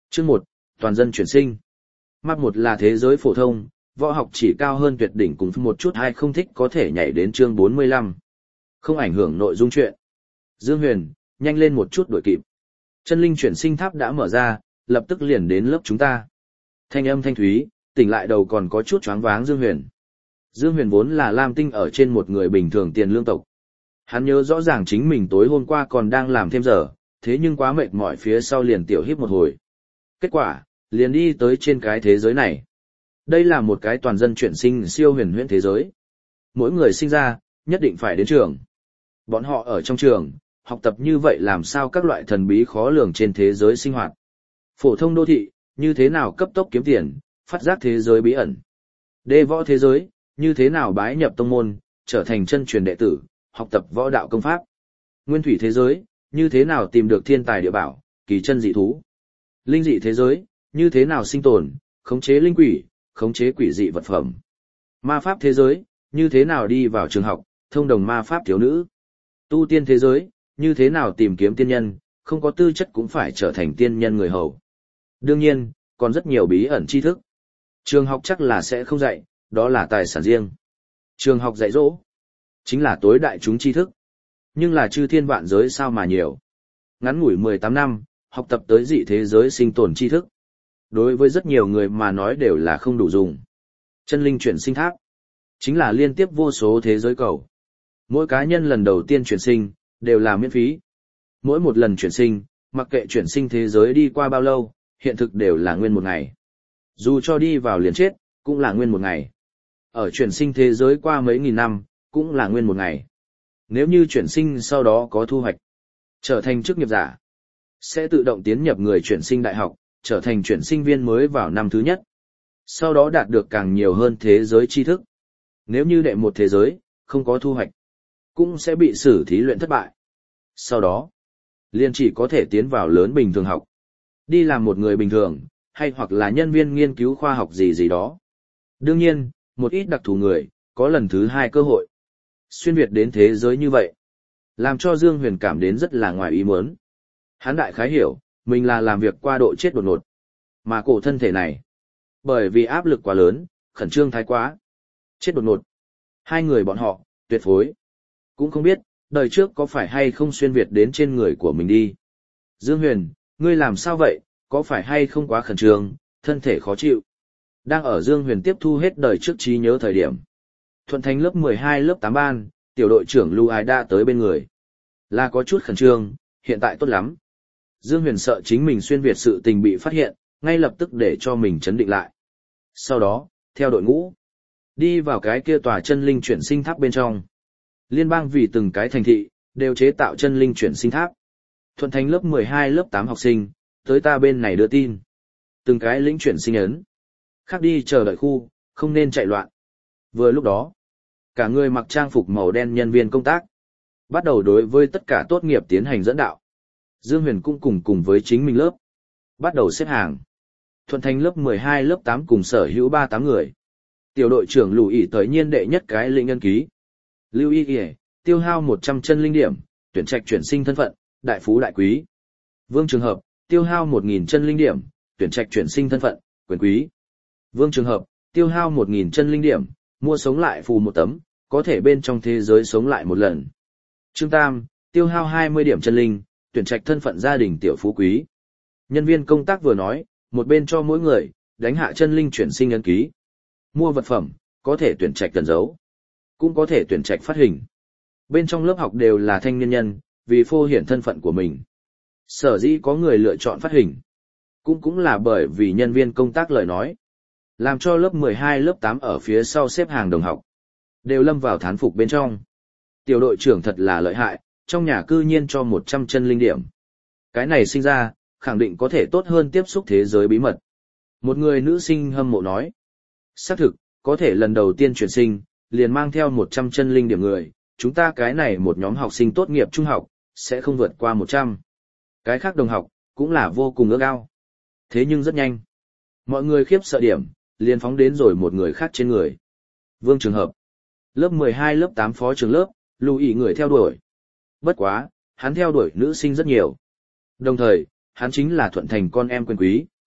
Chương 1, toàn dân chuyển sinh. Map 1 là thế giới phổ thông, võ học chỉ cao hơn tuyệt đỉnh cùng một chút hay không thích có thể nhảy đến chương 45. Không ảnh hưởng nội dung chuyện. Dương Huyền, nhanh lên một chút đuổi kịp. Chân linh chuyển sinh tháp đã mở ra, lập tức liền đến lớp chúng ta. Thanh âm thanh thúy, tỉnh lại đầu còn có chút choáng váng Dương Huyền. Dương Huyền vốn là lam tinh ở trên một người bình thường tiền lương tộc. Hắn nhớ rõ ràng chính mình tối hôm qua còn đang làm thêm giờ, thế nhưng quá mệt mỏi phía sau liền tiểu híp một hồi. Kết quả, liền đi tới trên cái thế giới này. Đây là một cái toàn dân chuyển sinh siêu huyền huyễn thế giới. Mỗi người sinh ra, nhất định phải đến trường. Bọn họ ở trong trường, học tập như vậy làm sao các loại thần bí khó lường trên thế giới sinh hoạt. Phổ thông đô thị, như thế nào cấp tốc kiếm tiền, phát giác thế giới bí ẩn. Đê võ thế giới, như thế nào bái nhập tông môn, trở thành chân truyền đệ tử, học tập võ đạo công pháp. Nguyên thủy thế giới, như thế nào tìm được thiên tài địa bảo, kỳ chân dị thú. Linh dị thế giới, như thế nào sinh tồn, khống chế linh quỷ, khống chế quỷ dị vật phẩm. Ma pháp thế giới, như thế nào đi vào trường học, thông đồng ma pháp thiếu nữ. Tu tiên thế giới, như thế nào tìm kiếm tiên nhân, không có tư chất cũng phải trở thành tiên nhân người hầu. Đương nhiên, còn rất nhiều bí ẩn tri thức. Trường học chắc là sẽ không dạy, đó là tài sản riêng. Trường học dạy dỗ, chính là tối đại chúng tri thức. Nhưng là chư thiên vạn giới sao mà nhiều. Ngắn ngủi 18 năm, học tập tới dị thế giới sinh tồn tri thức. Đối với rất nhiều người mà nói đều là không đủ dùng. Chân linh chuyển sinh tháp, chính là liên tiếp vô số thế giới cầu. Mỗi cá nhân lần đầu tiên chuyển sinh, đều là miễn phí. Mỗi một lần chuyển sinh, mặc kệ chuyển sinh thế giới đi qua bao lâu, hiện thực đều là nguyên một ngày. Dù cho đi vào liền chết, cũng là nguyên một ngày. Ở chuyển sinh thế giới qua mấy nghìn năm, cũng là nguyên một ngày. Nếu như chuyển sinh sau đó có thu hoạch, trở thành chức nghiệp giả, sẽ tự động tiến nhập người chuyển sinh đại học, trở thành chuyển sinh viên mới vào năm thứ nhất. Sau đó đạt được càng nhiều hơn thế giới tri thức. Nếu như đệ một thế giới, không có thu hoạch, cũng sẽ bị xử thí luyện thất bại. Sau đó, liền chỉ có thể tiến vào lớn bình thường học. Đi làm một người bình thường, hay hoặc là nhân viên nghiên cứu khoa học gì gì đó. Đương nhiên, một ít đặc thù người, có lần thứ hai cơ hội. Xuyên việt đến thế giới như vậy, làm cho Dương Huyền cảm đến rất là ngoài ý muốn. Hắn đại khái hiểu, mình là làm việc qua độ chết đột ngột. Mà cổ thân thể này, bởi vì áp lực quá lớn, khẩn trương thái quá. Chết đột ngột. Hai người bọn họ, tuyệt phối. Cũng không biết, đời trước có phải hay không xuyên việt đến trên người của mình đi. Dương Huyền, ngươi làm sao vậy, có phải hay không quá khẩn trương, thân thể khó chịu. Đang ở Dương Huyền tiếp thu hết đời trước trí nhớ thời điểm. Thuận Thành lớp 12 lớp 8 ban, tiểu đội trưởng Lưu Ái đã tới bên người. Là có chút khẩn trương, hiện tại tốt lắm. Dương Huyền sợ chính mình xuyên việt sự tình bị phát hiện, ngay lập tức để cho mình chấn định lại. Sau đó, theo đội ngũ, đi vào cái kia tòa chân linh chuyển sinh tháp bên trong. Liên bang vì từng cái thành thị, đều chế tạo chân linh chuyển sinh tháp. Thuận Thành lớp 12 lớp 8 học sinh, tới ta bên này đưa tin. Từng cái lĩnh chuyển sinh ấn. Khác đi chờ đợi khu, không nên chạy loạn. Vừa lúc đó, cả người mặc trang phục màu đen nhân viên công tác, bắt đầu đối với tất cả tốt nghiệp tiến hành dẫn đạo. Dương Huyền cũng cùng với chính mình lớp, bắt đầu xếp hàng. Thuận Thành lớp 12 lớp 8 cùng sở hữu 38 người. Tiểu đội trưởng Lưu Ý tới nhiên đệ nhất cái lĩnh ân ký. Lưu Ý, tiêu hao 100 chân linh điểm, tuyển trạch chuyển sinh thân phận, đại phú đại quý. Vương Trường Hợp, tiêu hao 1000 chân linh điểm, tuyển trạch chuyển sinh thân phận, quyền quý. Vương Trường Hợp, tiêu hao 1000 chân linh điểm, mua sống lại phù một tấm, có thể bên trong thế giới sống lại một lần. Trương Tam, tiêu hao 20 điểm chân linh, tuyển trạch thân phận gia đình tiểu phú quý. Nhân viên công tác vừa nói, một bên cho mỗi người, đánh hạ chân linh chuyển sinh ấn ký. Mua vật phẩm, có thể tuyển trạch tần dấu, cũng có thể tuyển trạch phát hình. Bên trong lớp học đều là thanh niên nhân, vì phô hiển thân phận của mình. Sở dĩ có người lựa chọn phát hình. Cũng là bởi vì nhân viên công tác lời nói. Làm cho lớp 12 lớp 8 ở phía sau xếp hàng đồng học. Đều lâm vào thán phục bên trong. Tiểu đội trưởng thật là lợi hại, trong nhà cư nhiên cho 100 chân linh điểm. Cái này sinh ra, khẳng định có thể tốt hơn tiếp xúc thế giới bí mật. Một người nữ sinh hâm mộ nói. Xác thực, có thể lần đầu tiên chuyển sinh, liền mang theo 100 chân linh điểm người. Chúng ta cái này một nhóm học sinh tốt nghiệp trung học, sẽ không vượt qua 100. Cái khác đồng học, cũng là vô cùng ước ao. Thế nhưng rất nhanh. Mọi người khiếp sợ điểm, liền phóng đến rồi một người khác trên người. Vương Trường Hợp. Lớp 12 lớp 8 phó trường lớp, Lưu Ý người theo đuổi. Bất quá, hắn theo đuổi nữ sinh rất nhiều. Đồng thời, hắn chính là Thuận Thành con em quyền quý,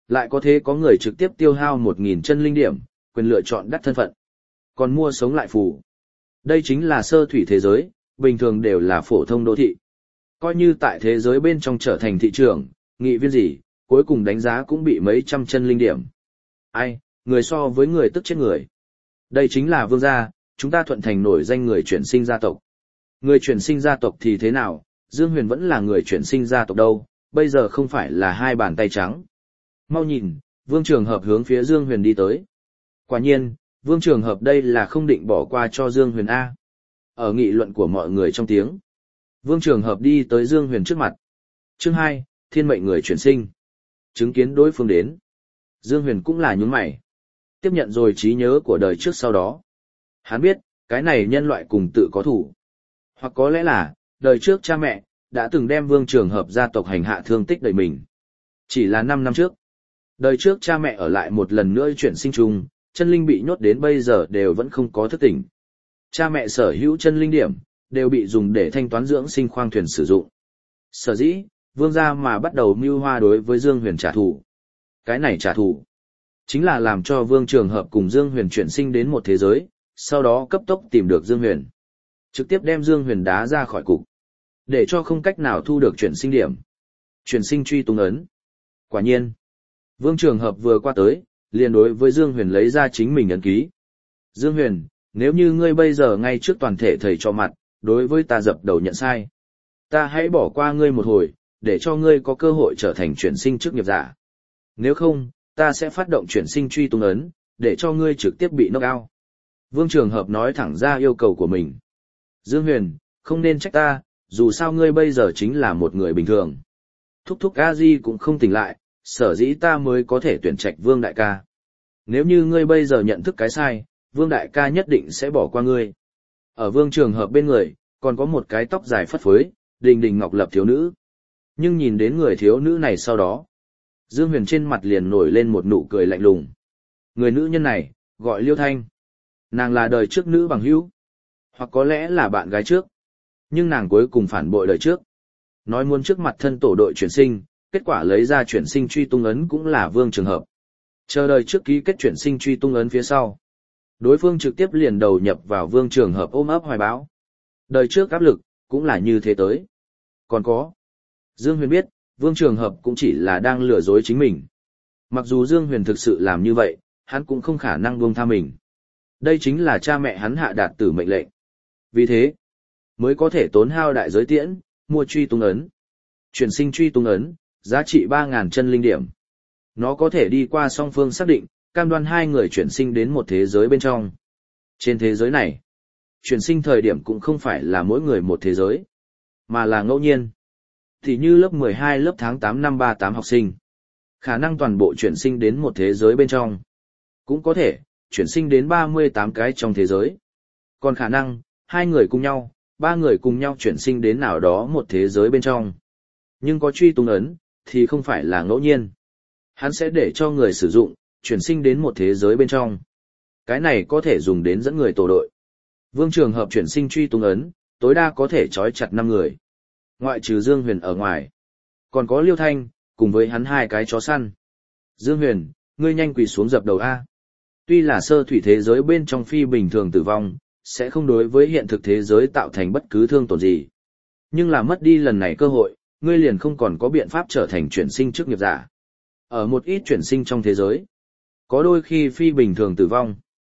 Lại có thế có người trực tiếp tiêu hao 1.000 chân linh điểm, quyền lựa chọn đắt thân phận. Còn mua sống lại phù. Đây chính là sơ thủy thế giới, bình thường đều là phổ thông đô thị. Coi như tại thế giới bên trong trở thành thị trường, nghị viên gì, cuối cùng đánh giá cũng bị mấy trăm chân linh điểm. Ai, người so với người tức chết người. Đây chính là vương gia, chúng ta thuận thành nổi danh người chuyển sinh gia tộc. Người chuyển sinh gia tộc thì thế nào, Dương Huyền vẫn là người chuyển sinh gia tộc đâu, bây giờ không phải là hai bàn tay trắng. Mau nhìn, Vương Trường Hợp hướng phía Dương Huyền đi tới. Quả nhiên, Vương Trường Hợp đây là không định bỏ qua cho Dương Huyền A. Ở nghị luận của mọi người trong tiếng, Vương Trường Hợp đi tới Dương Huyền trước mặt. Chương 2, Thiên mệnh người chuyển sinh. Chứng kiến đối phương đến, Dương Huyền cũng là nhướng mày. Tiếp nhận rồi trí nhớ của đời trước sau đó. Hắn biết, cái này nhân loại cùng tự có thủ. Hoặc có lẽ là, đời trước cha mẹ, đã từng đem Vương Trường Hợp gia tộc hành hạ thương tích đời mình. Chỉ là 5 năm trước. Đời trước cha mẹ ở lại một lần nữa chuyển sinh chung, chân linh bị nhốt đến bây giờ đều vẫn không có thức tỉnh. Cha mẹ sở hữu chân linh điểm, đều bị dùng để thanh toán dưỡng sinh khoang thuyền sử dụng. Sở dĩ, Vương gia mà bắt đầu mưu hoa đối với Dương Huyền trả thù. Cái này trả thù, chính là làm cho Vương Trường Hợp cùng Dương Huyền chuyển sinh đến một thế giới, sau đó cấp tốc tìm được Dương Huyền. Trực tiếp đem Dương Huyền đá ra khỏi cục. Để cho không cách nào thu được chuyển sinh điểm. Chuyển sinh truy tung ấn. Quả nhiên, Vương Trường Hợp vừa qua tới, liền đối với Dương Huyền lấy ra chính mình ấn ký. Dương Huyền, nếu như ngươi bây giờ ngay trước toàn thể thầy cho mặt, đối với ta dập đầu nhận sai. Ta hãy bỏ qua ngươi một hồi, để cho ngươi có cơ hội trở thành chuyển sinh chức nghiệp giả. Nếu không, ta sẽ phát động chuyển sinh truy tung ấn, để cho ngươi trực tiếp bị knock out. Vương Trường Hợp nói thẳng ra yêu cầu của mình. Dương Huyền, không nên trách ta, dù sao ngươi bây giờ chính là một người bình thường. Thúc thúc A-di cũng không tỉnh lại, sở dĩ ta mới có thể tuyển trạch Vương đại ca. Nếu như ngươi bây giờ nhận thức cái sai, Vương đại ca nhất định sẽ bỏ qua ngươi. Ở Vương Trường Hợp bên người, còn có một cái tóc dài phất phới, đình đình ngọc lập thiếu nữ. Nhưng nhìn đến người thiếu nữ này sau đó, Dương Huyền trên mặt liền nổi lên một nụ cười lạnh lùng. Người nữ nhân này, gọi Liêu Thanh. Nàng là đời trước nữ bằng hữu, hoặc có lẽ là bạn gái trước. Nhưng nàng cuối cùng phản bội đời trước. Nói muốn trước mặt thân tổ đội chuyển sinh, kết quả lấy ra chuyển sinh truy tung ấn cũng là Vương Trường Hợp. Chờ đời trước ký kết chuyển sinh truy tung ấn phía sau. Đối phương trực tiếp liền đầu nhập vào Vương Trường Hợp ôm ấp hoài bão. Đời trước áp lực, cũng là như thế tới. Còn có. Dương Huyền biết, Vương Trường Hợp cũng chỉ là đang lừa dối chính mình. Mặc dù Dương Huyền thực sự làm như vậy, hắn cũng không khả năng buông tha mình. Đây chính là cha mẹ hắn hạ đạt tử mệnh lệnh. Vì thế, mới có thể tốn hao đại giới tiễn, mua truy tung ấn. Chuyển sinh truy tung ấn, giá trị 3.000 chân linh điểm. Nó có thể đi qua song phương xác định, cam đoan hai người chuyển sinh đến một thế giới bên trong. Trên thế giới này, chuyển sinh thời điểm cũng không phải là mỗi người một thế giới, mà là ngẫu nhiên. Thì như lớp 12 lớp tháng 8 năm 38 học sinh, khả năng toàn bộ chuyển sinh đến một thế giới bên trong. Cũng có thể, chuyển sinh đến 38 cái trong thế giới. Còn khả năng, hai người cùng nhau, ba người cùng nhau chuyển sinh đến nào đó một thế giới bên trong. Nhưng có truy tung ấn, thì không phải là ngẫu nhiên. Hắn sẽ để cho người sử dụng, chuyển sinh đến một thế giới bên trong. Cái này có thể dùng đến dẫn người tổ đội. Vương Trường Hợp chuyển sinh truy tung ấn, tối đa có thể trói chặt 5 người. Ngoại trừ Dương Huyền ở ngoài. Còn có Liêu Thanh, cùng với hắn hai cái chó săn. Dương Huyền, ngươi nhanh quỳ xuống dập đầu A. Tuy là sơ thủy thế giới bên trong phi bình thường tử vong, sẽ không đối với hiện thực thế giới tạo thành bất cứ thương tổn gì. Nhưng là mất đi lần này cơ hội, ngươi liền không còn có biện pháp trở thành chuyển sinh chức nghiệp giả. Ở một ít chuyển sinh trong thế giới, có đôi khi phi bình thường tử vong,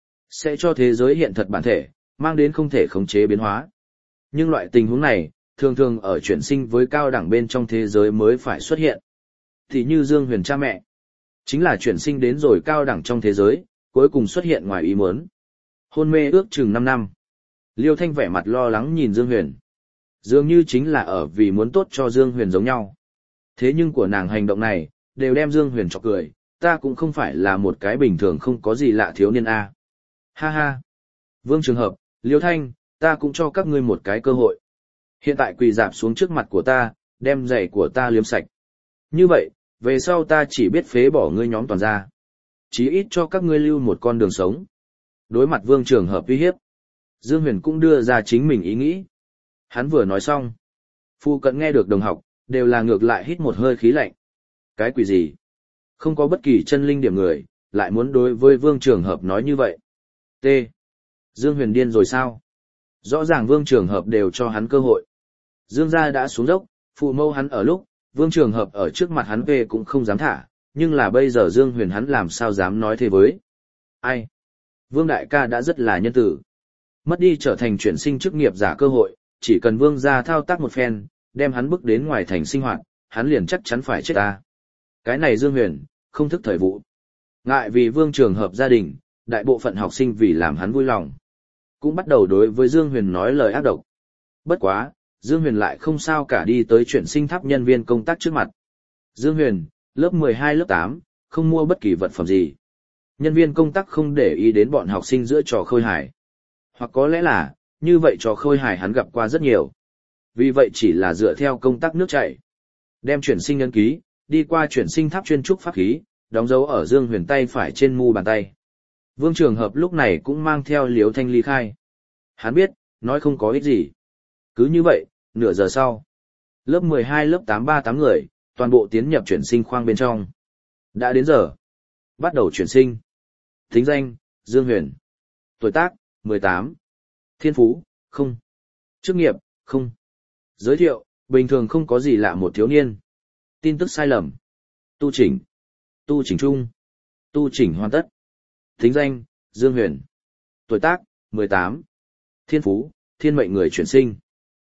sẽ cho thế giới hiện thật bản thể, mang đến không thể khống chế biến hóa. Nhưng loại tình huống này, thường thường ở chuyển sinh với cao đẳng bên trong thế giới mới phải xuất hiện. Thì như Dương Huyền cha mẹ, chính là chuyển sinh đến rồi cao đẳng trong thế giới, cuối cùng xuất hiện ngoài ý muốn. Hôn mê ước chừng 5 năm. Liêu Thanh vẻ mặt lo lắng nhìn Dương Huyền. Dường như chính là ở vì muốn tốt cho Dương Huyền giống nhau. Thế nhưng của nàng hành động này, đều đem Dương Huyền chọc cười, ta cũng không phải là một cái bình thường không có gì lạ thiếu niên A. Ha ha. Vương Trường Hợp, Liêu Thanh, ta cũng cho các ngươi một cái cơ hội. Hiện tại quỳ dạp xuống trước mặt của ta, đem giày của ta liếm sạch. Như vậy, về sau ta chỉ biết phế bỏ ngươi nhóm toàn ra. Chí ít cho các ngươi lưu một con đường sống. Đối mặt Vương Trường Hợp uy hiếp, Dương Huyền cũng đưa ra chính mình ý nghĩ. Hắn vừa nói xong, phu cận nghe được đồng học, đều là ngược lại hít một hơi khí lạnh. Cái quỷ gì? Không có bất kỳ chân linh điểm người, lại muốn đối với Vương Trường Hợp nói như vậy. T. Dương Huyền điên rồi sao? Rõ ràng Vương Trường Hợp đều cho hắn cơ hội. Dương gia đã xuống dốc, phụ mâu hắn ở lúc, Vương Trường Hợp ở trước mặt hắn về cũng không dám thả, nhưng là bây giờ Dương Huyền hắn làm sao dám nói thế với. Ai? Vương đại ca đã rất là nhân tử. Mất đi trở thành chuyển sinh chức nghiệp giả cơ hội, chỉ cần Vương gia thao tác một phen, đem hắn bước đến ngoài thành sinh hoạt, hắn liền chắc chắn phải chết ta. Cái này Dương Huyền, không thức thời vụ. Ngại vì Vương Trường Hợp gia đình, đại bộ phận học sinh vì làm hắn vui lòng, cũng bắt đầu đối với Dương Huyền nói lời ác độc. Bất quá, Dương Huyền lại không sao cả đi tới chuyển sinh tháp nhân viên công tác trước mặt. Dương Huyền, lớp 12 lớp 8, không mua bất kỳ vật phẩm gì. Nhân viên công tác không để ý đến bọn học sinh giữa trò khôi hài. Hoặc có lẽ là, như vậy trò khôi hài hắn gặp qua rất nhiều. Vì vậy chỉ là dựa theo công tác nước chảy. Đem chuyển sinh ấn ký, đi qua chuyển sinh tháp chuyên trúc pháp khí, đóng dấu ở Dương Huyền tay phải trên mu bàn tay. Vương Trường Hợp lúc này cũng mang theo Liếu Thanh ly khai. Hắn biết, nói không có ích gì. Cứ như vậy, nửa giờ sau, lớp 12 lớp 838 người, toàn bộ tiến nhập chuyển sinh khoang bên trong. Đã đến giờ. Bắt đầu chuyển sinh. Thính danh, Dương Huyền. Tuổi tác, 18. Thiên phú, không. Chức nghiệp, không. Giới thiệu, bình thường không có gì lạ một thiếu niên. Tin tức sai lầm. Tu chỉnh. Tu chỉnh chung. Tu chỉnh hoàn tất. Thính danh, Dương Huyền. Tuổi tác, 18. Thiên phú, thiên mệnh người chuyển sinh.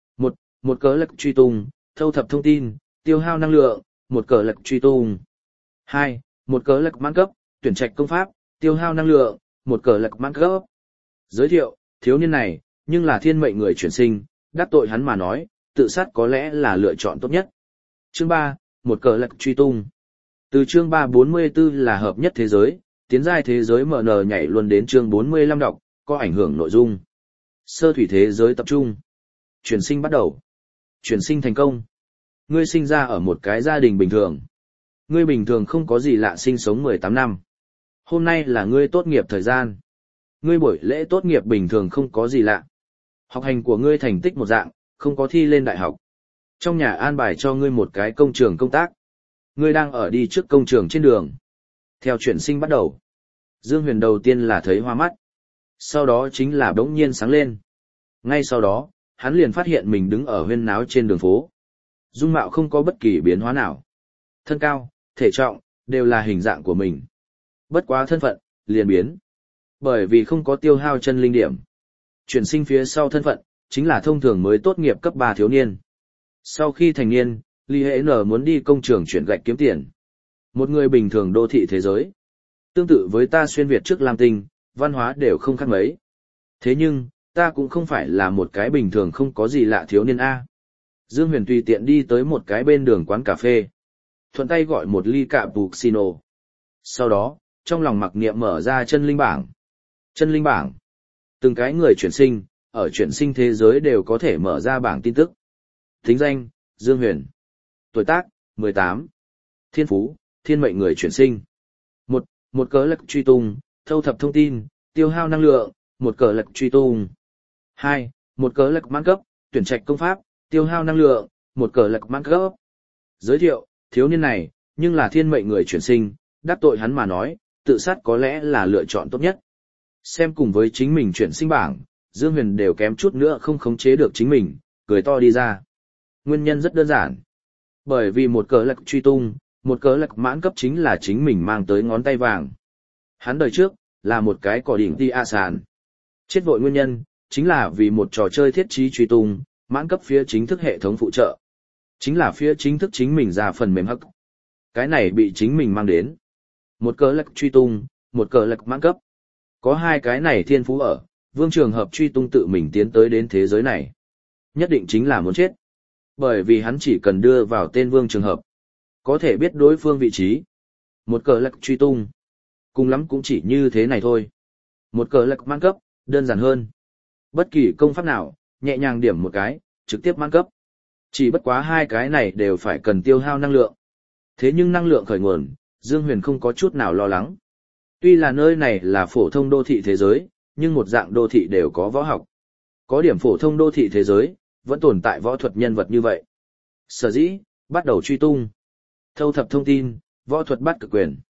Một cờ lạc truy tung, thâu thập thông tin, tiêu hao năng lượng, một cờ lạc truy tung. 2. Một cờ lạc mãn cấp, tuyển trạch công pháp, tiêu hao năng lượng, một cờ lạc mãn cấp. Giới thiệu, thiếu niên này, nhưng là thiên mệnh người chuyển sinh, đắc tội hắn mà nói, tự sát có lẽ là lựa chọn tốt nhất. Chương 3, một cờ lạc truy tung. Từ chương 344 là hợp nhất thế giới, tiến giai thế giới MN nhảy luôn đến chương 45 đọc, có ảnh hưởng nội dung. Sơ thủy thế giới tập trung. Chuyển sinh bắt đầu. Chuyển sinh thành công. Ngươi sinh ra ở một cái gia đình bình thường. Ngươi bình thường không có gì lạ sinh sống 18 năm. Hôm nay là ngươi tốt nghiệp thời gian. Ngươi buổi lễ tốt nghiệp bình thường không có gì lạ. Học hành của ngươi thành tích một dạng, không có thi lên đại học. Trong nhà an bài cho ngươi một cái công trường công tác. Ngươi đang ở đi trước công trường trên đường. Theo chuyển sinh bắt đầu. Dương Huyền đầu tiên là thấy hoa mắt. Sau đó chính là bỗng nhiên sáng lên. Ngay sau đó, hắn liền phát hiện mình đứng ở huyên náo trên đường phố. Dung mạo không có bất kỳ biến hóa nào. Thân cao, thể trọng, đều là hình dạng của mình. Bất quá thân phận, liền biến. Bởi vì không có tiêu hao chân linh điểm. Chuyển sinh phía sau thân phận, chính là thông thường mới tốt nghiệp cấp 3 thiếu niên. Sau khi thành niên, Lý Hệ N muốn đi công trường chuyển gạch kiếm tiền. Một người bình thường đô thị thế giới. Tương tự với ta xuyên Việt trước Lam Tinh, văn hóa đều không khác mấy. Thế nhưng, ta cũng không phải là một cái bình thường không có gì lạ thiếu niên A. Dương Huyền tùy tiện đi tới một cái bên đường quán cà phê. Thuận tay gọi một ly cappuccino. Sau đó, trong lòng mặc niệm mở ra chân linh bảng. Chân linh bảng. Từng cái người chuyển sinh, ở chuyển sinh thế giới đều có thể mở ra bảng tin tức. Thính danh, Dương Huyền. Tuổi tác, 18. Thiên phú, thiên mệnh người chuyển sinh. Một cờ lạc truy tung, thâu thập thông tin, tiêu hao năng lượng, một cờ lạc truy tung. 2. Một cờ lạc mãn cấp, tuyển trạch công pháp, tiêu hao năng lượng, một cờ lạc mãn cấp. Giới thiệu, thiếu niên này, nhưng là thiên mệnh người chuyển sinh, đắc tội hắn mà nói, tự sát có lẽ là lựa chọn tốt nhất. Xem cùng với chính mình chuyển sinh bảng, Dương Huyền đều kém chút nữa không khống chế được chính mình, cười to đi ra. Nguyên nhân rất đơn giản. Bởi vì một cờ lạc truy tung, một cờ lạc mãn cấp chính là chính mình mang tới ngón tay vàng. Hắn đời trước, là một cái cỏ đỉnh ti a sàn. Chết vội nguyên nhân, chính là vì một trò chơi thiết trí truy tung, mãn cấp phía chính thức hệ thống phụ trợ. Chính là phía chính thức chính mình ra phần mềm hắc. Cái này bị chính mình mang đến. Một cờ lạc truy tung, một cờ lạc mãn cấp. Có hai cái này thiên phú ở, Vương Trường Hợp truy tung tự mình tiến tới đến thế giới này. Nhất định chính là muốn chết. Bởi vì hắn chỉ cần đưa vào tên Vương Trường Hợp, có thể biết đối phương vị trí. Một cờ lạc truy tung. Cùng lắm cũng chỉ như thế này thôi. Một cờ lạc mãn cấp, đơn giản hơn. Bất kỳ công pháp nào, nhẹ nhàng điểm một cái, trực tiếp mãn cấp. Chỉ bất quá hai cái này đều phải cần tiêu hao năng lượng. Thế nhưng năng lượng khởi nguồn, Dương Huyền không có chút nào lo lắng. Tuy là nơi này là phổ thông đô thị thế giới, nhưng một dạng đô thị đều có võ học. Có điểm phổ thông đô thị thế giới, vẫn tồn tại võ thuật nhân vật như vậy. Sở dĩ, bắt đầu truy tung. Thâu thập thông tin, võ thuật bắt cực quyền.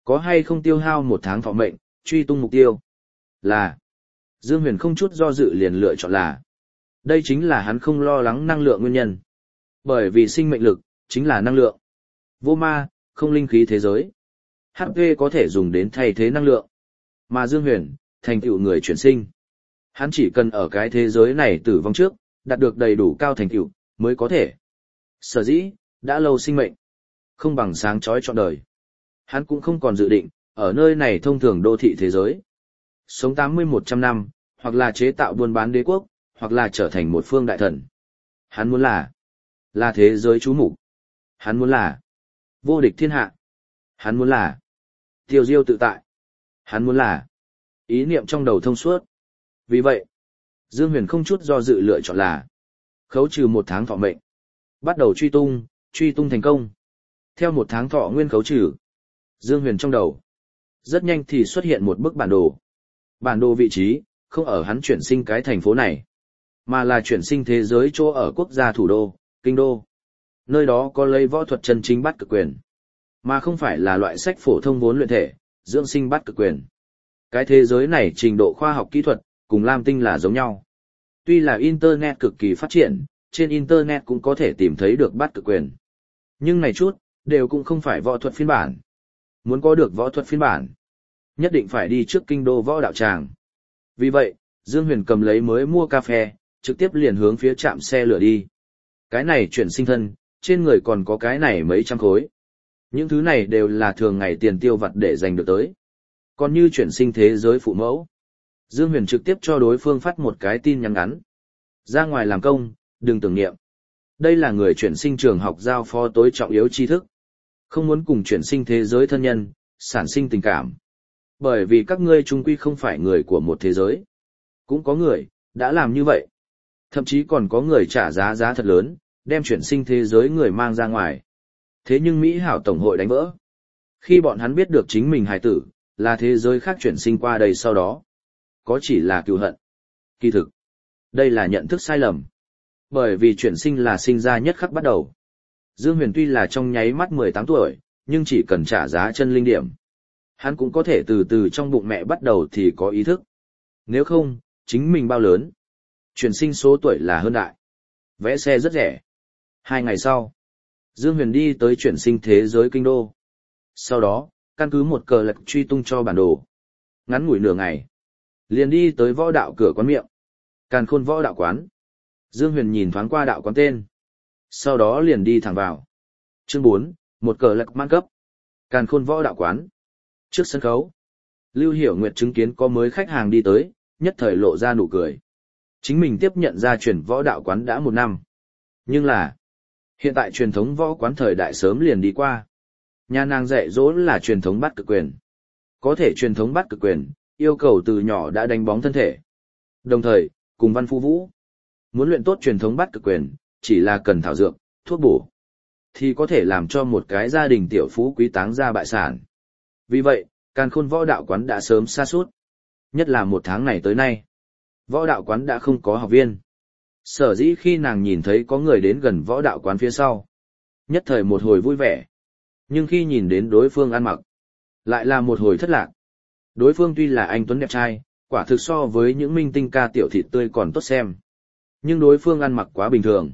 Có hay không tiêu hao 1 tháng thọ mệnh, truy tung mục tiêu? Là. Dương Huyền không chút do dự liền lựa chọn là. Đây chính là hắn không lo lắng năng lượng nguyên nhân. Bởi vì sinh mệnh lực, chính là năng lượng. Vô ma, không linh khí thế giới. HP có thể dùng đến thay thế năng lượng. Mà Dương Huyền, thành tựu người chuyển sinh. Hắn chỉ cần ở cái thế giới này tử vong trước, đạt được đầy đủ cao thành tựu, mới có thể. Sở dĩ, đã lâu sinh mệnh. Không bằng sáng chói trọn đời. Hắn cũng không còn dự định, ở nơi này thông thường đô thị thế giới. Sống 80-100 năm, hoặc là chế tạo buôn bán đế quốc, hoặc là trở thành một phương đại thần. Hắn muốn là thế giới chú mục. Hắn muốn là vô địch thiên hạ. Hắn muốn là tiêu diêu tự tại. Hắn muốn là ý niệm trong đầu thông suốt. Vì vậy, Dương Huyền không chút do dự lựa chọn là khấu trừ 1 tháng thọ mệnh. Bắt đầu truy tung thành công. Theo 1 tháng thọ nguyên khấu trừ, Dương Huyền trong đầu rất nhanh thì xuất hiện một bức bản đồ. Bản đồ vị trí, không ở hắn chuyển sinh cái thành phố này, mà là chuyển sinh thế giới chỗ ở quốc gia thủ đô, kinh đô. Nơi đó có lấy võ thuật chân chính bắt cực quyền, mà không phải là loại sách phổ thông vốn luyện thể, dưỡng sinh bắt cực quyền. Cái thế giới này trình độ khoa học kỹ thuật, cùng Lam Tinh là giống nhau. Tuy là Internet cực kỳ phát triển, trên Internet cũng có thể tìm thấy được bắt cực quyền. Nhưng này chút, đều cũng không phải võ thuật phiên bản. Muốn có được võ thuật phiên bản, nhất định phải đi trước kinh đô võ đạo tràng. Vì vậy, Dương Huyền cầm lấy mới mua cà phê, trực tiếp liền hướng phía trạm xe lửa đi. Cái này chuyển sinh thân, trên người còn có cái này mấy trăm khối. Những thứ này đều là thường ngày tiền tiêu vặt để dành được tới. Còn như chuyển sinh thế giới phụ mẫu, Dương Huyền trực tiếp cho đối phương phát một cái tin nhắn ngắn. Ra ngoài làm công, đừng tưởng niệm. Đây là người chuyển sinh trường học giao phó tối trọng yếu tri thức. Không muốn cùng chuyển sinh thế giới thân nhân, sản sinh tình cảm. Bởi vì các ngươi chung quy không phải người của một thế giới. Cũng có người, đã làm như vậy. Thậm chí còn có người trả giá thật lớn, đem chuyển sinh thế giới người mang ra ngoài. Thế nhưng Mỹ Hảo Tổng hội đánh vỡ. Khi bọn hắn biết được chính mình hài tử, là thế giới khác chuyển sinh qua đây sau đó. Có chỉ là cừu hận. Kỳ thực, đây là nhận thức sai lầm. Bởi vì chuyển sinh là sinh ra nhất khắc bắt đầu. Dương Huyền tuy là trong nháy mắt 18 tuổi, nhưng chỉ cần trả giá chân linh điểm. Hắn cũng có thể từ từ trong bụng mẹ bắt đầu thì có ý thức. Nếu không, chính mình bao lớn. Chuyển sinh số tuổi là hơn đại. Vẽ xe rất rẻ. 2 ngày sau, Dương Huyền đi tới chuyển sinh thế giới kinh đô. Sau đó, căn cứ một cờ lật truy tung cho bản đồ. Ngắn ngủi nửa ngày, liền đi tới võ đạo cửa quán miệng. Càn Khôn võ đạo quán. Dương Huyền nhìn thoáng qua đạo quán tên. Sau đó liền đi thẳng vào. Chương 4, một cờ lật mãn cấp. Càn Khôn võ đạo quán. Trước sân khấu, Lưu Hiểu Nguyệt chứng kiến có mới khách hàng đi tới, nhất thời lộ ra nụ cười. Chính mình tiếp nhận ra truyền võ đạo quán đã 1 năm. Nhưng là, hiện tại truyền thống võ quán thời đại sớm liền đi qua. Nhà nàng dạy dỗ là truyền thống bắt cực quyền. Có thể truyền thống bắt cực quyền, yêu cầu từ nhỏ đã đánh bóng thân thể. Đồng thời, cùng văn phu vũ. Muốn luyện tốt truyền thống bắt cực quyền, chỉ là cần thảo dược, thuốc bổ. Thì có thể làm cho một cái gia đình tiểu phú quý táng ra bại sản. Vì vậy, Càn Khôn võ đạo quán đã sớm sa sút. Nhất là 1 tháng này tới nay. Võ đạo quán đã không có học viên. Sở dĩ khi nàng nhìn thấy có người đến gần võ đạo quán phía sau. Nhất thời một hồi vui vẻ. Nhưng khi nhìn đến đối phương ăn mặc, lại là một hồi thất lạc. Đối phương tuy là anh tuấn đẹp trai, quả thực so với những minh tinh ca tiểu thịt tươi còn tốt xem. Nhưng đối phương ăn mặc quá bình thường.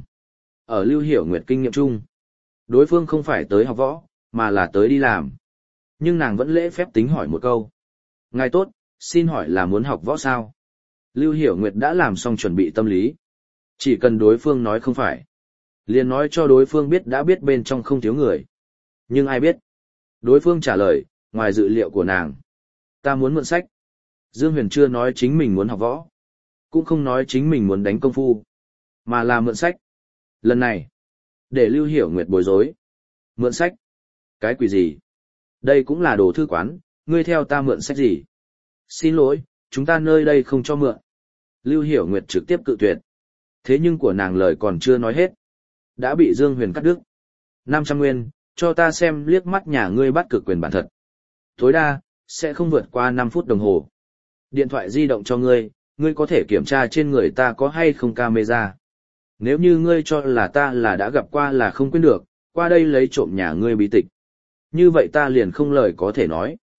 Ở Lưu Hiểu Nguyệt kinh nghiệm chung, đối phương không phải tới học võ, mà là tới đi làm. Nhưng nàng vẫn lễ phép tính hỏi một câu. Ngài tốt, xin hỏi là muốn học võ sao? Lưu Hiểu Nguyệt đã làm xong chuẩn bị tâm lý. Chỉ cần đối phương nói không phải, liền nói cho đối phương biết đã biết bên trong không thiếu người. Nhưng ai biết? Đối phương trả lời, ngoài dự liệu của nàng. Ta muốn mượn sách. Dương Huyền chưa nói chính mình muốn học võ. Cũng không nói chính mình muốn đánh công phu. Mà là mượn sách. Lần này, để Lưu Hiểu Nguyệt bối rối. Mượn sách? Cái quỷ gì? Đây cũng là đồ thư quán, ngươi theo ta mượn sách gì? Xin lỗi, chúng ta nơi đây không cho mượn. Lưu Hiểu Nguyệt trực tiếp cự tuyệt. Thế nhưng của nàng lời còn chưa nói hết. Đã bị Dương Huyền cắt đứt. 500 nguyên, cho ta xem liếc mắt nhà ngươi bắt cực quyền bản thật. Tối đa, sẽ không vượt qua 5 phút đồng hồ. Điện thoại di động cho ngươi, ngươi có thể kiểm tra trên người ta có hay không camera. Nếu như ngươi cho là ta là đã gặp qua là không quên được, qua đây lấy trộm nhà ngươi bí tịch. Như vậy ta liền không lời có thể nói.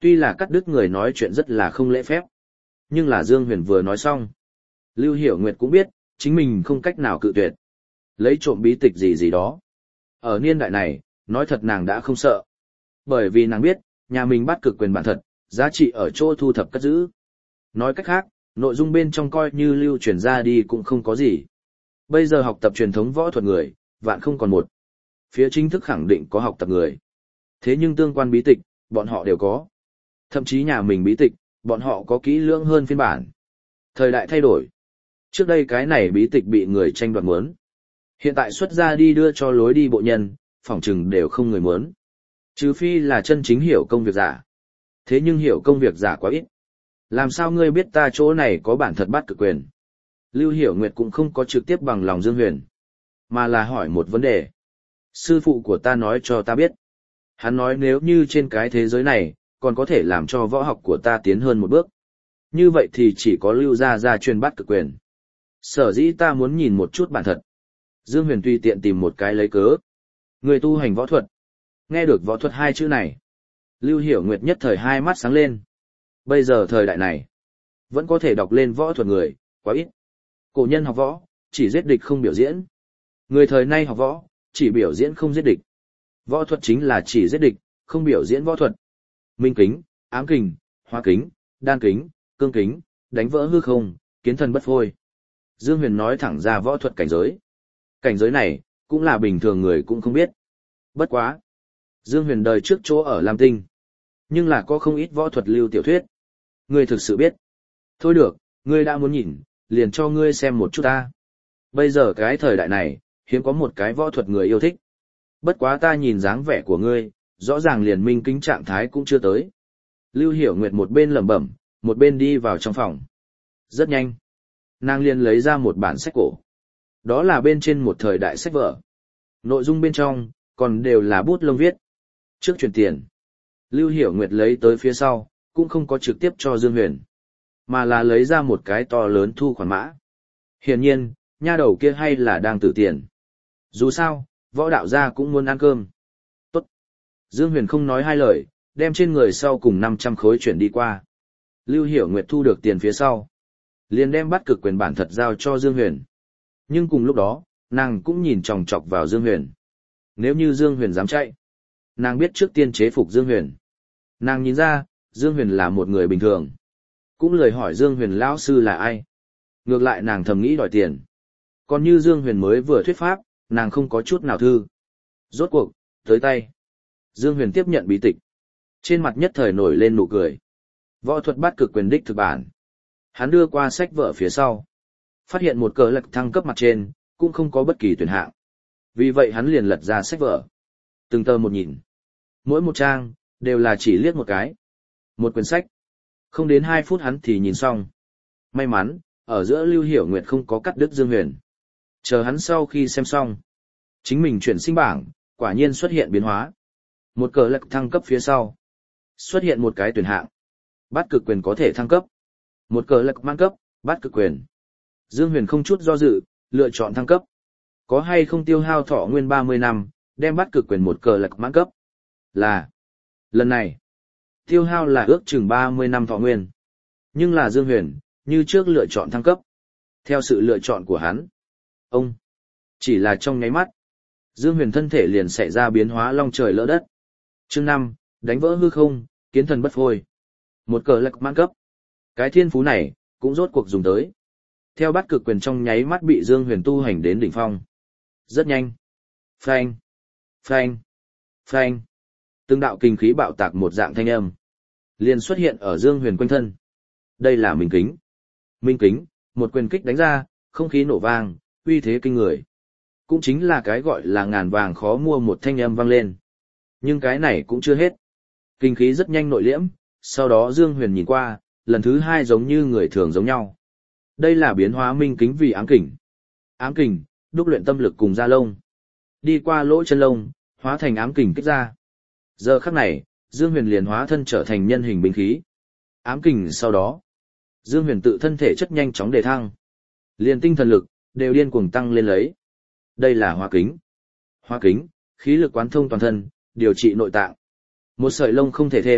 Tuy là cắt đứt người nói chuyện rất là không lễ phép, nhưng là Dương Huyền vừa nói xong. Lưu Hiểu Nguyệt cũng biết, chính mình không cách nào cự tuyệt. Lấy trộm bí tịch gì gì đó. Ở niên đại này, nói thật nàng đã không sợ. Bởi vì nàng biết, nhà mình bắt cực quyền bản thật, giá trị ở chỗ thu thập cất giữ. Nói cách khác, nội dung bên trong coi như lưu truyền ra đi cũng không có gì. Bây giờ học tập truyền thống võ thuật người, vạn không còn một. Phía chính thức khẳng định có học tập người. Thế nhưng tương quan bí tịch, bọn họ đều có. Thậm chí nhà mình bí tịch, bọn họ có kỹ lưỡng hơn phiên bản. Thời đại thay đổi. Trước đây cái này bí tịch bị người tranh đoạt muốn. Hiện tại xuất ra đi đưa cho lối đi bộ nhân, phỏng chừng đều không người muốn. Trừ phi là chân chính hiểu công việc giả. Thế nhưng hiểu công việc giả quá ít. Làm sao ngươi biết ta chỗ này có bản thật bắt cực quyền? Lưu Hiểu Nguyệt cũng không có trực tiếp bằng lòng Dương Huyền, mà là hỏi một vấn đề. Sư phụ của ta nói cho ta biết. Hắn nói nếu như trên cái thế giới này, còn có thể làm cho võ học của ta tiến hơn một bước. Như vậy thì chỉ có Lưu gia truyền bắt cực quyền. Sở dĩ ta muốn nhìn một chút bản thật. Dương Huyền tùy tiện tìm một cái lấy cớ. Người tu hành võ thuật. Nghe được võ thuật hai chữ này. Lưu Hiểu Nguyệt nhất thời hai mắt sáng lên. Bây giờ thời đại này, vẫn có thể đọc lên võ thuật người, quá ít. Cổ nhân học võ, chỉ giết địch không biểu diễn. Người thời nay học võ, chỉ biểu diễn không giết địch. Võ thuật chính là chỉ giết địch, không biểu diễn võ thuật. Minh kính, ám kình, hóa kính, đan kính, cương kính, đánh vỡ hư không, kiến thần bất phôi. Dương Huyền nói thẳng ra võ thuật cảnh giới. Cảnh giới này, cũng là bình thường người cũng không biết. Bất quá. Dương Huyền đời trước chỗ ở Lam Tinh. Nhưng là có không ít võ thuật lưu tiểu thuyết. Ngươi thực sự biết. Thôi được, ngươi đã muốn nhìn, liền cho ngươi xem một chút ta. Bây giờ cái thời đại này, hiếm có một cái võ thuật người yêu thích. Bất quá ta nhìn dáng vẻ của ngươi, rõ ràng liền minh kính trạng thái cũng chưa tới. Lưu Hiểu Nguyệt một bên lẩm bẩm, một bên đi vào trong phòng. Rất nhanh. Nàng liền lấy ra một bản sách cổ. Đó là bên trên một thời đại sách vở. Nội dung bên trong, còn đều là bút lông viết. Trước chuyển tiền. Lưu Hiểu Nguyệt lấy tới phía sau, cũng không có trực tiếp cho Dương Huyền, mà là lấy ra một cái to lớn thu khoản mã. Hiển nhiên, nha đầu kia hay là đang tử tiền. Dù sao, võ đạo gia cũng muốn ăn cơm. Tốt. Dương Huyền không nói hai lời, đem trên người sau cùng 500 khối chuyển đi qua. Lưu Hiểu Nguyệt thu được tiền phía sau. Liền đem bắt cực quyền bản thật giao cho Dương Huyền. Nhưng cùng lúc đó, nàng cũng nhìn chòng chọc vào Dương Huyền. Nếu như Dương Huyền dám chạy, nàng biết trước tiên chế phục Dương Huyền. Nàng nhìn ra, Dương Huyền là một người bình thường. Cũng lời hỏi Dương Huyền lão sư là ai. Ngược lại nàng thầm nghĩ đòi tiền. Còn như Dương Huyền mới vừa thuyết pháp, nàng không có chút nào thư. Rốt cuộc, tới tay. Dương Huyền tiếp nhận bí tịch. Trên mặt nhất thời nổi lên nụ cười. Võ thuật bắt cực quyền đích thực bản. Hắn đưa qua sách vở phía sau. Phát hiện một cờ lật thăng cấp mặt trên, cũng không có bất kỳ tuyển hạng. Vì vậy hắn liền lật ra sách vở. Từng tờ một nhìn. Mỗi một trang, đều là chỉ liếc một cái. Một quyển sách. Không đến 2 phút hắn thì nhìn xong. May mắn, ở giữa Lưu Hiểu Nguyệt không có cắt đứt Dương Huyền. Chờ hắn sau khi xem xong. Chính mình chuyển sinh bảng, quả nhiên xuất hiện biến hóa. Một cờ lật thăng cấp phía sau. Xuất hiện một cái tuyển hạng. Bắt cực quyền có thể thăng cấp. Một cờ lật mang cấp, bắt cực quyền. Dương Huyền không chút do dự, lựa chọn thăng cấp. Có hay không tiêu hao thọ nguyên 30 năm, đem bắt cực quyền một cờ lật mãn cấp. Là. Lần này, tiêu hao là ước chừng 30 năm thọ nguyên. Nhưng là Dương Huyền, như trước lựa chọn thăng cấp. Theo sự lựa chọn của hắn. Ông. Chỉ là trong nháy mắt. Dương Huyền thân thể liền xảy ra biến hóa long trời lỡ đất. Chương 5, đánh vỡ hư không, kiến thần bất phôi. Một cờ lật mãn cấp. Cái thiên phú này, cũng rốt cuộc dùng tới. Theo bắt cực quyền trong nháy mắt bị Dương Huyền tu hành đến đỉnh phong. Rất nhanh. Phanh. Phanh. Phanh. Từng đạo kinh khí bạo tạc một dạng thanh âm. Liền xuất hiện ở Dương Huyền quanh thân. Đây là minh kính. Minh kính, một quyền kích đánh ra, không khí nổ vang, uy thế kinh người. Cũng chính là cái gọi là ngàn vàng khó mua một thanh âm vang lên. Nhưng cái này cũng chưa hết. Kinh khí rất nhanh nội liễm, sau đó Dương Huyền nhìn qua, lần thứ 2 giống như người thường giống nhau. Đây là biến hóa minh kính vì ám kình. Ám kình, đúc luyện tâm lực cùng da lông. Đi qua lỗ chân lông, hóa thành ám kình kích ra. Giờ khắc này, Dương Huyền liền hóa thân trở thành nhân hình binh khí. Ám kình sau đó, Dương Huyền tự thân thể chất nhanh chóng đề thăng. Liền tinh thần lực, đều điên cuồng tăng lên lấy. Đây là hóa kính. Hóa kính, khí lực quán thông toàn thân, điều trị nội tạng. Một sợi lông không thể thêm,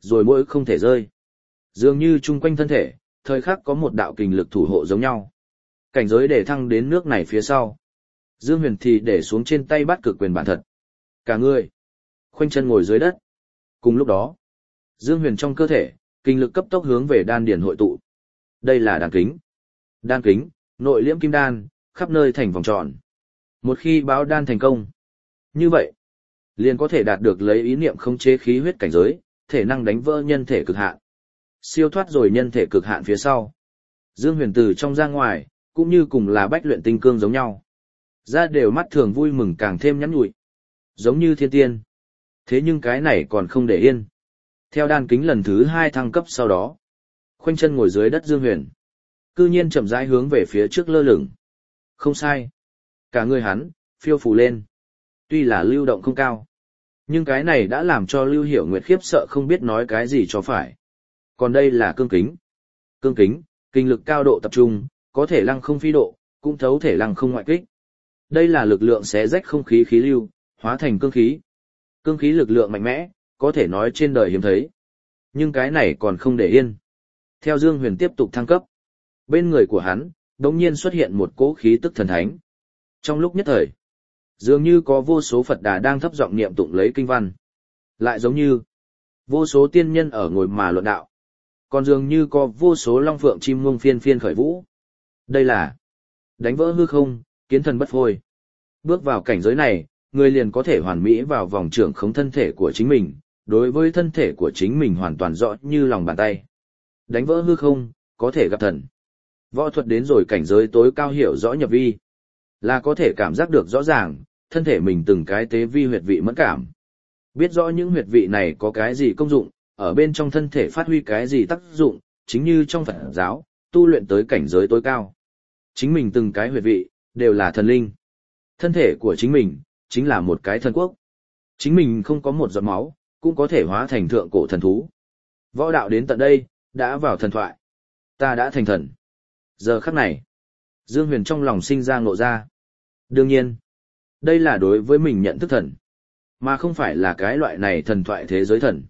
rồi mỗi không thể rơi. Dường như chung quanh thân thể, thời khắc có một đạo kình lực thủ hộ giống nhau. Cảnh giới để thăng đến nước này phía sau. Dương Huyền thì để xuống trên tay bắt cực quyền bản thật. Cả người, khoanh chân ngồi dưới đất. Cùng lúc đó, Dương Huyền trong cơ thể, kinh lực cấp tốc hướng về đan điền hội tụ. Đây là đan kính. Đan kính, nội liễm kim đan, khắp nơi thành vòng tròn. Một khi báo đan thành công, như vậy, liền có thể đạt được lấy ý niệm khống chế khí huyết cảnh giới, thể năng đánh vỡ nhân thể cực hạn. Siêu thoát rồi nhân thể cực hạn phía sau. Dương Huyền từ trong ra ngoài, cũng như cùng là bách luyện tinh cương giống nhau. Ra đều mắt thường vui mừng càng thêm nhắn nhủi. Giống như thiên tiên. Thế nhưng cái này còn không để yên. Theo đan kính lần thứ 2 thăng cấp sau đó. Khoanh chân ngồi dưới đất Dương Huyền. Cư nhiên chậm rãi hướng về phía trước lơ lửng. Không sai. Cả người hắn, phiêu phù lên. Tuy là lưu động không cao. Nhưng cái này đã làm cho Lưu Hiểu Nguyệt khiếp sợ không biết nói cái gì cho phải. Còn đây là cương kính. Cương kính, kinh lực cao độ tập trung, có thể lăng không phi độ, cũng thấu thể lăng không ngoại kích. Đây là lực lượng xé rách không khí khí lưu, hóa thành cương khí. Cương khí lực lượng mạnh mẽ, có thể nói trên đời hiếm thấy. Nhưng cái này còn không để yên. Theo Dương Huyền tiếp tục thăng cấp, bên người của hắn, đột nhiên xuất hiện một cỗ khí tức thần thánh. Trong lúc nhất thời, dường như có vô số Phật Đà đang thấp giọng niệm tụng lấy kinh văn. Lại giống như vô số tiên nhân ở ngồi mà luận đạo. Còn dường như có vô số long phượng chim muông phiên phiên khởi vũ. Đây là đánh vỡ hư không, kiến thần bất phôi. Bước vào cảnh giới này, người liền có thể hoàn mỹ vào vòng trưởng khống thân thể của chính mình, đối với thân thể của chính mình hoàn toàn rõ như lòng bàn tay. Đánh vỡ hư không, có thể gặp thần. Võ thuật đến rồi cảnh giới tối cao hiểu rõ nhập vi. Là có thể cảm giác được rõ ràng, thân thể mình từng cái tế vi huyệt vị mẫn cảm. Biết rõ những huyệt vị này có cái gì công dụng, ở bên trong thân thể phát huy cái gì tác dụng, chính như trong Phật giáo, tu luyện tới cảnh giới tối cao. Chính mình từng cái huyệt vị, đều là thần linh. Thân thể của chính mình, chính là một cái thần quốc. Chính mình không có một giọt máu, cũng có thể hóa thành thượng cổ thần thú. Võ đạo đến tận đây, đã vào thần thoại. Ta đã thành thần. Giờ khắc này, Dương Huyền trong lòng sinh ra ngộ ra. Đương nhiên, đây là đối với mình nhận thức thần, mà không phải là cái loại này thần thoại thế giới thần.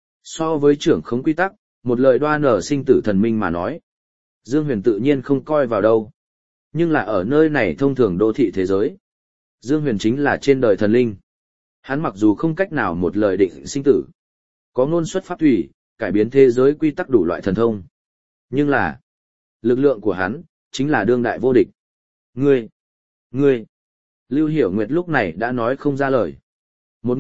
So với trưởng khống quy tắc, một lời đoan ở sinh tử thần minh mà nói, Dương Huyền tự nhiên không coi vào đâu. Nhưng là ở nơi này thông thường đô thị thế giới, Dương Huyền chính là trên đời thần linh. Hắn mặc dù không cách nào một lời định sinh tử, có ngôn xuất pháp thủy, cải biến thế giới quy tắc đủ loại thần thông. Nhưng là, lực lượng của hắn, chính là đương đại vô địch. Ngươi, Lưu Hiểu Nguyệt lúc này đã nói không ra lời. Một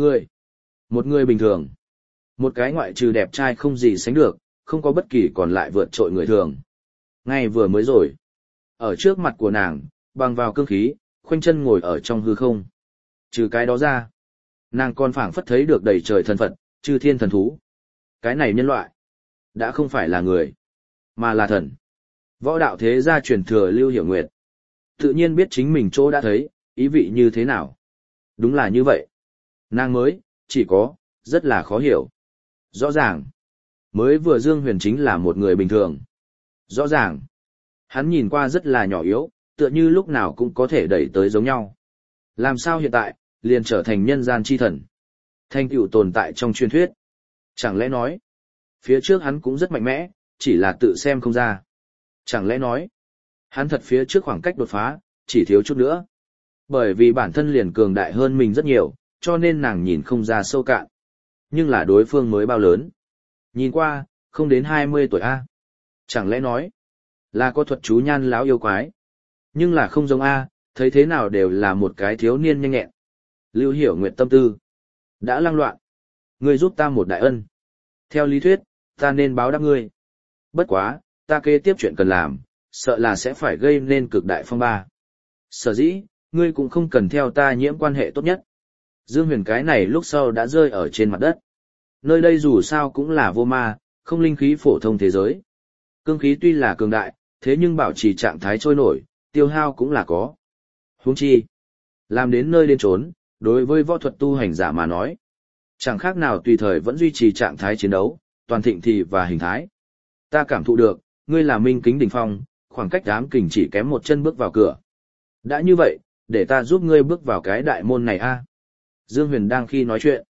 người bình thường. Một cái ngoại trừ đẹp trai không gì sánh được, không có bất kỳ còn lại vượt trội người thường. Ngay vừa mới rồi, ở trước mặt của nàng, bằng vào cương khí, khoanh chân ngồi ở trong hư không. Trừ cái đó ra, nàng còn phảng phất thấy được đầy trời thần Phật, chư thiên thần thú. Cái này nhân loại, đã không phải là người, mà là thần. Võ đạo thế gia truyền thừa Lưu Hiểu Nguyệt. Tự nhiên biết chính mình chỗ đã thấy, ý vị như thế nào. Đúng là như vậy. Nàng mới, chỉ có, rất là khó hiểu. Rõ ràng, mới vừa Dương Huyền chính là một người bình thường. Rõ ràng, hắn nhìn qua rất là nhỏ yếu, tựa như lúc nào cũng có thể đẩy tới giống nhau. Làm sao hiện tại, liền trở thành nhân gian chi thần. Thành tựu tồn tại trong truyền thuyết. Chẳng lẽ nói, phía trước hắn cũng rất mạnh mẽ, chỉ là tự xem không ra. Chẳng lẽ nói, hắn thật phía trước khoảng cách đột phá, chỉ thiếu chút nữa. Bởi vì bản thân liền cường đại hơn mình rất nhiều, cho nên nàng nhìn không ra sâu cạn. Nhưng là đối phương mới bao lớn. Nhìn qua, không đến 20 tuổi A. Chẳng lẽ nói, là có thuật chú nhan láo yêu quái. Nhưng là không giống A, thấy thế nào đều là một cái thiếu niên nhanh nhẹn. Lưu Hiểu Nguyệt tâm tư. Đã lăng loạn. Ngươi giúp ta một đại ân. Theo lý thuyết, ta nên báo đáp ngươi. Bất quá, ta kế tiếp chuyện cần làm, sợ là sẽ phải gây nên cực đại phong ba. Sở dĩ, ngươi cũng không cần theo ta nhiễm quan hệ tốt nhất. Dương Huyền cái này lúc sau đã rơi ở trên mặt đất. Nơi đây dù sao cũng là vô ma, không linh khí phổ thông thế giới. Cương khí tuy là cường đại, thế nhưng bảo trì trạng thái trôi nổi, tiêu hao cũng là có. Huống chi, làm đến nơi đến trốn, đối với võ thuật tu hành giả mà nói, chẳng khác nào tùy thời vẫn duy trì trạng thái chiến đấu, toàn thịnh thị và hình thái. Ta cảm thụ được, ngươi là minh kính đỉnh phong, khoảng cách ám kình chỉ kém một chân bước vào cửa. Đã như vậy, để ta giúp ngươi bước vào cái đại môn này a. Dương Huyền đang khi nói chuyện,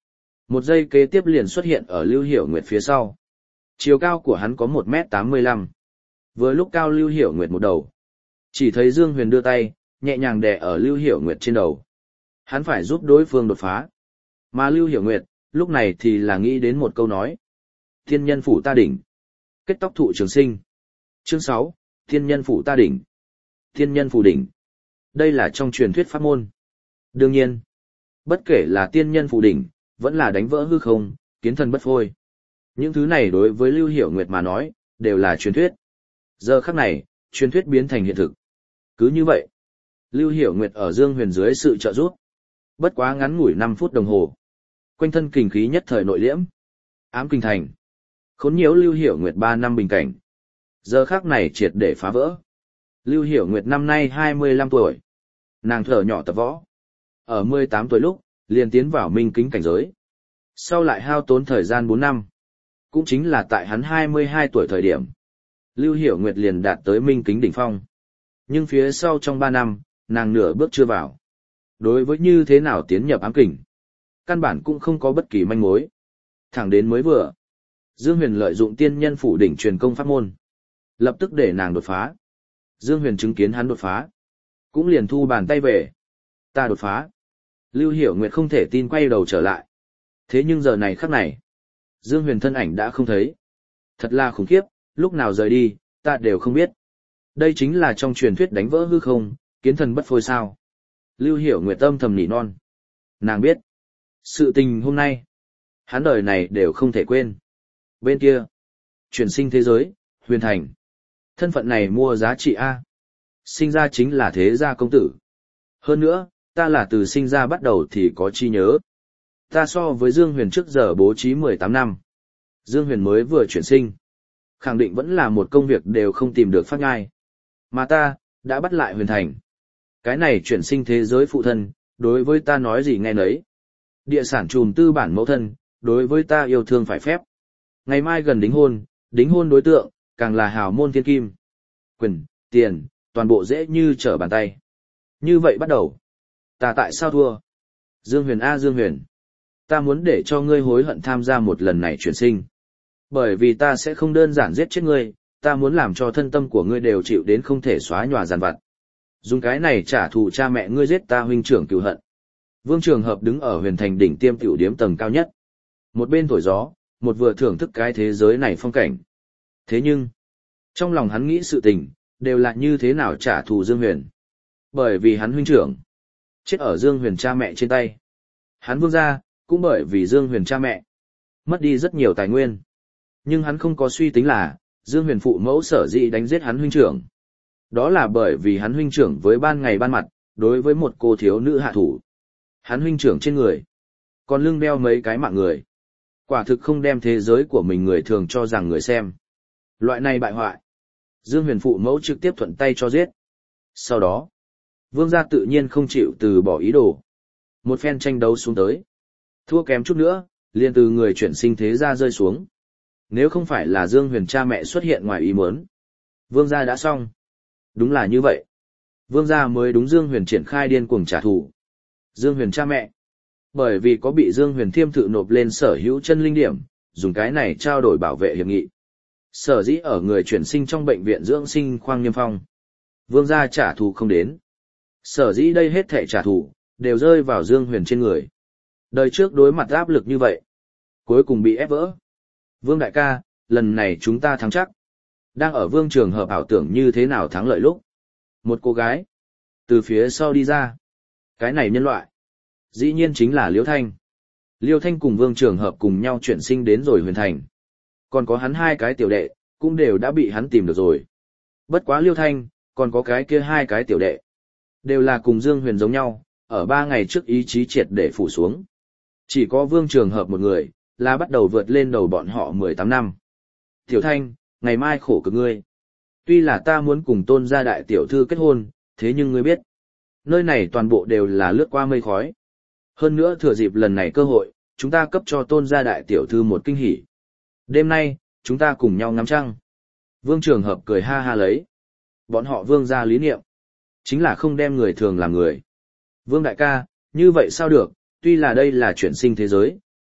Một giây kế tiếp liền xuất hiện ở Lưu Hiểu Nguyệt phía sau. Chiều cao của hắn có 1m85. Vừa lúc cao Lưu Hiểu Nguyệt một đầu. Chỉ thấy Dương Huyền đưa tay, nhẹ nhàng đè ở Lưu Hiểu Nguyệt trên đầu. Hắn phải giúp đối phương đột phá. Mà Lưu Hiểu Nguyệt, lúc này thì là nghĩ đến một câu nói. Thiên nhân phủ ta đỉnh. Kết tóc thụ trường sinh. Chương 6, Thiên nhân phủ ta đỉnh. Thiên nhân phủ đỉnh. Đây là trong truyền thuyết pháp môn. Đương nhiên, bất kể là tiên nhân phủ đỉnh, vẫn là đánh vỡ hư không, kiến thần bất phôi. Những thứ này đối với Lưu Hiểu Nguyệt mà nói, đều là truyền thuyết. Giờ khắc này, truyền thuyết biến thành hiện thực. Cứ như vậy, Lưu Hiểu Nguyệt ở Dương Huyền dưới sự trợ giúp. Bất quá ngắn ngủi 5 phút đồng hồ. Quanh thân kình khí nhất thời nội liễm. Ám kinh thành. Khốn nhiễu Lưu Hiểu Nguyệt 3 năm bình cảnh. Giờ khắc này triệt để phá vỡ. Lưu Hiểu Nguyệt năm nay 25 tuổi. Nàng thở nhỏ tập võ. Ở 18 tuổi lúc, liền tiến vào minh kính cảnh giới. Sau lại hao tốn thời gian 4 năm. Cũng chính là tại hắn 22 tuổi thời điểm. Lưu Hiểu Nguyệt liền đạt tới minh kính đỉnh phong. Nhưng phía sau trong 3 năm, nàng nửa bước chưa vào. Đối với như thế nào tiến nhập ám kình, căn bản cũng không có bất kỳ manh mối. Thẳng đến mới vừa, Dương Huyền lợi dụng tiên nhân phủ đỉnh truyền công pháp môn, lập tức để nàng đột phá. Dương Huyền chứng kiến hắn đột phá, cũng liền thu bàn tay về. Ta đột phá. Lưu Hiểu Nguyệt không thể tin quay đầu trở lại. Thế nhưng giờ này khắc này, Dương Huyền thân ảnh đã không thấy. Thật là khủng khiếp, lúc nào rời đi, ta đều không biết. Đây chính là trong truyền thuyết đánh vỡ hư không, kiến thần bất phôi sao. Lưu Hiểu Nguyệt âm thầm nỉ non. Nàng biết, sự tình hôm nay, hắn đời này đều không thể quên. Bên kia, chuyển sinh thế giới, Huyền Thành. Thân phận này mua giá trị A. Sinh ra chính là thế gia công tử. Hơn nữa, ta là từ sinh ra bắt đầu thì có chi nhớ. Ta so với Dương Huyền trước giờ bố trí 18 năm. Dương Huyền mới vừa chuyển sinh. Khẳng định vẫn là một công việc đều không tìm được phát ngai. Mà ta, đã bắt lại Huyền Thành. Cái này chuyển sinh thế giới phụ thân, đối với ta nói gì nghe nấy. Địa sản trùm tư bản mẫu thân, đối với ta yêu thương phải phép. Ngày mai gần đính hôn đối tượng, càng là hào môn thiên kim. Quyền, tiền, toàn bộ dễ như trở bàn tay. Như vậy bắt đầu. Ta tại sao thua? Dương Huyền A Dương Huyền. Ta muốn để cho ngươi hối hận tham gia một lần này chuyển sinh. Bởi vì ta sẽ không đơn giản giết chết ngươi, ta muốn làm cho thân tâm của ngươi đều chịu đến không thể xóa nhòa giàn vặt. Dùng cái này trả thù cha mẹ ngươi giết ta huynh trưởng cừu hận. Vương Trường Hợp đứng ở Huyền Thành đỉnh tiêm tiểu điếm tầng cao nhất. Một bên thổi gió, một vừa thưởng thức cái thế giới này phong cảnh. Thế nhưng, trong lòng hắn nghĩ sự tình, đều là như thế nào trả thù Dương Huyền. Bởi vì hắn huynh trưởng, chết ở Dương Huyền cha mẹ trên tay. Hắn Vương gia, cũng bởi vì Dương Huyền cha mẹ, mất đi rất nhiều tài nguyên. Nhưng hắn không có suy tính là, Dương Huyền phụ mẫu sở dĩ đánh giết hắn huynh trưởng. Đó là bởi vì hắn huynh trưởng với ban ngày ban mặt, đối với một cô thiếu nữ hạ thủ. Hắn huynh trưởng trên người, còn lưng đeo mấy cái mạng người. Quả thực không đem thế giới của mình người thường cho rằng người xem. Loại này bại hoại. Dương Huyền phụ mẫu trực tiếp thuận tay cho giết. Sau đó, Vương gia tự nhiên không chịu từ bỏ ý đồ. Một phen tranh đấu xuống tới. Thua kém chút nữa, liền từ người chuyển sinh thế gia rơi xuống. Nếu không phải là Dương Huyền cha mẹ xuất hiện ngoài ý muốn, Vương gia đã xong. Đúng là như vậy. Vương gia mới đúng Dương Huyền triển khai điên cuồng trả thù. Dương Huyền cha mẹ, bởi vì có bị Dương Huyền thiêm thự nộp lên sở hữu chân linh điểm, dùng cái này trao đổi bảo vệ hiệp nghị. Sở dĩ ở người chuyển sinh trong bệnh viện dưỡng sinh Khoang Niêm Phong, Vương gia trả thù không đến. Sở dĩ đây hết thảy trả thù đều rơi vào Dương Huyền trên người. Đời trước đối mặt áp lực như vậy, cuối cùng bị ép vỡ. Vương đại ca, lần này chúng ta thắng chắc. Đang ở Vương Trường Hợp ảo tưởng như thế nào thắng lợi lúc, một cô gái từ phía sau đi ra. Cái này nhân loại, dĩ nhiên chính là Liêu Thanh. Liêu Thanh cùng Vương Trường Hợp cùng nhau chuyển sinh đến rồi Huyền Thành. Còn có hắn hai cái tiểu đệ, cũng đều đã bị hắn tìm được rồi. Bất quá Liêu Thanh, còn có cái kia hai cái tiểu đệ, đều là cùng Dương Huyền giống nhau, ở 3 ngày trước ý chí triệt để phủ xuống. Chỉ có Vương Trường Hợp một người, là bắt đầu vượt lên đầu bọn họ 18 năm. Tiểu Thanh, ngày mai khổ cực ngươi. Tuy là ta muốn cùng Tôn gia đại tiểu thư kết hôn, thế nhưng ngươi biết, nơi này toàn bộ đều là lướt qua mây khói. Hơn nữa thừa dịp lần này cơ hội, chúng ta cấp cho Tôn gia đại tiểu thư một kinh hỉ. Đêm nay, chúng ta cùng nhau ngắm trăng. Vương Trường Hợp cười ha ha lấy. Bọn họ Vương gia lý niệm, chính là không đem người thường làm người. Vương đại ca, như vậy sao được, tuy là đây là chuyển sinh thế giới,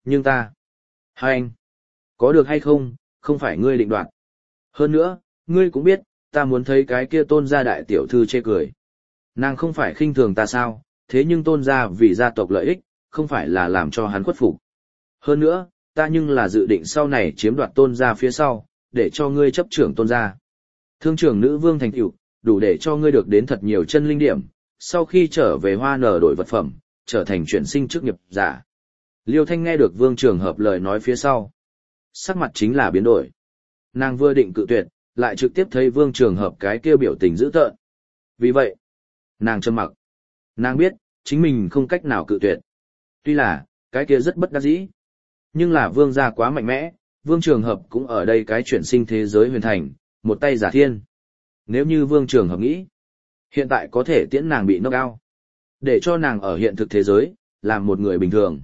nhưng ta... Anh, có được hay không, không phải ngươi định đoạt. Hơn nữa, ngươi cũng biết, ta muốn thấy cái kia Tôn gia đại tiểu thư chê cười. Nàng không phải khinh thường ta sao, thế nhưng Tôn gia vì gia tộc lợi ích, không phải là làm cho hắn khuất phục. Hơn nữa, ta nhưng là dự định sau này chiếm đoạt Tôn gia phía sau, để cho ngươi chấp trưởng Tôn gia. Thương trưởng nữ vương thành tựu, đủ để cho ngươi được đến thật nhiều chân linh điểm, sau khi trở về hoa nở đổi vật phẩm, trở thành chuyển sinh chức nghiệp giả. Liêu Thanh nghe được Vương Trường Hợp lời nói phía sau. Sắc mặt chính là biến đổi. Nàng vừa định cự tuyệt, lại trực tiếp thấy Vương Trường Hợp cái kia biểu tình dữ tợn. Vì vậy, nàng trầm mặc. Nàng biết, chính mình không cách nào cự tuyệt. Tuy là, cái kia rất bất đắc dĩ. Nhưng là Vương gia quá mạnh mẽ, Vương Trường Hợp cũng ở đây cái chuyển sinh thế giới huyền thành, một tay giả thiên. Nếu như Vương Trường Hợp nghĩ, hiện tại có thể tiễn nàng bị knock out, để cho nàng ở hiện thực thế giới, làm một người bình thường.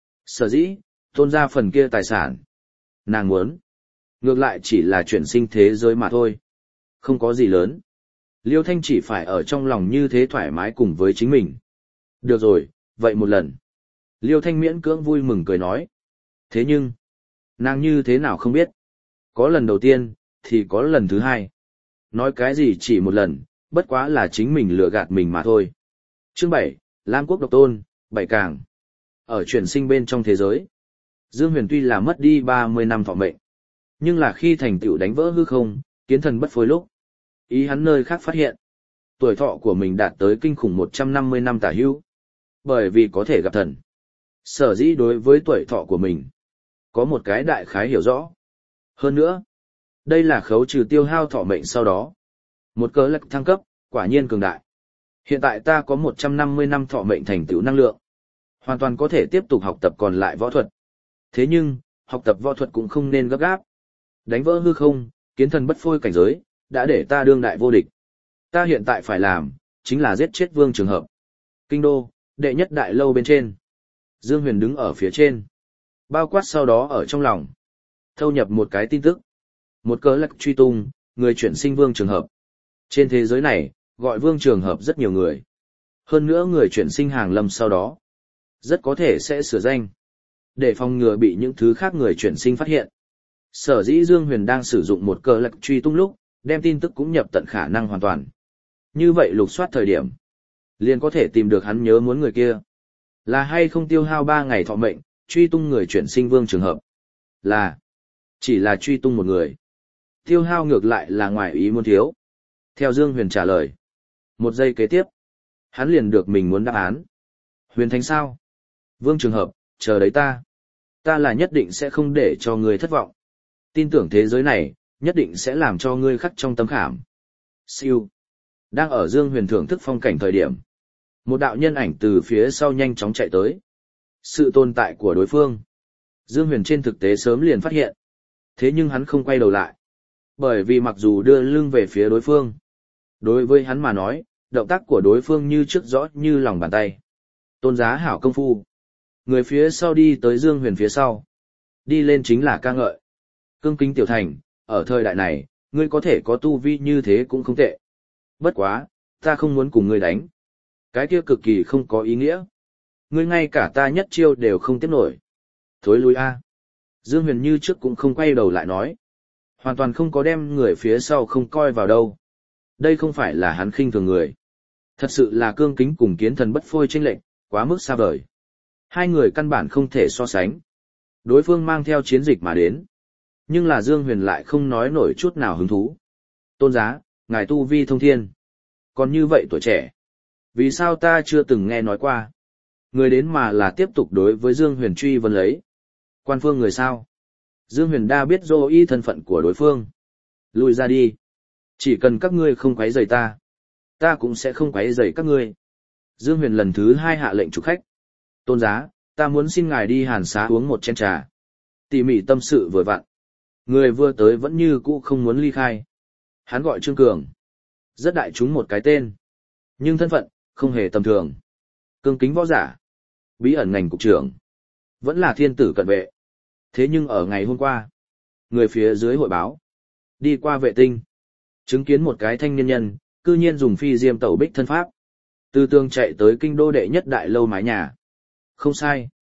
Sở dĩ, Tôn gia phần kia tài sản. Nàng muốn. Ngược lại chỉ là chuyển sinh thế giới mà thôi. Không có gì lớn. Liêu Thanh chỉ phải ở trong lòng như thế thoải mái cùng với chính mình. Được rồi, vậy một lần. Liêu Thanh miễn cưỡng vui mừng cười nói. Thế nhưng, nàng như thế nào không biết. Có lần đầu tiên, thì có lần thứ hai. Nói cái gì chỉ một lần, bất quá là chính mình lừa gạt mình mà thôi. Chương 7, Lam Quốc độc tôn, 7 càng. Ở chuyển sinh bên trong thế giới, Dương Huyền tuy là mất đi 30 năm thọ mệnh, nhưng là khi thành tựu đánh vỡ hư không, kiến thần bất phối lúc, ý hắn nơi khác phát hiện, tuổi thọ của mình đạt tới kinh khủng 150 năm tả hữu, bởi vì có thể gặp thần. Sở dĩ đối với tuổi thọ của mình, có một cái đại khái hiểu rõ. Hơn nữa, đây là khấu trừ tiêu hao thọ mệnh sau đó. Một cớ lệch thăng cấp, quả nhiên cường đại. Hiện tại ta có 150 năm thọ mệnh thành tựu năng lượng. Hoàn toàn có thể tiếp tục học tập còn lại võ thuật. Thế nhưng, học tập võ thuật cũng không nên gấp gáp. Đánh vỡ hư không, kiến thần bất phôi cảnh giới, đã để ta đương đại vô địch. Ta hiện tại phải làm, chính là giết chết Vương Trường Hợp. Kinh đô, đệ nhất đại lâu bên trên. Dương Huyền đứng ở phía trên. Bao quát sau đó ở trong lòng. Thâu nhập một cái tin tức. Một cớ lệch truy tung, người chuyển sinh Vương Trường Hợp. Trên thế giới này, gọi Vương Trường Hợp rất nhiều người. Hơn nữa người chuyển sinh hàng lâm sau đó. Rất có thể sẽ sửa danh. Để phòng ngừa bị những thứ khác người chuyển sinh phát hiện. Sở dĩ Dương Huyền đang sử dụng một cờ lệch truy tung lúc, đem tin tức cũng nhập tận khả năng hoàn toàn. Như vậy lục soát thời điểm, liền có thể tìm được hắn nhớ muốn người kia. Là hay không tiêu hao 3 ngày thọ mệnh, truy tung người chuyển sinh Vương Trường Hợp. Là, chỉ là truy tung một người. Tiêu hao ngược lại là ngoài ý muốn thiếu. Theo Dương Huyền trả lời. Một giây kế tiếp, hắn liền được mình muốn đáp án. Huyền Thánh sao? Vương Trường Hợp, chờ đấy ta. Ta là nhất định sẽ không để cho ngươi thất vọng. Tin tưởng thế giới này, nhất định sẽ làm cho ngươi khắc trong tấm khảm. Siêu. Đang ở Dương Huyền thưởng thức phong cảnh thời điểm. Một đạo nhân ảnh từ phía sau nhanh chóng chạy tới. Sự tồn tại của đối phương. Dương Huyền trên thực tế sớm liền phát hiện. Thế nhưng hắn không quay đầu lại. Bởi vì mặc dù đưa lưng về phía đối phương. Đối với hắn mà nói, động tác của đối phương như trước rõ như lòng bàn tay. Tôn giá hảo công phu. Người phía sau đi tới Dương Huyền phía sau. Đi lên chính là ca ngợi. Cương kính tiểu thành, ở thời đại này, ngươi có thể có tu vi như thế cũng không tệ. Bất quá, ta không muốn cùng ngươi đánh. Cái kia cực kỳ không có ý nghĩa. Ngươi ngay cả ta nhất chiêu đều không tiếp nổi. Thối lui a. Dương Huyền như trước cũng không quay đầu lại nói. Hoàn toàn không có đem người phía sau không coi vào đâu. Đây không phải là hắn khinh thường người. Thật sự là cương kính cùng kiến thần bất phôi chênh lệch, quá mức xa vời. Hai người căn bản không thể so sánh. Đối phương mang theo chiến dịch mà đến. Nhưng là Dương Huyền lại không nói nổi chút nào hứng thú. Tôn giá, ngài tu vi thông thiên. Còn như vậy tuổi trẻ. Vì sao ta chưa từng nghe nói qua? Người đến mà là tiếp tục đối với Dương Huyền truy vấn lấy. Quan phương người sao? Dương Huyền đa biết dô y thân phận của đối phương. Lùi ra đi. Chỉ cần các ngươi không quấy rầy ta. Ta cũng sẽ không quấy rầy các ngươi. Dương Huyền lần thứ 2 hạ lệnh chủ khách. Tôn giá, ta muốn xin ngài đi Hàn Xá uống một chén trà. Tỉ mỉ tâm sự vừa vặn. Người vừa tới vẫn như cũ không muốn ly khai. Hắn gọi Trương Cường. Rất đại chúng một cái tên. Nhưng thân phận, không hề tầm thường. Cương kính võ giả. Bí ẩn ngành cục trưởng. Vẫn là thiên tử cận vệ. Thế nhưng ở ngày hôm qua, người phía dưới hội báo. Đi qua vệ tinh. Chứng kiến một cái thanh niên nhân, cư nhiên dùng phi diêm tẩu bích thân pháp. Từ tường chạy tới kinh đô đệ nhất đại lâu mái nhà. Không sai.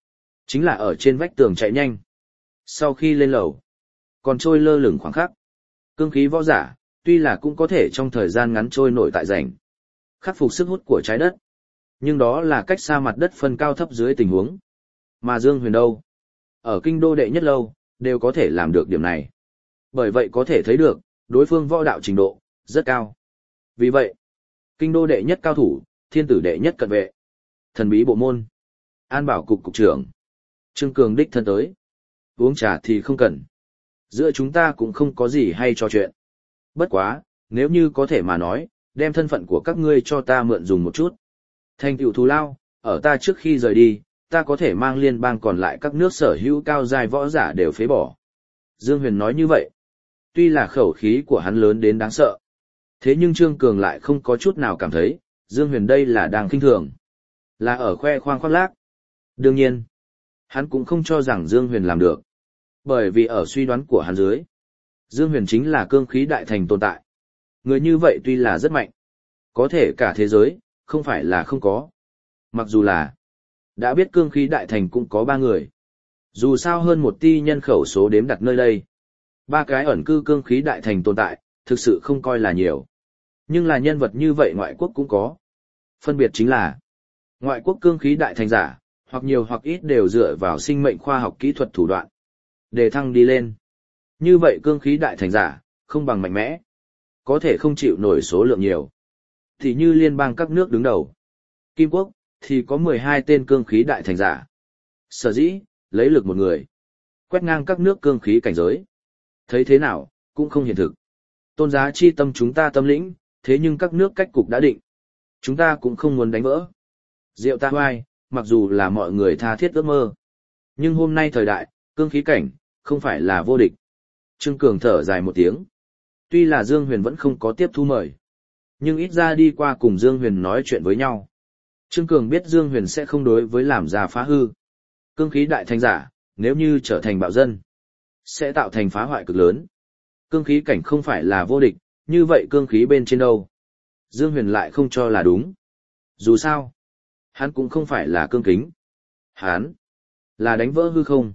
Chính là ở trên vách tường chạy nhanh. Sau khi lên lầu, còn trôi lơ lửng khoảng khắc. Cương khí võ giả, tuy là cũng có thể trong thời gian ngắn trôi nổi tại rảnh, khắc phục sức hút của trái đất. Nhưng đó là cách xa mặt đất phân cao thấp dưới tình huống. Mà Dương Huyền đâu? Ở kinh đô đệ nhất lâu, đều có thể làm được điểm này. Bởi vậy có thể thấy được, đối phương võ đạo trình độ, rất cao. Vì vậy, kinh đô đệ nhất cao thủ, thiên tử đệ nhất cận vệ, thần bí bộ môn, an bảo cục cục trưởng, Trương Cường đích thân tới. Uống trà thì không cần. Giữa chúng ta cũng không có gì hay trò chuyện. Bất quá, nếu như có thể mà nói, đem thân phận của các ngươi cho ta mượn dùng một chút. Thành tựu thù lao, ở ta trước khi rời đi, ta có thể mang liên bang còn lại các nước sở hữu cao giai võ giả đều phế bỏ. Dương Huyền nói như vậy. Tuy là khẩu khí của hắn lớn đến đáng sợ. Thế nhưng Trương Cường lại không có chút nào cảm thấy, Dương Huyền đây là đang khinh thường. Là ở khoe khoang khoác lác. Đương nhiên, hắn cũng không cho rằng Dương Huyền làm được. Bởi vì ở suy đoán của hắn dưới, Dương Huyền chính là cương khí đại thành tồn tại. Người như vậy tuy là rất mạnh, có thể cả thế giới, không phải là không có. Mặc dù là, đã biết cương khí đại thành cũng có 3 người. Dù sao hơn 1 tỷ nhân khẩu số đếm đặt nơi đây. 3 cái ẩn cư cương khí đại thành tồn tại, thực sự không coi là nhiều. Nhưng là nhân vật như vậy ngoại quốc cũng có. Phân biệt chính là, ngoại quốc cương khí đại thành giả, hoặc nhiều hoặc ít đều dựa vào sinh mệnh khoa học kỹ thuật thủ đoạn, để thăng đi lên. Như vậy cương khí đại thành giả, không bằng mạnh mẽ, có thể không chịu nổi số lượng nhiều. Thì như liên bang các nước đứng đầu, Kim Quốc, thì có 12 tên cương khí đại thành giả. Sở dĩ, lấy lực một người, quét ngang các nước cương khí cảnh giới. Thấy thế nào, cũng không hiện thực. Tôn giá chi tâm chúng ta tâm lĩnh, thế nhưng các nước cách cục đã định. Chúng ta cũng không muốn đánh vỡ. Diệu ta hoài, mặc dù là mọi người tha thiết ước mơ. Nhưng hôm nay thời đại, cương khí cảnh, không phải là vô địch. Trương Cường thở dài một tiếng. Tuy là Dương Huyền vẫn không có tiếp thu mời, nhưng ít ra đi qua cùng Dương Huyền nói chuyện với nhau. Trương Cường biết Dương Huyền sẽ không đối với làm ra phá hư. Cương khí đại thành giả, nếu như trở thành bạo dân, sẽ tạo thành phá hoại cực lớn. Cương khí cảnh không phải là vô địch, như vậy cương khí bên trên đâu? Dương Huyền lại không cho là đúng. Dù sao, hắn cũng không phải là cương kính. Hắn là đánh vỡ hư không.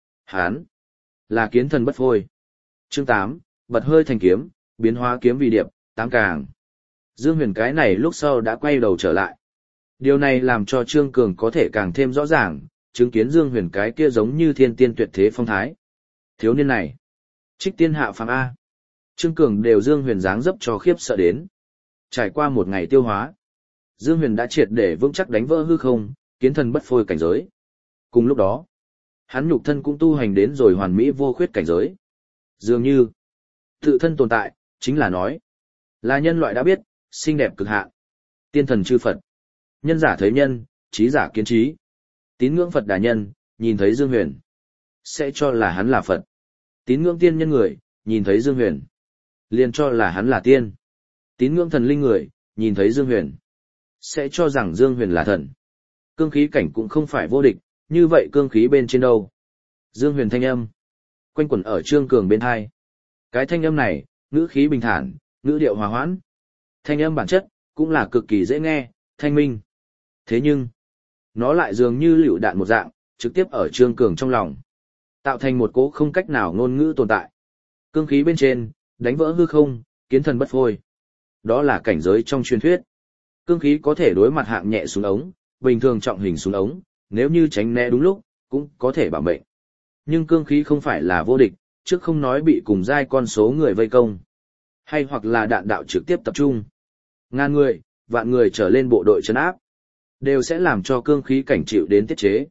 Hắn là kiến thần bất phôi. Chương 8, bật hơi thành kiếm, biến hóa kiếm vì điệp, 8 càng. Dương Huyền cái này lúc sau đã quay đầu trở lại. Điều này làm cho Trương Cường có thể càng thêm rõ ràng, chứng kiến Dương Huyền cái kia giống như thiên tiên tuyệt thế phong thái. Thiếu niên này, trích tiên hạ phàm A. Trương Cường đều Dương Huyền dáng dấp cho khiếp sợ đến. Trải qua một ngày tiêu hóa, Dương Huyền đã triệt để vững chắc đánh vỡ hư không, kiến thần bất phôi cảnh giới. Cùng lúc đó, hắn nhục thân cũng tu hành đến rồi hoàn mỹ vô khuyết cảnh giới. Dường như, tự thân tồn tại, chính là nói, là nhân loại đã biết, xinh đẹp cực hạn, tiên thần chư Phật. Nhân giả thấy nhân, trí giả kiến trí. Tín ngưỡng Phật đà nhân, nhìn thấy Dương Huyền, sẽ cho là hắn là Phật. Tín ngưỡng tiên nhân người, nhìn thấy Dương Huyền, liền cho là hắn là tiên. Tín ngưỡng thần linh người, nhìn thấy Dương Huyền, sẽ cho rằng Dương Huyền là thần. Cương khí cảnh cũng không phải vô địch, như vậy cương khí bên trên đâu? Dương Huyền thanh âm, quanh quẩn ở Trương Cường bên hai. Cái thanh âm này, ngữ khí bình thản, ngữ điệu hòa hoãn. Thanh âm bản chất, cũng là cực kỳ dễ nghe, thanh minh. Thế nhưng, nó lại dường như lựu đạn một dạng, trực tiếp ở Trương Cường trong lòng, tạo thành một cỗ không cách nào ngôn ngữ tồn tại. Cương khí bên trên, đánh vỡ hư không, kiến thần bất phôi. Đó là cảnh giới trong truyền thuyết. Cương khí có thể đối mặt hạng nhẹ súng ống, bình thường trọng hình súng ống, nếu như tránh né đúng lúc, cũng có thể bảo mệnh. Nhưng cương khí không phải là vô địch, trước không nói bị cùng giai con số người vây công, hay hoặc là đạn đạo trực tiếp tập trung. Ngàn người, vạn người trở lên bộ đội trấn áp, đều sẽ làm cho cương khí cảnh chịu đến tiết chế.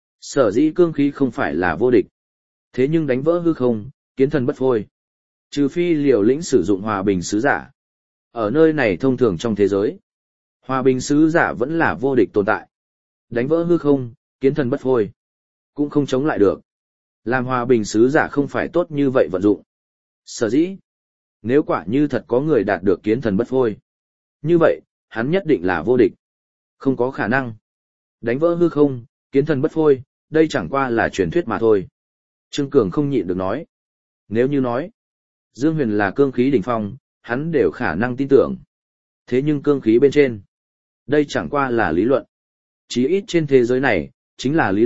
Sở dĩ cương khí không phải là vô địch. Thế nhưng đánh vỡ hư không, kiến thần bất phôi. Trừ phi liều lĩnh sử dụng hòa bình sứ giả. Ở nơi này thông thường trong thế giới, hòa bình sứ giả vẫn là vô địch tồn tại. Đánh vỡ hư không, kiến thần bất phôi, cũng không chống lại được. Làm hòa bình sứ giả không phải tốt như vậy vận dụng. Sở dĩ, nếu quả như thật có người đạt được kiến thần bất phôi, như vậy, hắn nhất định là vô địch. Không có khả năng. Đánh vỡ hư không, kiến thần bất phôi, đây chẳng qua là truyền thuyết mà thôi. Trương Cường không nhịn được nói. Nếu như nói, Dương Huyền là cương khí đỉnh phong, hắn đều khả năng tin tưởng. Thế nhưng cương khí bên trên, đây chẳng qua là lý luận. Chí ít trên thế giới này, chính là lý luận,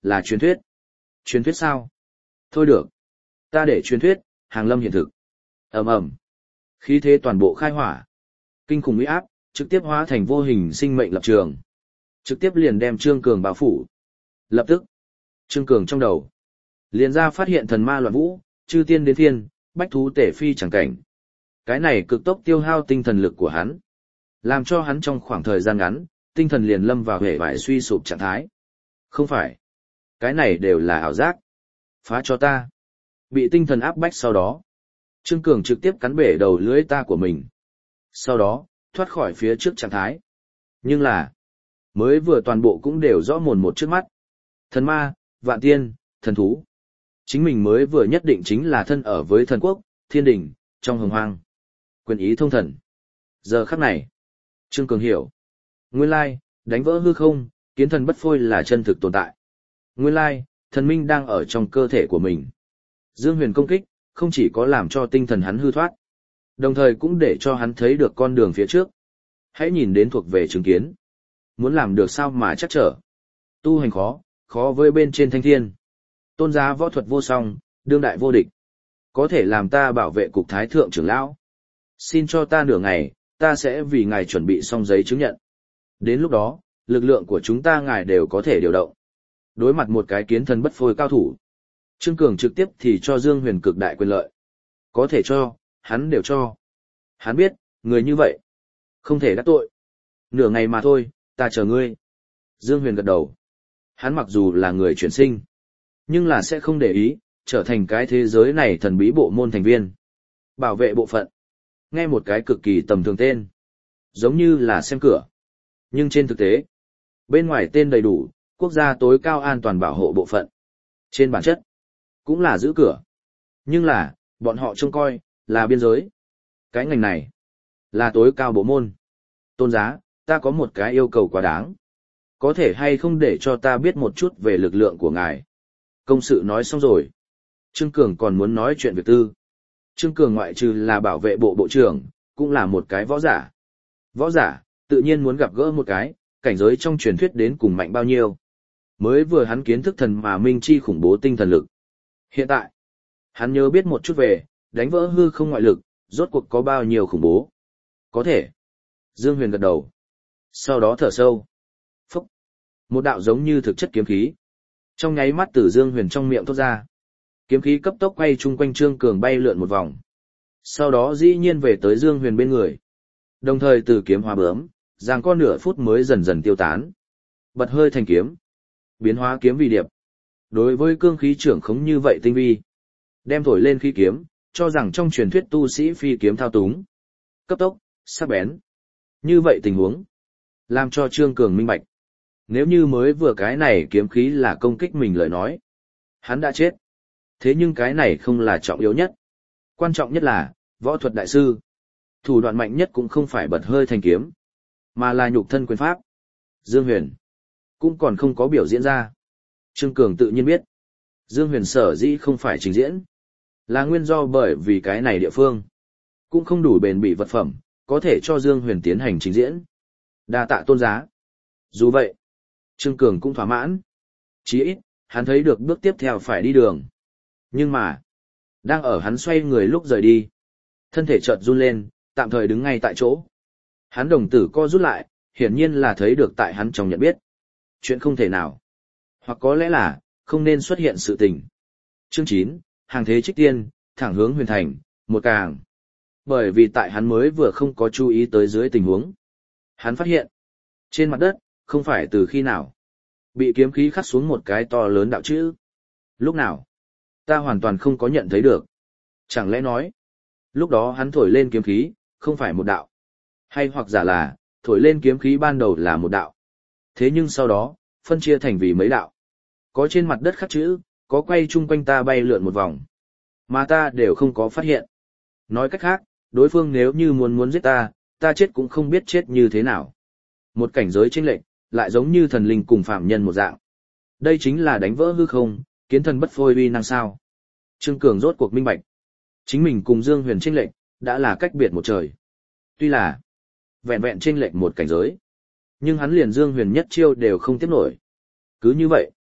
là truyền thuyết. Truyền thuyết sao? Thôi được. Ta để truyền thuyết, hàng lâm hiện thực. Ầm ầm. Khí thế toàn bộ khai hỏa. Kinh khủng uy áp, trực tiếp hóa thành vô hình sinh mệnh lập trường. Trực tiếp liền đem Trương Cường bao phủ. Lập tức, Trương Cường trong đầu liền ra phát hiện thần ma loạn vũ, chư tiên đến thiên, bách thú tể phi chẳng cảnh. Cái này cực tốc tiêu hao tinh thần lực của hắn, làm cho hắn trong khoảng thời gian ngắn, tinh thần liền lâm vào hệ vải suy sụp trạng thái. Không phải, cái này đều là ảo giác. Phá cho ta. Bị tinh thần áp bách sau đó, Trương Cường trực tiếp cắn bể đầu lưỡi ta của mình. Sau đó, thoát khỏi phía trước trạng thái. Nhưng là, mới vừa toàn bộ cũng đều rõ mồn một trước mắt. Thần ma, vạn tiên, thần thú. Chính mình mới vừa nhất định chính là thân ở với thần quốc, thiên đình, trong hồng hoang. Quyền ý thông thần. Giờ khắc này, Trương Cường hiểu. Nguyên lai, đánh vỡ hư không, kiến thần bất phôi là chân thực tồn tại. Nguyên lai, thần minh đang ở trong cơ thể của mình. Dương Huyền công kích, không chỉ có làm cho tinh thần hắn hư thoát, đồng thời cũng để cho hắn thấy được con đường phía trước. Hãy nhìn đến thuộc về chứng kiến. Muốn làm được sao mà chắc trở. Tu hành khó, khó với bên trên thanh thiên. Tôn giá võ thuật vô song, đương đại vô địch. Có thể làm ta bảo vệ cục thái thượng trưởng lão. Xin cho ta nửa ngày, ta sẽ vì ngài chuẩn bị xong giấy chứng nhận. Đến lúc đó, lực lượng của chúng ta ngài đều có thể điều động. Đối mặt một cái kiến thần bất phôi cao thủ, Trương Cường trực tiếp thì cho Dương Huyền cực đại quyền lợi. Có thể cho, hắn đều cho. Hắn biết, người như vậy, không thể đắc tội. Nửa ngày mà thôi, ta chờ ngươi. Dương Huyền gật đầu. Hắn mặc dù là người chuyển sinh, nhưng là sẽ không để ý, trở thành cái thế giới này thần bí bộ môn thành viên. Bảo vệ bộ phận. Nghe một cái cực kỳ tầm thường tên. Giống như là xem cửa. Nhưng trên thực tế, bên ngoài tên đầy đủ, quốc gia tối cao an toàn bảo hộ bộ phận. Trên bản chất, cũng là giữ cửa. Nhưng là, bọn họ trông coi, là biên giới. Cái ngành này, là tối cao bộ môn. Tôn giá, ta có một cái yêu cầu quá đáng. Có thể hay không để cho ta biết một chút về lực lượng của ngài? Công sự nói xong rồi. Trương Cường còn muốn nói chuyện việc tư. Trương Cường ngoại trừ là bảo vệ bộ bộ trưởng, cũng là một cái võ giả. Võ giả, tự nhiên muốn gặp gỡ một cái, cảnh giới trong truyền thuyết đến cùng mạnh bao nhiêu. Mới vừa hắn kiến thức thần mà minh chi khủng bố tinh thần lực. Hiện tại, hắn nhớ biết một chút về, đánh vỡ hư không ngoại lực, rốt cuộc có bao nhiêu khủng bố. Có thể. Dương Huyền gật đầu. Sau đó thở sâu. Phúc. Một đạo giống như thực chất kiếm khí. Trong nháy mắt từ Dương Huyền trong miệng thoát ra. Kiếm khí cấp tốc quay chung quanh Trương Cường bay lượn một vòng. Sau đó dĩ nhiên về tới Dương Huyền bên người. Đồng thời từ kiếm hóa bướm, giằng co nửa phút mới dần dần tiêu tán. Bật hơi thành kiếm. Biến hóa kiếm vì điệp. Đối với cương khí trưởng khống như vậy tinh vi. Đem thổi lên khí kiếm, cho rằng trong truyền thuyết tu sĩ phi kiếm thao túng. Cấp tốc, sắc bén. Như vậy tình huống. Làm cho Trương Cường minh bạch. Nếu như mới vừa cái này kiếm khí là công kích mình lời nói. Hắn đã chết. Thế nhưng cái này không là trọng yếu nhất. Quan trọng nhất là, võ thuật đại sư. Thủ đoạn mạnh nhất cũng không phải bật hơi thành kiếm, mà là nhục thân quyền pháp. Dương Huyền cũng còn không có biểu diễn ra. Trương Cường tự nhiên biết. Dương Huyền sở dĩ không phải trình diễn. Là nguyên do bởi vì cái này địa phương. Cũng không đủ bền bỉ vật phẩm, có thể cho Dương Huyền tiến hành trình diễn. Đa tạ tôn giá. Dù vậy, Trương Cường cũng thỏa mãn. Chí ít, hắn thấy được bước tiếp theo phải đi đường. Nhưng mà, đang ở hắn xoay người lúc rời đi. Thân thể chợt run lên, tạm thời đứng ngay tại chỗ. Hắn đồng tử co rút lại, hiển nhiên là thấy được tại hắn trong nhận biết. Chuyện không thể nào. Hoặc có lẽ là, không nên xuất hiện sự tình. Chương 9, hàng thế trích tiên, thẳng hướng huyền thành, một càng. Bởi vì tại hắn mới vừa không có chú ý tới dưới tình huống. Hắn phát hiện, trên mặt đất, không phải từ khi nào. Bị kiếm khí khắc xuống một cái to lớn đạo chữ. Lúc nào? Ta hoàn toàn không có nhận thấy được. Chẳng lẽ nói, lúc đó hắn thổi lên kiếm khí, không phải một đạo. Hay hoặc giả là, thổi lên kiếm khí ban đầu là một đạo. Thế nhưng sau đó, phân chia thành vì mấy đạo. Có trên mặt đất khắc chữ, có quay chung quanh ta bay lượn một vòng. Mà ta đều không có phát hiện. Nói cách khác, đối phương nếu như muốn giết ta, ta chết cũng không biết chết như thế nào. Một cảnh giới chênh lệch, lại giống như thần linh cùng phạm nhân một dạng. Đây chính là đánh vỡ hư không, kiến thần bất phôi uy năng sao. Trương Cường rốt cuộc minh bạch. Chính mình cùng Dương Huyền chênh lệch, đã là cách biệt một trời. Tuy là, vẹn vẹn chênh lệch một cảnh giới. Nhưng hắn liền Dương Huyền nhất chiêu đều không tiếp nổi. Cứ như vậy,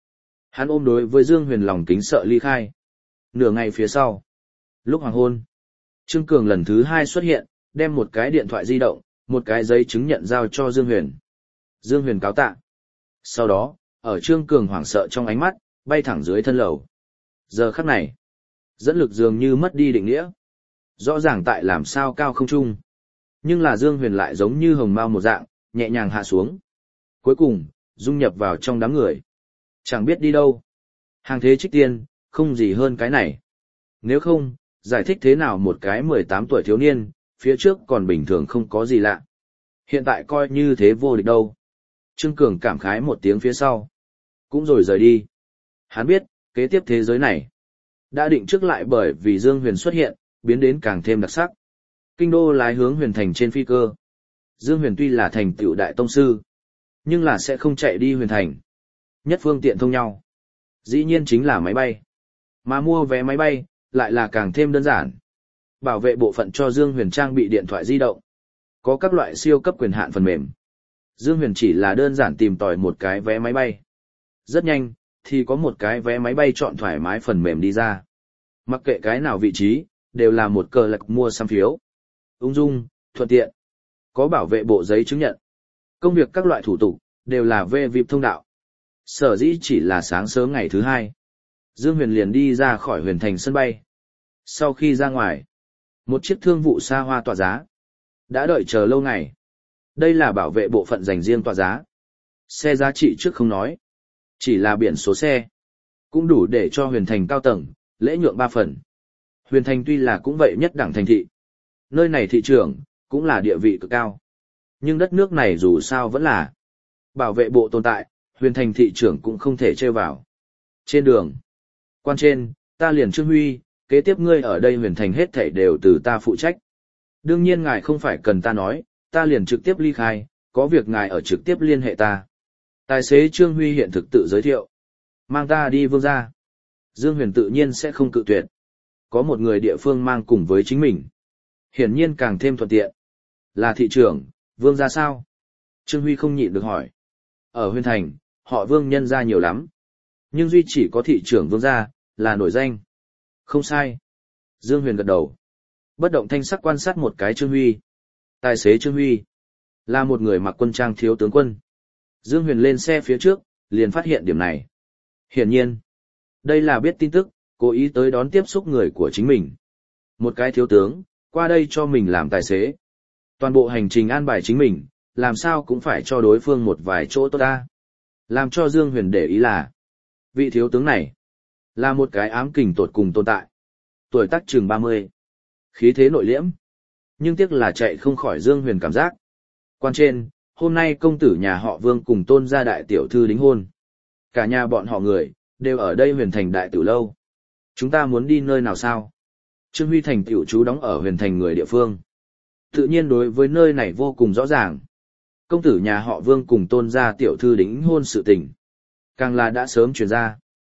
Hắn ôm đối với Dương Huyền lòng kính sợ ly khai. Nửa ngày phía sau, lúc hoàng hôn, Trương Cường lần thứ 2 xuất hiện, đem một cái điện thoại di động, một cái giấy chứng nhận giao cho Dương Huyền. Dương Huyền cáo tạ. Sau đó, ở Trương Cường hoảng sợ trong ánh mắt, bay thẳng dưới thân lầu. Giờ khắc này, dẫn lực dường như mất đi định nghĩa. Rõ ràng tại làm sao cao không trung. Nhưng là Dương Huyền lại giống như hồng mao một dạng, nhẹ nhàng hạ xuống. Cuối cùng, dung nhập vào trong đám người. Chẳng biết đi đâu. Hàng thế trích tiên, không gì hơn cái này. Nếu không, giải thích thế nào một cái 18 tuổi thiếu niên, phía trước còn bình thường không có gì lạ. Hiện tại coi như thế vô địch đâu. Trương Cường cảm khái một tiếng phía sau. Cũng rồi rời đi. Hắn biết, kế tiếp thế giới này đã định trước lại bởi vì Dương Huyền xuất hiện, biến đến càng thêm đặc sắc. Kinh đô lái hướng Huyền Thành trên phi cơ. Dương Huyền tuy là thành tựu đại tông sư, nhưng là sẽ không chạy đi Huyền Thành. Nhất phương tiện thông nhau. Dĩ nhiên chính là máy bay. Mà mua vé máy bay, lại là càng thêm đơn giản. Bảo vệ bộ phận cho Dương Huyền trang bị điện thoại di động. Có các loại siêu cấp quyền hạn phần mềm. Dương Huyền chỉ là đơn giản tìm tòi một cái vé máy bay. Rất nhanh, thì có một cái vé máy bay chọn thoải mái phần mềm đi ra. Mặc kệ cái nào vị trí, đều là một cờ lạc mua xăm phiếu. Ung dung, thuận tiện. Có bảo vệ bộ giấy chứng nhận. Công việc các loại thủ tục, đều là về VIP thông đạo. Sở dĩ chỉ là sáng sớm ngày thứ 2. Dương Huyền liền đi ra khỏi Huyền Thành sân bay. Sau khi ra ngoài, một chiếc thương vụ xa hoa tỏa giá. Đã đợi chờ lâu ngày. Đây là bảo vệ bộ phận dành riêng tỏa giá. Xe giá trị trước không nói. Chỉ là biển số xe. Cũng đủ để cho Huyền Thành cao tầng, lễ nhượng 3 phần. Huyền Thành tuy là cũng vậy nhất đẳng thành thị. Nơi này thị trưởng, cũng là địa vị cực cao. Nhưng đất nước này dù sao vẫn là bảo vệ bộ tồn tại, Huyền Thành thị trưởng cũng không thể trêu vào. Trên đường, quan trên, ta liền Trương Huy, kế tiếp ngươi ở đây Huyền Thành hết thảy đều từ ta phụ trách. Đương nhiên ngài không phải cần ta nói, ta liền trực tiếp ly khai, có việc ngài ở trực tiếp liên hệ ta. Tài xế Trương Huy hiện thực tự giới thiệu. Mang ta đi Vương gia. Dương Huyền tự nhiên sẽ không cự tuyệt. Có một người địa phương mang cùng với chính mình. Hiển nhiên càng thêm thuận tiện. Là thị trưởng, Vương gia sao? Trương Huy không nhịn được hỏi. Ở Huyền Thành, họ Vương nhân gia nhiều lắm. Nhưng duy chỉ có thị trưởng Vương gia, là nổi danh. Không sai. Dương Huyền gật đầu. Bất động thanh sắc quan sát một cái Trương Huy. Tài xế Trương Huy. Là một người mặc quân trang thiếu tướng quân. Dương Huyền lên xe phía trước, liền phát hiện điểm này. Hiển nhiên, đây là biết tin tức, cố ý tới đón tiếp xúc người của chính mình. Một cái thiếu tướng, qua đây cho mình làm tài xế. Toàn bộ hành trình an bài chính mình, làm sao cũng phải cho đối phương một vài chỗ tốt ta. Làm cho Dương Huyền để ý là, vị thiếu tướng này, là một cái ám kình tột cùng tồn tại. Tuổi tác chừng 30. Khí thế nội liễm. Nhưng tiếc là chạy không khỏi Dương Huyền cảm giác. Quan trên, hôm nay công tử nhà họ Vương cùng Tôn gia đại tiểu thư đính hôn. Cả nhà bọn họ người, đều ở đây Huyền Thành đại tiểu lâu. Chúng ta muốn đi nơi nào sao? Trương Huy thành tiểu chú đóng ở Huyền Thành người địa phương. Tự nhiên đối với nơi này vô cùng rõ ràng. Công tử nhà họ Vương cùng Tôn gia tiểu thư đính hôn sự tình. Càng là đã sớm truyền ra.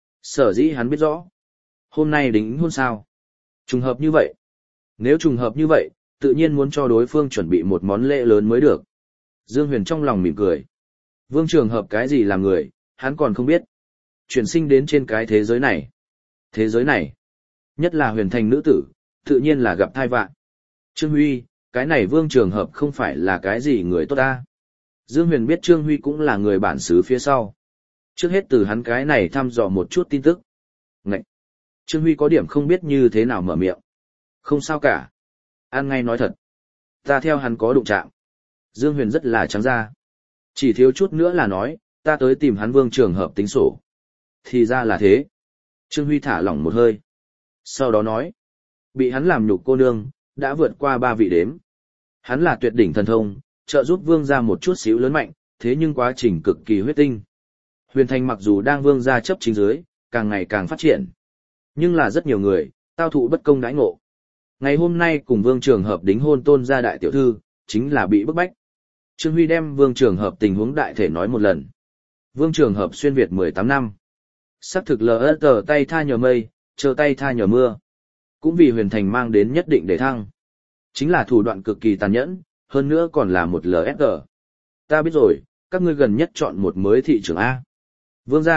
Sở dĩ hắn biết rõ. Hôm nay đính hôn sao? Trùng hợp như vậy. Nếu trùng hợp như vậy, tự nhiên muốn cho đối phương chuẩn bị một món lễ lớn mới được. Dương Huyền trong lòng mỉm cười. Vương trường hợp cái gì làm người, hắn còn không biết. Chuyển sinh đến trên cái thế giới này. Thế giới này, nhất là Huyền Thành nữ tử, tự nhiên là gặp thai vạn. Trương Huy, cái này Vương trường hợp không phải là cái gì người tốt ta. Dương Huyền biết Trương Huy cũng là người bản xứ phía sau. Trước hết từ hắn cái này thăm dò một chút tin tức. Ngậy! Trương Huy có điểm không biết như thế nào mở miệng. Không sao cả. An ngay nói thật. Ta theo hắn có đụng chạm. Dương Huyền rất là trắng ra. Chỉ thiếu chút nữa là nói, ta tới tìm hắn Vương trường hợp tính sổ. Thì ra là thế. Trương Huy thả lỏng một hơi. Sau đó nói, bị hắn làm nhục cô nương, đã vượt qua 3 vị đếm. Hắn là tuyệt đỉnh thần thông, trợ giúp Vương gia một chút xíu lớn mạnh, thế nhưng quá trình cực kỳ huyết tinh. Huyền Thành mặc dù đang Vương gia chấp chính dưới, càng ngày càng phát triển. Nhưng là rất nhiều người, tao thụ bất công đãi ngộ. Ngày hôm nay cùng Vương trường hợp đính hôn Tôn gia đại tiểu thư, chính là bị bức bách. Trương Huy đem Vương trường hợp tình huống đại thể nói một lần. Vương trường hợp xuyên Việt 18 năm. Sắc thực lờ tờ tay tha nhờ mây, chờ tay tha nhờ mưa. Cũng vì Huyền Thành mang đến nhất định để thăng. Chính là thủ đoạn cực kỳ tàn nhẫn, hơn nữa còn là một LFG. Ta biết rồi, các ngươi gần nhất chọn một mới thị trưởng A. Vương gia,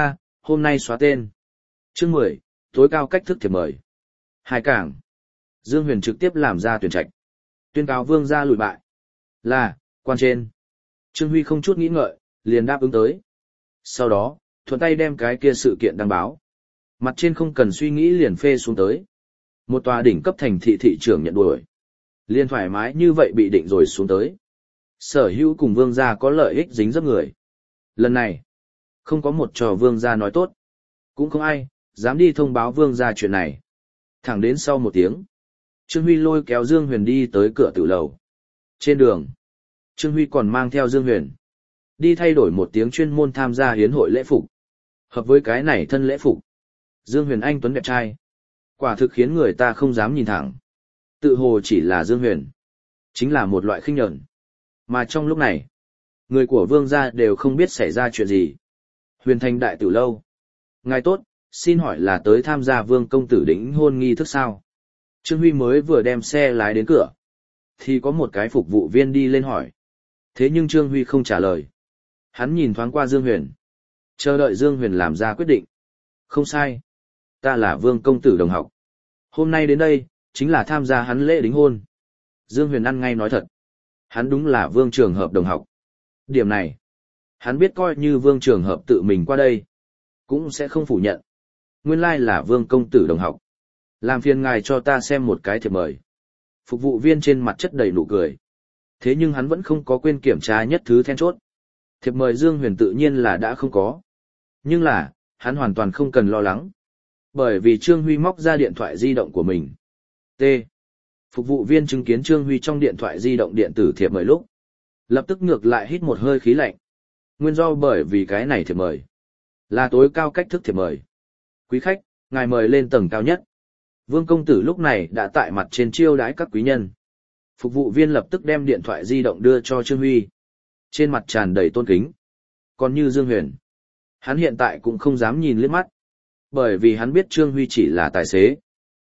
hôm nay xóa tên. Chương 10, tối cao cách thức thiệp mời. Hai cảng. Dương Huyền trực tiếp làm ra tuyển trạch. Tuyên cáo vương gia lùi bại. Là, quan trên. Trương Huy không chút nghĩ ngợi, liền đáp ứng tới. Sau đó, thuận tay đem cái kia sự kiện đăng báo. Mặt trên không cần suy nghĩ liền phê xuống tới. Một tòa đỉnh cấp thành thị thị trưởng nhận đuổi. Liền thoải mái như vậy bị định rồi xuống tới. Sở hữu cùng vương gia có lợi ích dính dấp người. Lần này, không có một trò vương gia nói tốt. Cũng không ai, dám đi thông báo vương gia chuyện này. Thẳng đến sau một tiếng. Trương Huy lôi kéo Dương Huyền đi tới cửa tử lầu. Trên đường, Trương Huy còn mang theo Dương Huyền. Đi thay đổi một tiếng chuyên môn tham gia hiến hội lễ phục. Hợp với cái này thân lễ phục. Dương Huyền anh tuấn đẹp trai. Quả thực khiến người ta không dám nhìn thẳng. Tự hồ chỉ là Dương Huyền. Chính là một loại khinh nhẫn. Mà trong lúc này, người của vương gia đều không biết xảy ra chuyện gì. Huyền Thành đại tử lâu. Ngài tốt, xin hỏi là tới tham gia vương công tử đính hôn nghi thức sao? Trương Huy mới vừa đem xe lái đến cửa. Thì có một cái phục vụ viên đi lên hỏi. Thế nhưng Trương Huy không trả lời. Hắn nhìn thoáng qua Dương Huyền. Chờ đợi Dương Huyền làm ra quyết định. Không sai. Ta là vương công tử đồng học. Hôm nay đến đây, chính là tham gia hắn lễ đính hôn. Dương Huyền ăn ngay nói thật. Hắn đúng là vương trường hợp đồng học. Điểm này, hắn biết coi như vương trường hợp tự mình qua đây, cũng sẽ không phủ nhận. Nguyên lai là vương công tử đồng học. Làm phiền ngài cho ta xem một cái thiệp mời. Phục vụ viên trên mặt chất đầy nụ cười. Thế nhưng hắn vẫn không có quên kiểm tra nhất thứ then chốt. Thiệp mời Dương Huyền tự nhiên là đã không có. Nhưng là, hắn hoàn toàn không cần lo lắng. Bởi vì Trương Huy móc ra điện thoại di động của mình. T. Phục vụ viên chứng kiến Trương Huy trong điện thoại di động điện tử thiệp mời lúc. Lập tức ngược lại hít một hơi khí lạnh. Nguyên do bởi vì cái này thiệp mời. Là tối cao cách thức thiệp mời. Quý khách, ngài mời lên tầng cao nhất. Vương công tử lúc này đã tại mặt trên chiêu đãi các quý nhân. Phục vụ viên lập tức đem điện thoại di động đưa cho Trương Huy. Trên mặt tràn đầy tôn kính. Còn như Dương Huyền, hắn hiện tại cũng không dám nhìn liếc mắt. Bởi vì hắn biết Trương Huy chỉ là tài xế.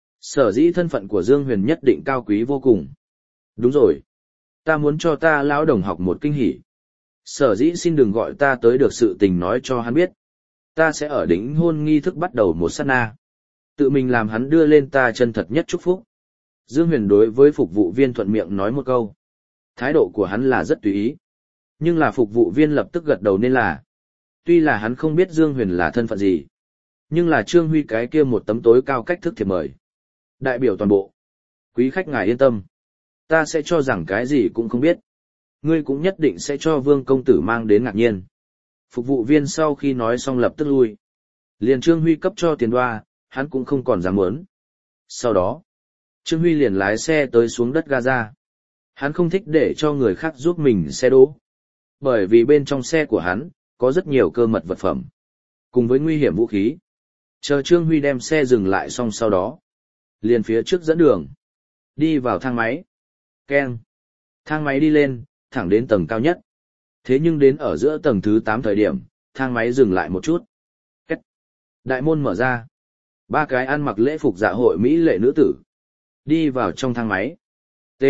Sở dĩ thân phận của Dương Huyền nhất định cao quý vô cùng. Đúng rồi. Ta muốn cho ta lão đồng học một kinh hỉ. Sở dĩ xin đừng gọi ta tới được sự tình nói cho hắn biết. Ta sẽ ở đính hôn nghi thức bắt đầu một sát na. Tự mình làm hắn đưa lên ta chân thật nhất chúc phúc. Dương Huyền đối với phục vụ viên thuận miệng nói một câu. Thái độ của hắn là rất tùy ý. Nhưng là phục vụ viên lập tức gật đầu nên là. Tuy là hắn không biết Dương Huyền là thân phận gì. Nhưng là Trương Huy cái kia một tấm tối cao cách thức thiệp mời. Đại biểu toàn bộ. Quý khách ngài yên tâm. Ta sẽ cho rằng cái gì cũng không biết. Ngươi cũng nhất định sẽ cho vương công tử mang đến ngạc nhiên. Phục vụ viên sau khi nói xong lập tức lui. Liền Trương Huy cấp cho tiền đoa, hắn cũng không còn dám muốn. Sau đó, Trương Huy liền lái xe tới xuống đất Gaza. Hắn không thích để cho người khác giúp mình xe đỗ. Bởi vì bên trong xe của hắn, có rất nhiều cơ mật vật phẩm. Cùng với nguy hiểm vũ khí. Chờ Trương Huy đem xe dừng lại xong sau đó. Liền phía trước dẫn đường. Đi vào thang máy. Keng. Thang máy đi lên, thẳng đến tầng cao nhất. Thế nhưng đến ở giữa tầng thứ 8 thời điểm, thang máy dừng lại một chút. Kết. Đại môn mở ra. Ba cái ăn mặc lễ phục dạ hội Mỹ lệ nữ tử. Đi vào trong thang máy. T.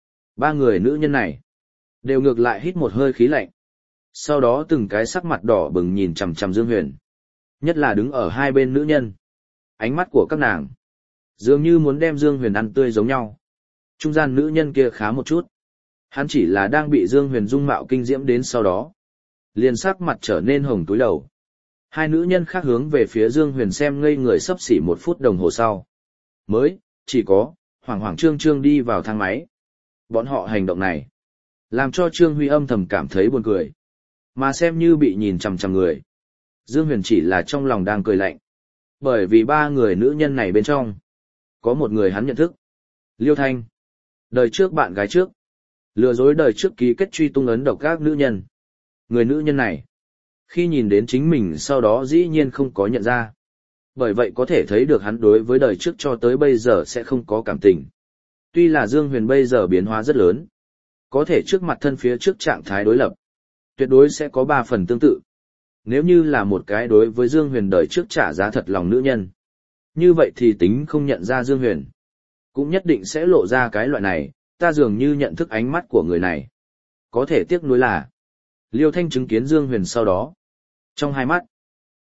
Ba người nữ nhân này. Đều ngược lại hít một hơi khí lạnh. Sau đó từng cái sắc mặt đỏ bừng nhìn chằm chằm Dương Huyền. Nhất là đứng ở hai bên nữ nhân. Ánh mắt của các nàng. Dường như muốn đem Dương Huyền ăn tươi giống nhau. Trung gian nữ nhân kia khá một chút. Hắn chỉ là đang bị Dương Huyền dung mạo kinh diễm đến sau đó. Liền sắc mặt trở nên hồng túi đầu. Hai nữ nhân khác hướng về phía Dương Huyền xem ngây người sấp xỉ 1 phút đồng hồ sau. Mới, chỉ có, hoảng hoảng trương trương đi vào thang máy. Bọn họ hành động này. Làm cho Trương Huy âm thầm cảm thấy buồn cười. Mà xem như bị nhìn chằm chằm người. Dương Huyền chỉ là trong lòng đang cười lạnh. Bởi vì ba người nữ nhân này bên trong. Có một người hắn nhận thức. Liêu Thanh. Đời trước bạn gái trước. Lừa dối đời trước ký kết truy tung ấn độc các nữ nhân. Người nữ nhân này. Khi nhìn đến chính mình sau đó dĩ nhiên không có nhận ra. Bởi vậy có thể thấy được hắn đối với đời trước cho tới bây giờ sẽ không có cảm tình. Tuy là Dương Huyền bây giờ biến hóa rất lớn. Có thể trước mặt thân phía trước trạng thái đối lập. Tuyệt đối sẽ có 3 phần tương tự. Nếu như là một cái đối với Dương Huyền đời trước trả giá thật lòng nữ nhân. Như vậy thì tính không nhận ra Dương Huyền. Cũng nhất định sẽ lộ ra cái loại này, ta dường như nhận thức ánh mắt của người này. Có thể tiếc nuối là, Liêu Thanh chứng kiến Dương Huyền sau đó. Trong hai mắt,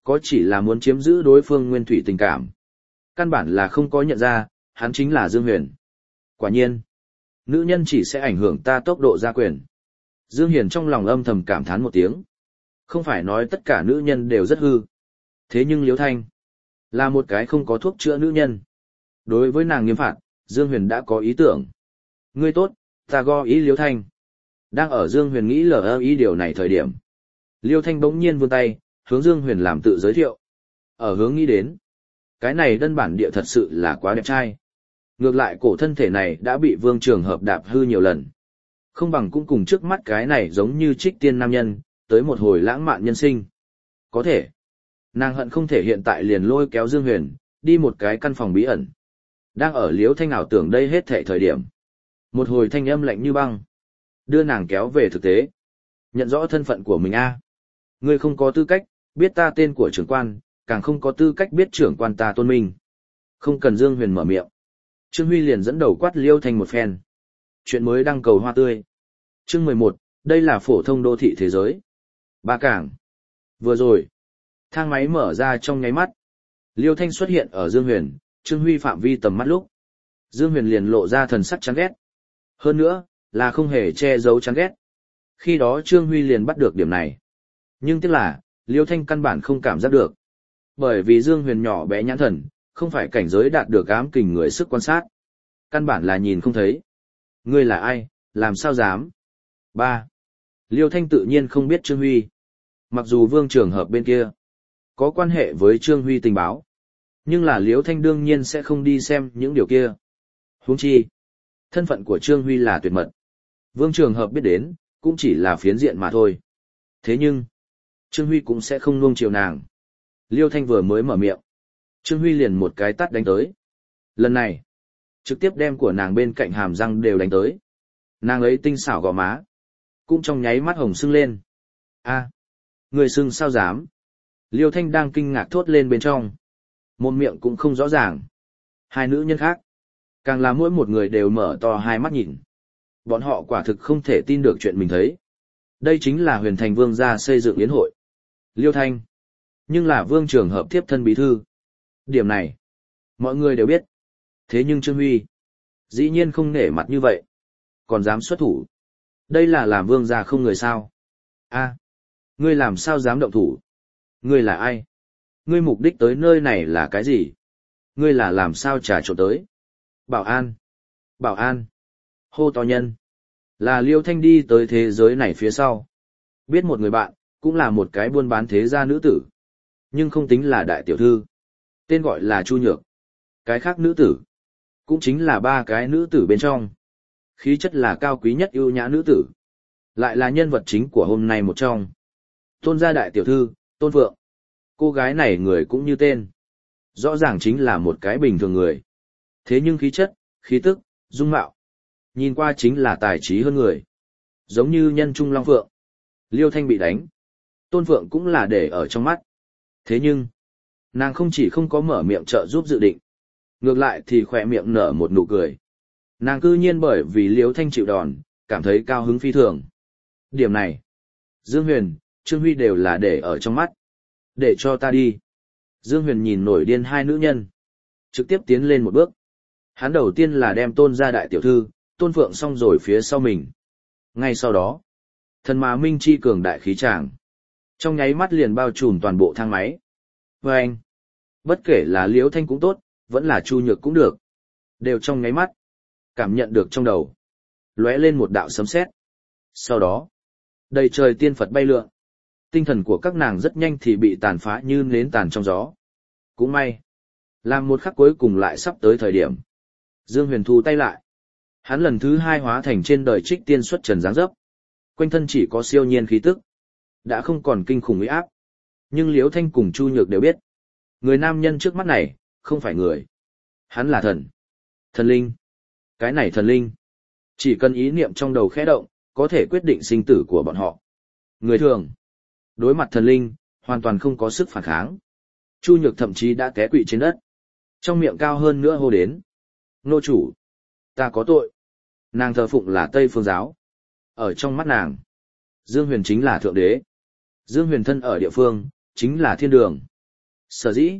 có chỉ là muốn chiếm giữ đối phương nguyên thủy tình cảm. Căn bản là không có nhận ra, hắn chính là Dương Huyền. Quả nhiên, nữ nhân chỉ sẽ ảnh hưởng ta tốc độ gia quyền. Dương Hiền trong lòng âm thầm cảm thán một tiếng. Không phải nói tất cả nữ nhân đều rất hư. Thế nhưng Liễu Thanh là một cái không có thuốc chữa nữ nhân. Đối với nàng nghiêm phạt, Dương Huyền đã có ý tưởng. Ngươi tốt, ta go ý Liễu Thanh. Đang ở Dương Huyền nghĩ lờ ý điều này thời điểm. Liễu Thanh bỗng nhiên vươn tay, hướng Dương Huyền làm tự giới thiệu. Ở hướng nghĩ đến. Cái này đơn bản địa thật sự là quá đẹp trai. Ngược lại cổ thân thể này đã bị Vương Trường Hợp đạp hư nhiều lần. Không bằng cũng cùng trước mắt cái này giống như trích tiên nam nhân, tới một hồi lãng mạn nhân sinh. Có thể. Nàng hận không thể hiện tại liền lôi kéo Dương Huyền, đi một cái căn phòng bí ẩn. Đang ở Liễu Thanh ảo tưởng đây hết thảy thời điểm. Một hồi thanh âm lạnh như băng. Đưa nàng kéo về thực tế. Nhận rõ thân phận của mình a. Ngươi không có tư cách, biết ta tên của trưởng quan, càng không có tư cách biết trưởng quan ta tôn minh. Không cần Dương Huyền mở miệng. Trương Huy liền dẫn đầu quát Liễu Thanh một phen. Chuyện mới đăng cầu hoa tươi. Chương 11, đây là phổ thông đô thị thế giới. Ba Cảng. Vừa rồi, thang máy mở ra trong nháy mắt. Liêu Thanh xuất hiện ở Dương Huyền, Trương Huy phạm vi tầm mắt lúc. Dương Huyền liền lộ ra thần sắc chán ghét. Hơn nữa, là không hề che giấu chán ghét. Khi đó Trương Huy liền bắt được điểm này. Nhưng tiếc là, Liêu Thanh căn bản không cảm giác được. Bởi vì Dương Huyền nhỏ bé nhãn thần, không phải cảnh giới đạt được ám kình người sức quan sát. Căn bản là nhìn không thấy. Ngươi là ai, làm sao dám? 3. Liêu Thanh tự nhiên không biết Trương Huy. Mặc dù Vương Trường Hợp bên kia có quan hệ với Trương Huy tình báo, nhưng là Liêu Thanh đương nhiên sẽ không đi xem những điều kia. Huống chi, thân phận của Trương Huy là tuyệt mật. Vương Trường Hợp biết đến, cũng chỉ là phiến diện mà thôi. Thế nhưng, Trương Huy cũng sẽ không nuông chiều nàng. Liêu Thanh vừa mới mở miệng, Trương Huy liền một cái tát đánh tới. Lần này, trực tiếp đem của nàng bên cạnh hàm răng đều đánh tới. Nàng ấy tinh xảo gò má, cũng trong nháy mắt hồng sưng lên. A, người sưng sao dám? Liêu Thanh đang kinh ngạc thốt lên bên trong. Mồm miệng cũng không rõ ràng. Hai nữ nhân khác, càng là mỗi một người đều mở to hai mắt nhìn. Bọn họ quả thực không thể tin được chuyện mình thấy. Đây chính là Huyền Thành Vương gia xây dựng yến hội. Liêu Thanh, nhưng là Vương Trường Hợp tiếp thân bí thư. Điểm này, mọi người đều biết. Thế nhưng Trương Huy, dĩ nhiên không nể mặt như vậy. Còn dám xuất thủ. Đây là làm vương gia không người sao. A, ngươi làm sao dám động thủ? Ngươi là ai? Ngươi mục đích tới nơi này là cái gì? Ngươi là làm sao trà trộn tới? Bảo an! Bảo an! Hô to nhân! Là Liêu Thanh đi tới thế giới này phía sau. Biết một người bạn, cũng là một cái buôn bán thế gia nữ tử. Nhưng không tính là đại tiểu thư. Tên gọi là Chu Nhược. Cái khác nữ tử, cũng chính là ba cái nữ tử bên trong. Khí chất là cao quý nhất ưu nhã nữ tử. Lại là nhân vật chính của hôm nay một trong. Tôn gia đại tiểu thư, Tôn Phượng. Cô gái này người cũng như tên. Rõ ràng chính là một cái bình thường người. Thế nhưng khí chất, khí tức, dung mạo. Nhìn qua chính là tài trí hơn người. Giống như nhân trung long phượng. Liêu Thanh bị đánh. Tôn Phượng cũng là để ở trong mắt. Thế nhưng, nàng không chỉ không có mở miệng trợ giúp dự định. Ngược lại thì khỏe miệng nở một nụ cười. Nàng cư nhiên bởi vì Liêu Thanh chịu đòn, cảm thấy cao hứng phi thường. Điểm này, Dương Huyền, Trương Huy đều là để ở trong mắt. Để cho ta đi. Dương Huyền nhìn nổi điên hai nữ nhân. Trực tiếp tiến lên một bước. Hắn đầu tiên là đem Tôn gia đại tiểu thư, Tôn Phượng xong rồi phía sau mình. Ngay sau đó, thần mà minh chi cường đại khí tràng. Trong nháy mắt liền bao trùm toàn bộ thang máy. Và anh, bất kể là Liễu Thanh cũng tốt, vẫn là Chu Nhược cũng được. Đều trong nháy mắt, cảm nhận được trong đầu. Lóe lên một đạo sấm sét. Sau đó, đầy trời tiên Phật bay lượn. Tinh thần của các nàng rất nhanh thì bị tàn phá như nến tàn trong gió. Cũng may, làm một khắc cuối cùng lại sắp tới thời điểm. Dương Huyền thu tay lại. Hắn lần thứ hai hóa thành trên đời trích tiên xuất trần dáng dấp. Quanh thân chỉ có siêu nhiên khí tức. Đã không còn kinh khủng uy áp. Nhưng Liễu Thanh cùng Chu Nhược đều biết. Người nam nhân trước mắt này, không phải người. Hắn là thần. Thần linh. Cái này thần linh. Chỉ cần ý niệm trong đầu khẽ động, có thể quyết định sinh tử của bọn họ. Người thường. Đối mặt thần linh, hoàn toàn không có sức phản kháng. Chu Nhược thậm chí đã té quỵ trên đất. Trong miệng cao hơn nữa hô đến. Nô chủ. Ta có tội. Nàng thờ phụng là Tây Phương giáo. Ở trong mắt nàng, Dương Huyền chính là thượng đế. Dương Huyền thân ở địa phương, chính là thiên đường. Sở dĩ,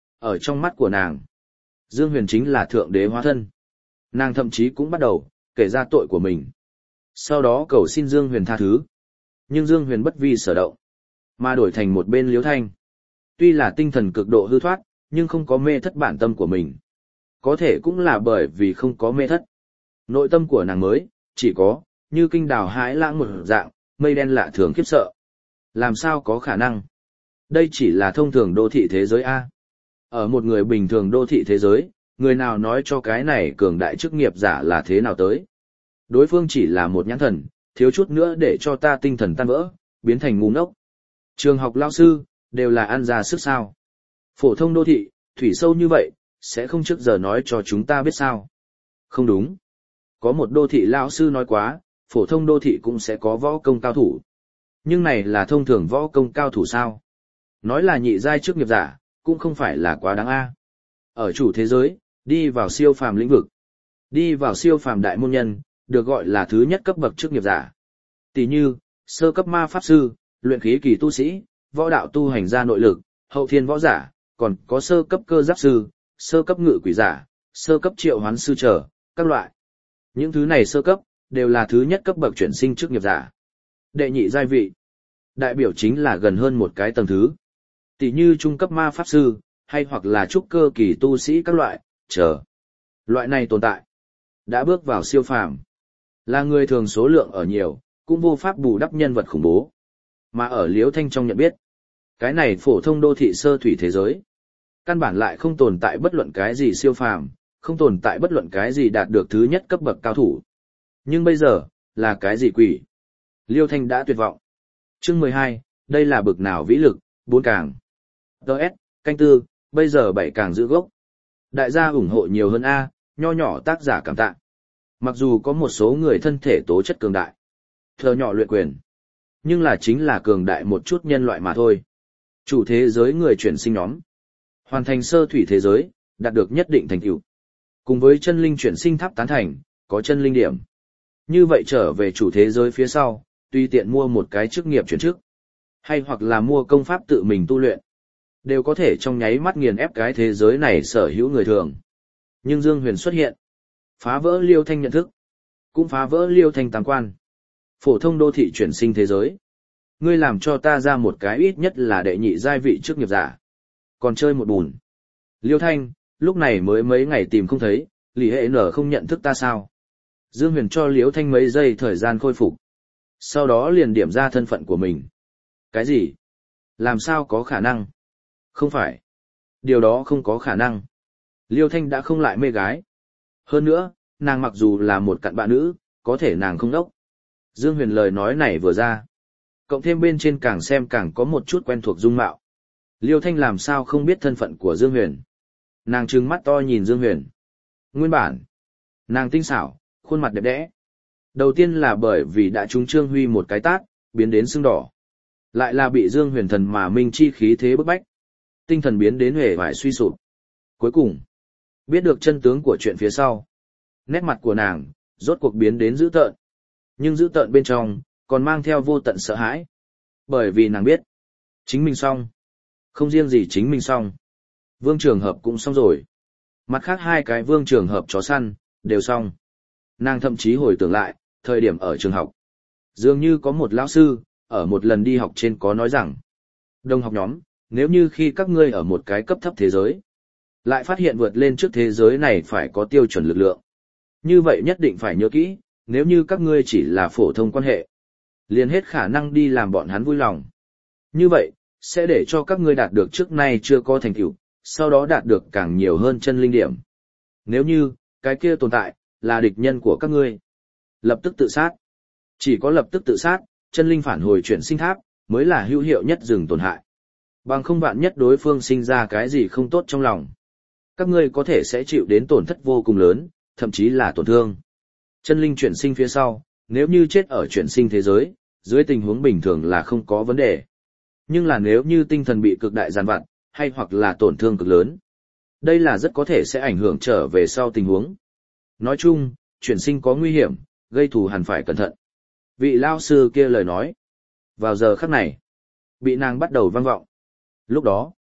ở trong mắt của nàng, Dương Huyền chính là thượng đế hóa thân. Nàng thậm chí cũng bắt đầu kể ra tội của mình. Sau đó cầu xin Dương Huyền tha thứ. Nhưng Dương Huyền bất vi sở động, mà đổi thành một bên Liễu Thanh. Tuy là tinh thần cực độ hư thoát, nhưng không có mê thất bản tâm của mình. Có thể cũng là bởi vì không có mê thất. Nội tâm của nàng mới, chỉ có, như kinh đào hãi lãng một dạng, mây đen lạ thường khiếp sợ. Làm sao có khả năng? Đây chỉ là thông thường đô thị thế giới A. Ở một người bình thường đô thị thế giới, người nào nói cho cái này cường đại chức nghiệp giả là thế nào tới? Đối phương chỉ là một nhãn thần, thiếu chút nữa để cho ta tinh thần tan vỡ, biến thành ngu ngốc. Trường học lao sư, đều là ăn ra sức sao. Phổ thông đô thị, thủy sâu như vậy, sẽ không trước giờ nói cho chúng ta biết sao. Không đúng. Có một đô thị lao sư nói quá, phổ thông đô thị cũng sẽ có võ công cao thủ. Nhưng này là thông thường võ công cao thủ sao? Nói là nhị giai chức nghiệp giả, cũng không phải là quá đáng a. Ở chủ thế giới, đi vào siêu phàm lĩnh vực, đi vào siêu phàm đại môn nhân, được gọi là thứ nhất cấp bậc chức nghiệp giả. Tỷ như, sơ cấp ma pháp sư, luyện khí kỳ tu sĩ, võ đạo tu hành gia nội lực, hậu thiên võ giả, còn có sơ cấp cơ giáp sư, sơ cấp ngự quỷ giả, sơ cấp triệu hoán sư trở, các loại. Những thứ này sơ cấp, đều là thứ nhất cấp bậc chuyển sinh chức nghiệp giả. Đệ nhị giai vị, đại biểu chính là gần hơn một cái tầng thứ. Tỷ như trung cấp ma pháp sư, hay hoặc là trúc cơ kỳ tu sĩ các loại, chờ. Loại này tồn tại, đã bước vào siêu phàm. Là người thường số lượng ở nhiều, cũng vô pháp bù đắp nhân vật khủng bố. Mà ở Liễu Thanh trong nhận biết, cái này phổ thông đô thị sơ thủy thế giới, căn bản lại không tồn tại bất luận cái gì siêu phàm, không tồn tại bất luận cái gì đạt được thứ nhất cấp bậc cao thủ. Nhưng bây giờ, là cái gì quỷ? Liêu Thanh đã tuyệt vọng. Chương 12, đây là bực nào vĩ lực, 4 càng. DS, canh tư, bây giờ 7 càng giữ gốc. Đại gia ủng hộ nhiều hơn A, nho nhỏ tác giả cảm tạ. Mặc dù có một số người thân thể tố chất cường đại, thờ nhỏ luyện quyền, nhưng là chính là cường đại một chút nhân loại mà thôi. Chủ thế giới người chuyển sinh nhóm, hoàn thành sơ thủy thế giới, đạt được nhất định thành tựu. Cùng với chân linh chuyển sinh tháp tán thành, có chân linh điểm. Như vậy trở về chủ thế giới phía sau, tùy tiện mua một cái chức nghiệp chuyển chức, hay hoặc là mua công pháp tự mình tu luyện, đều có thể trong nháy mắt nghiền ép cái thế giới này sở hữu người thường. Nhưng Dương Huyền xuất hiện, phá vỡ Liêu Thanh nhận thức, cũng phá vỡ Liêu Thanh tam quan. Phổ thông đô thị chuyển sinh thế giới, ngươi làm cho ta ra một cái ít nhất là đệ nhị giai vị chức nghiệp giả, còn chơi một bùn. Liêu Thanh, lúc này mới mấy ngày tìm không thấy, Lý Hệ Nở không nhận thức ta sao? Dương Huyền cho Liêu Thanh mấy giây thời gian khôi phục, sau đó liền điểm ra thân phận của mình. Cái gì? Làm sao có khả năng? Không phải. Điều đó không có khả năng. Liêu Thanh đã không lại mê gái. Hơn nữa, nàng mặc dù là một cặn bã nữ, có thể nàng không đốc. Dương Huyền lời nói này vừa ra, cộng thêm bên trên càng xem càng có một chút quen thuộc dung mạo. Liêu Thanh làm sao không biết thân phận của Dương Huyền. Nàng trừng mắt to nhìn Dương Huyền. Nguyên bản, nàng tinh xảo, khuôn mặt đẹp đẽ. Đầu tiên là bởi vì đã trúng Trương Huy một cái tát, biến đến sưng đỏ. Lại là bị Dương Huyền thần mà minh chi khí thế bức bách. Tinh thần biến đến huệ vải suy sụp. Cuối cùng, biết được chân tướng của chuyện phía sau. Nét mặt của nàng, rốt cuộc biến đến dữ tợn. Nhưng dữ tợn bên trong, còn mang theo vô tận sợ hãi. Bởi vì nàng biết, chính mình xong. Không riêng gì chính mình xong. Vương Trường Hợp cũng xong rồi. Mặt khác hai cái Vương Trường Hợp chó săn, đều xong. Nàng thậm chí hồi tưởng lại, thời điểm ở trường học. Dường như có một lão sư, ở một lần đi học trên có nói rằng. Đồng học nhóm, nếu như khi các ngươi ở một cái cấp thấp thế giới, lại phát hiện vượt lên trước thế giới này phải có tiêu chuẩn lực lượng. Như vậy nhất định phải nhớ kỹ, nếu như các ngươi chỉ là phổ thông quan hệ, liền hết khả năng đi làm bọn hắn vui lòng. Như vậy, sẽ để cho các ngươi đạt được trước nay chưa có thành tựu, sau đó đạt được càng nhiều hơn chân linh điểm. Nếu như, cái kia tồn tại, là địch nhân của các ngươi, lập tức tự sát. Chỉ có lập tức tự sát, chân linh phản hồi chuyển sinh tháp, mới là hữu hiệu nhất dừng tổn hại. Bằng không vạn nhất đối phương sinh ra cái gì không tốt trong lòng. Các ngươi có thể sẽ chịu đến tổn thất vô cùng lớn, thậm chí là tổn thương. Chân linh chuyển sinh phía sau, nếu như chết ở chuyển sinh thế giới, dưới tình huống bình thường là không có vấn đề. Nhưng là nếu như tinh thần bị cực đại giàn vặt, hay hoặc là tổn thương cực lớn, đây là rất có thể sẽ ảnh hưởng trở về sau tình huống. Nói chung, chuyển sinh có nguy hiểm, gây thù hẳn phải cẩn thận. Vị lao sư kia lời nói, vào giờ khắc này, bị nàng bắt đầu vang vọng. Lúc đó,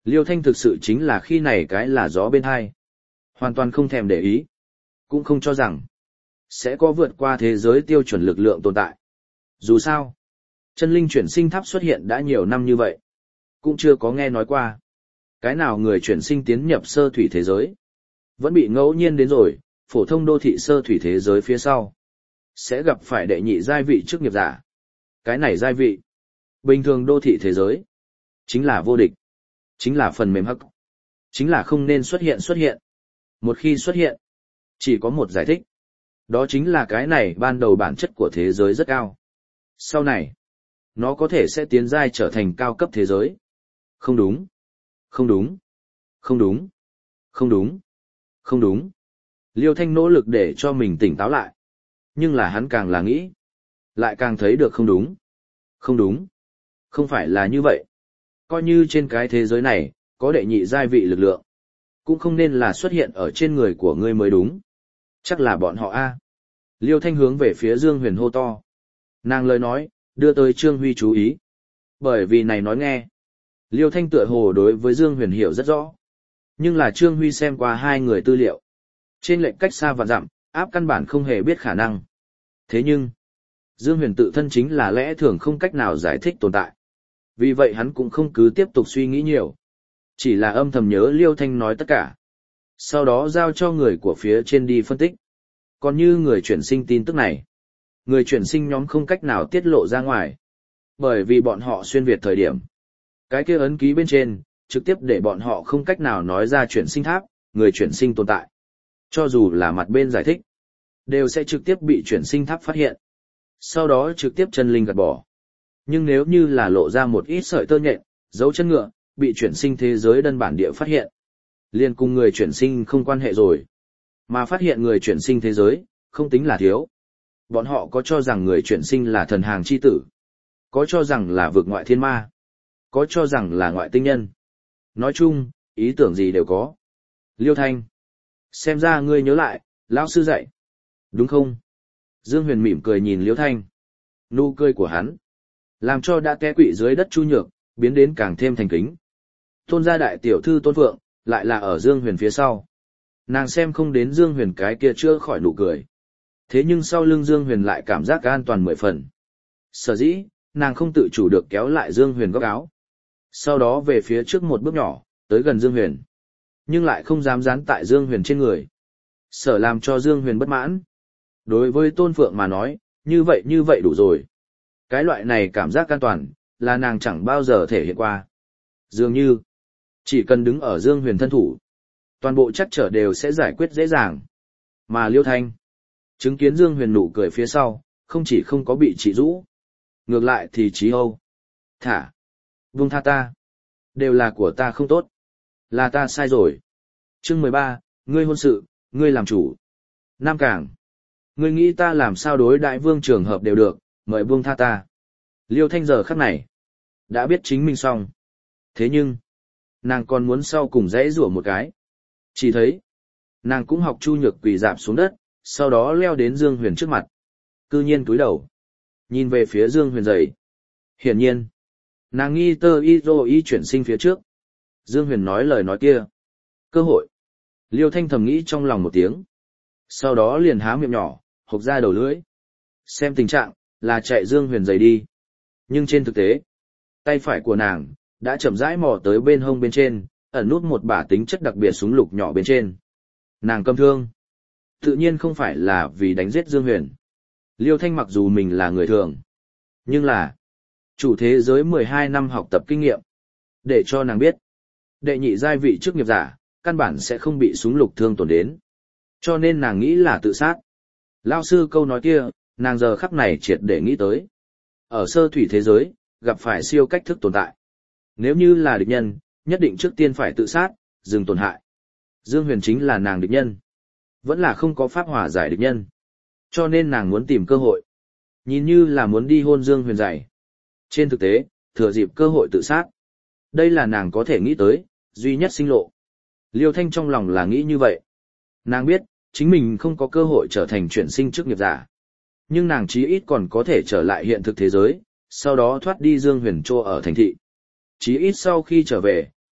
Liêu Thanh thực sự chính là khi này cái là gió bên hai. Hoàn toàn không thèm để ý. Cũng không cho rằng sẽ có vượt qua thế giới tiêu chuẩn lực lượng tồn tại. Dù sao, chân linh chuyển sinh tháp xuất hiện đã nhiều năm như vậy. Cũng chưa có nghe nói qua. Cái nào người chuyển sinh tiến nhập sơ thủy thế giới. Vẫn bị ngẫu nhiên đến rồi, phổ thông đô thị sơ thủy thế giới phía sau. Sẽ gặp phải đệ nhị giai vị chức nghiệp giả. Cái này giai vị. Bình thường đô thị thế giới. Chính là vô địch. Chính là phần mềm hắc. Chính là không nên xuất hiện. Một khi xuất hiện, chỉ có một giải thích. Đó chính là cái này ban đầu bản chất của thế giới rất cao. Sau này, nó có thể sẽ tiến giai trở thành cao cấp thế giới. Không đúng. Không đúng. Không đúng. Không đúng. Không đúng. Liêu Thanh nỗ lực để cho mình tỉnh táo lại. Nhưng là hắn càng là nghĩ. Lại càng thấy được không đúng. Không đúng. Không phải là như vậy. Coi như trên cái thế giới này, có đệ nhị giai vị lực lượng. Cũng không nên là xuất hiện ở trên người của ngươi mới đúng. Chắc là bọn họ a. Liêu Thanh hướng về phía Dương Huyền hô to. Nàng lời nói, đưa tới Trương Huy chú ý. Bởi vì này nói nghe. Liêu Thanh tựa hồ đối với Dương Huyền hiểu rất rõ. Nhưng là Trương Huy xem qua hai người tư liệu. Trên lệnh cách xa vạn dặm, áp căn bản không hề biết khả năng. Thế nhưng, Dương Huyền tự thân chính là lẽ thường không cách nào giải thích tồn tại. Vì vậy hắn cũng không cứ tiếp tục suy nghĩ nhiều. Chỉ là âm thầm nhớ Liêu Thanh nói tất cả. Sau đó giao cho người của phía trên đi phân tích. Còn như người chuyển sinh tin tức này, người chuyển sinh nhóm không cách nào tiết lộ ra ngoài. Bởi vì bọn họ xuyên Việt thời điểm. Cái kia ấn ký bên trên, trực tiếp để bọn họ không cách nào nói ra chuyển sinh tháp, người chuyển sinh tồn tại. Cho dù là mặt bên giải thích, đều sẽ trực tiếp bị chuyển sinh tháp phát hiện. Sau đó trực tiếp chân linh gạt bỏ. Nhưng nếu như là lộ ra một ít sợi tơ nhện, dấu chân ngựa, bị chuyển sinh thế giới đơn bản địa phát hiện. Liên cùng người chuyển sinh không quan hệ rồi. Mà phát hiện người chuyển sinh thế giới, không tính là thiếu. Bọn họ có cho rằng người chuyển sinh là thần hàng chi tử. Có cho rằng là vực ngoại thiên ma. Có cho rằng là ngoại tinh nhân. Nói chung, ý tưởng gì đều có. Liêu Thanh. Xem ra ngươi nhớ lại, lão sư dạy. Đúng không? Dương Huyền mỉm cười nhìn Liêu Thanh. Nụ cười của hắn. Làm cho đã té quỵ dưới đất Chu Nhược, biến đến càng thêm thành kính. Tôn gia đại tiểu thư Tôn Phượng, lại là ở Dương Huyền phía sau. Nàng xem không đến Dương Huyền cái kia chưa khỏi nụ cười. Thế nhưng sau lưng Dương Huyền lại cảm giác an toàn 10 phần. Sở dĩ, nàng không tự chủ được kéo lại Dương Huyền góc áo. Sau đó về phía trước một bước nhỏ, tới gần Dương Huyền. Nhưng lại không dám dán tại Dương Huyền trên người. Sở làm cho Dương Huyền bất mãn. Đối với Tôn Phượng mà nói, như vậy đủ rồi. Cái loại này cảm giác an toàn, là nàng chẳng bao giờ thể hiện qua. Dường như, chỉ cần đứng ở Dương Huyền thân thủ, toàn bộ chắc trở đều sẽ giải quyết dễ dàng. Mà Liêu Thanh, chứng kiến Dương Huyền nụ cười phía sau, không chỉ không có bị trị rũ, ngược lại thì trí âu. Thả, buông tha ta, đều là của ta không tốt, là ta sai rồi. Chương 13, ngươi hôn sự, ngươi làm chủ. Nam Cảng, ngươi nghĩ ta làm sao đối đại vương trường hợp đều được, mời buông tha ta. Liêu Thanh giờ khắc này, đã biết chính mình xong. Thế nhưng, nàng còn muốn sau cùng dãy rủa một cái. Chỉ thấy, nàng cũng học Chu Nhược quỳ dạp xuống đất, sau đó leo đến Dương Huyền trước mặt. Cư nhiên cúi đầu, nhìn về phía Dương Huyền dậy. Hiển nhiên, nàng nghi tơ y chuyển sinh phía trước. Dương Huyền nói lời nói kia. Cơ hội. Liêu Thanh thầm nghĩ trong lòng một tiếng. Sau đó liền há miệng nhỏ, hộc ra đầu lưỡi. Xem tình trạng, là chạy Dương Huyền dậy đi. Nhưng trên thực tế, tay phải của nàng, đã chậm rãi mò tới bên hông bên trên, ẩn nút một bả tính chất đặc biệt súng lục nhỏ bên trên. Nàng cầm thương. Tự nhiên không phải là vì đánh giết Dương Huyền. Liêu Thanh mặc dù mình là người thường. Nhưng là, chủ thế giới 12 năm học tập kinh nghiệm. Để cho nàng biết, đệ nhị giai vị chức nghiệp giả, căn bản sẽ không bị súng lục thương tổn đến. Cho nên nàng nghĩ là tự sát. Lao sư câu nói kia, nàng giờ khắc này triệt để nghĩ tới. Ở sơ thủy thế giới, gặp phải siêu cách thức tồn tại. Nếu như là địch nhân, nhất định trước tiên phải tự sát, dừng tổn hại. Dương Huyền chính là nàng địch nhân. Vẫn là không có pháp hòa giải địch nhân. Cho nên nàng muốn tìm cơ hội. Nhìn như là muốn đi hôn Dương Huyền dạy. Trên thực tế, thừa dịp cơ hội tự sát. Đây là nàng có thể nghĩ tới, duy nhất sinh lộ. Liêu Thanh trong lòng là nghĩ như vậy. Nàng biết, chính mình không có cơ hội trở thành chuyển sinh chức nghiệp giả. Nhưng nàng chí ít còn có thể trở lại hiện thực thế giới, sau đó thoát đi Dương Huyền trô ở thành thị. Chí ít sau khi trở về,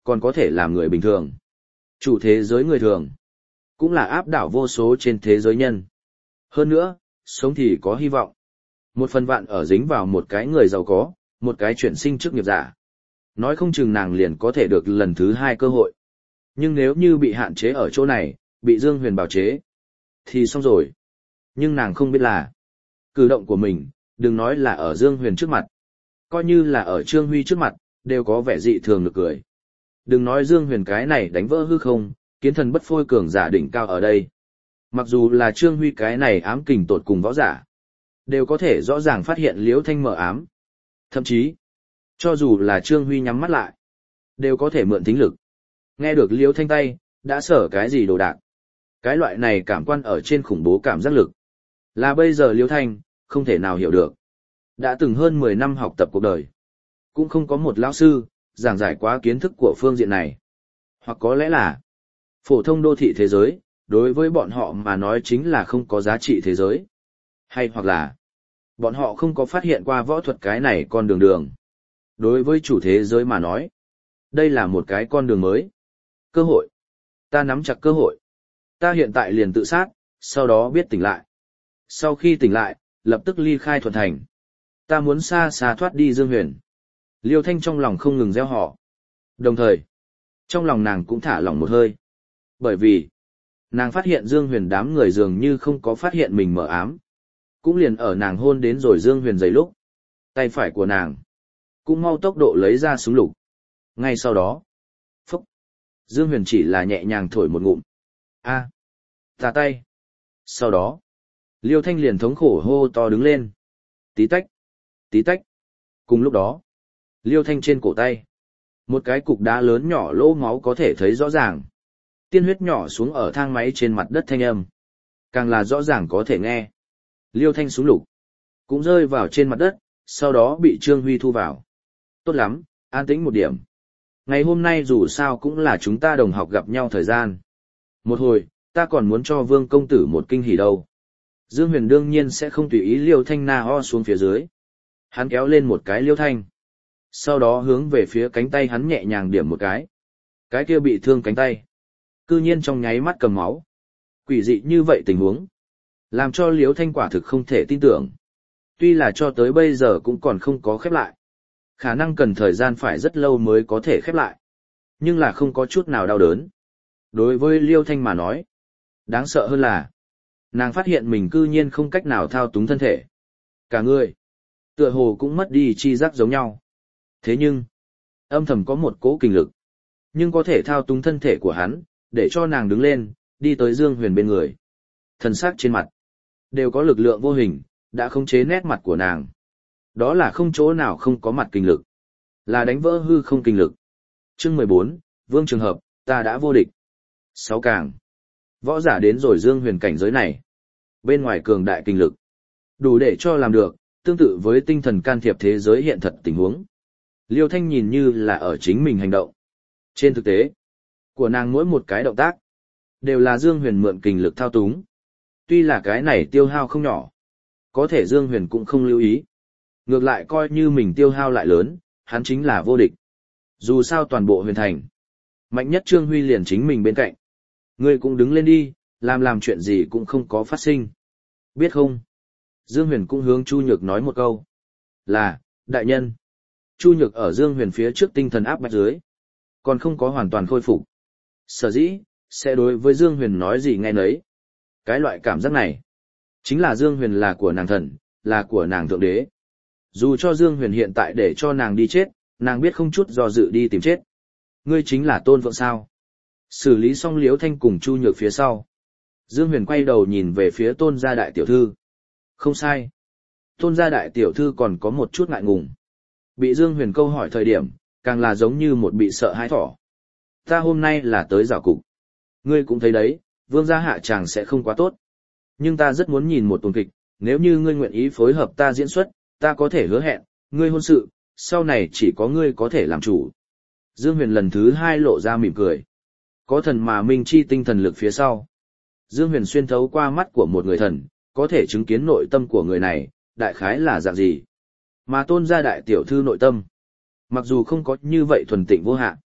còn có thể làm người bình thường. Chủ thế giới người thường, cũng là áp đảo vô số trên thế giới nhân. Hơn nữa, sống thì có hy vọng. Một phần vạn ở dính vào một cái người giàu có, một cái chuyển sinh chức nghiệp giả. Nói không chừng nàng liền có thể được lần thứ 2 cơ hội. Nhưng nếu như bị hạn chế ở chỗ này, bị Dương Huyền bào chế, thì xong rồi. Nhưng nàng không biết là, cử động của mình, đừng nói là ở Dương Huyền trước mặt. Coi như là ở Trương Huy trước mặt, đều có vẻ dị thường nực cười. Đừng nói Dương Huyền cái này đánh vỡ hư không, kiến thần bất phôi cường giả đỉnh cao ở đây. Mặc dù là Trương Huy cái này ám kình tột cùng võ giả, đều có thể rõ ràng phát hiện Liễu Thanh mở ám. Thậm chí, cho dù là Trương Huy nhắm mắt lại, đều có thể mượn thính lực. Nghe được Liễu Thanh tay, đã sở cái gì đồ đạc. Cái loại này cảm quan ở trên khủng bố cảm giác lực. Là bây giờ Liễu Thanh, không thể nào hiểu được. Đã từng hơn 10 năm học tập cuộc đời. Cũng không có một lão sư, giảng giải quá kiến thức của phương diện này. Hoặc có lẽ là, phổ thông đô thị thế giới, đối với bọn họ mà nói chính là không có giá trị thế giới. Hay hoặc là, bọn họ không có phát hiện qua võ thuật cái này con đường đường. Đối với chủ thế giới mà nói, đây là một cái con đường mới. Cơ hội. Ta nắm chặt cơ hội. Ta hiện tại liền tự sát, sau đó biết tỉnh lại. Sau khi tỉnh lại, lập tức ly khai thuần thành. Ta muốn xa xa thoát đi Dương Huyền. Liêu Thanh trong lòng không ngừng gieo họ. Đồng thời, trong lòng nàng cũng thả lỏng một hơi. Bởi vì, nàng phát hiện Dương Huyền đám người dường như không có phát hiện mình mở ám. Cũng liền ở nàng hôn đến rồi Dương Huyền giây lúc. Tay phải của nàng, cũng mau tốc độ lấy ra súng lục. Ngay sau đó, phốc, Dương Huyền chỉ là nhẹ nhàng thổi một ngụm. A, ta tay. Sau đó, Liêu Thanh liền thống khổ hô to đứng lên. Tí tách, tí tách. Cùng lúc đó, Liêu Thanh trên cổ tay, một cái cục đá lớn nhỏ lỗ máu có thể thấy rõ ràng. Tiên huyết nhỏ xuống ở thang máy trên mặt đất thanh âm. Càng là rõ ràng có thể nghe. Liêu Thanh súng lục, cũng rơi vào trên mặt đất, sau đó bị Trương Huy thu vào. Tốt lắm, an tĩnh một điểm. Ngày hôm nay dù sao cũng là chúng ta đồng học gặp nhau thời gian. Một hồi, ta còn muốn cho Vương công tử một kinh hỉ đâu. Dương Huyền đương nhiên sẽ không tùy ý Liêu Thanh na ho xuống phía dưới. Hắn kéo lên một cái Liêu Thanh. Sau đó hướng về phía cánh tay hắn nhẹ nhàng điểm một cái. Cái kia bị thương cánh tay. Cư nhiên trong nháy mắt cầm máu. Quỷ dị như vậy tình huống. Làm cho Liêu Thanh quả thực không thể tin tưởng. Tuy là cho tới bây giờ cũng còn không có khép lại. Khả năng cần thời gian phải rất lâu mới có thể khép lại. Nhưng là không có chút nào đau đớn. Đối với Liêu Thanh mà nói, đáng sợ hơn là, nàng phát hiện mình cư nhiên không cách nào thao túng thân thể. Cả người, tựa hồ cũng mất đi chi giác giống nhau. Thế nhưng, âm thầm có một cỗ kinh lực, nhưng có thể thao túng thân thể của hắn, để cho nàng đứng lên, đi tới Dương Huyền bên người. Thần sắc trên mặt, đều có lực lượng vô hình, đã khống chế nét mặt của nàng. Đó là không chỗ nào không có mặt kinh lực, là đánh vỡ hư không kinh lực. Chương 14, Vương Trường Hợp, ta đã vô địch. 6 càng. Võ giả đến rồi Dương Huyền cảnh giới này. Bên ngoài cường đại kinh lực, đủ để cho làm được, tương tự với tinh thần can thiệp thế giới hiện thật tình huống. Liêu Thanh nhìn như là ở chính mình hành động. Trên thực tế, của nàng mỗi một cái động tác, đều là Dương Huyền mượn kinh lực thao túng. Tuy là cái này tiêu hao không nhỏ, có thể Dương Huyền cũng không lưu ý. Ngược lại coi như mình tiêu hao lại lớn, hắn chính là vô địch. Dù sao toàn bộ huyền thành, mạnh nhất Trương Huy liền chính mình bên cạnh. Ngươi cũng đứng lên đi, làm chuyện gì cũng không có phát sinh. Biết không? Dương Huyền cũng hướng Chu Nhược nói một câu. Là, đại nhân. Chu Nhược ở Dương Huyền phía trước tinh thần áp bách dưới, còn không có hoàn toàn khôi phục. Sở dĩ, sẽ đối với Dương Huyền nói gì nghe nấy. Cái loại cảm giác này, chính là Dương Huyền là của nàng thần, là của nàng thượng đế. Dù cho Dương Huyền hiện tại để cho nàng đi chết, nàng biết không chút do dự đi tìm chết. Ngươi chính là Tôn Vượng sao? Xử lý xong Liễu Thanh cùng Chu Nhược phía sau. Dương Huyền quay đầu nhìn về phía Tôn gia đại tiểu thư. Không sai. Tôn gia đại tiểu thư còn có một chút ngại ngùng. Bị Dương Huyền câu hỏi thời điểm, càng là giống như một bị sợ hãi thỏ. Ta hôm nay là tới giảo cục. Ngươi cũng thấy đấy, Vương gia hạ chàng sẽ không quá tốt. Nhưng ta rất muốn nhìn một tuần kịch, nếu như ngươi nguyện ý phối hợp ta diễn xuất, ta có thể hứa hẹn, ngươi hôn sự, sau này chỉ có ngươi có thể làm chủ. Dương Huyền lần thứ 2 lộ ra mỉm cười. Có thần mà minh chi tinh thần lực phía sau. Dương Huyền xuyên thấu qua mắt của một người thần, có thể chứng kiến nội tâm của người này, đại khái là dạng gì. Mà Tôn gia đại tiểu thư nội tâm, mặc dù không có như vậy thuần tịnh vô hạn,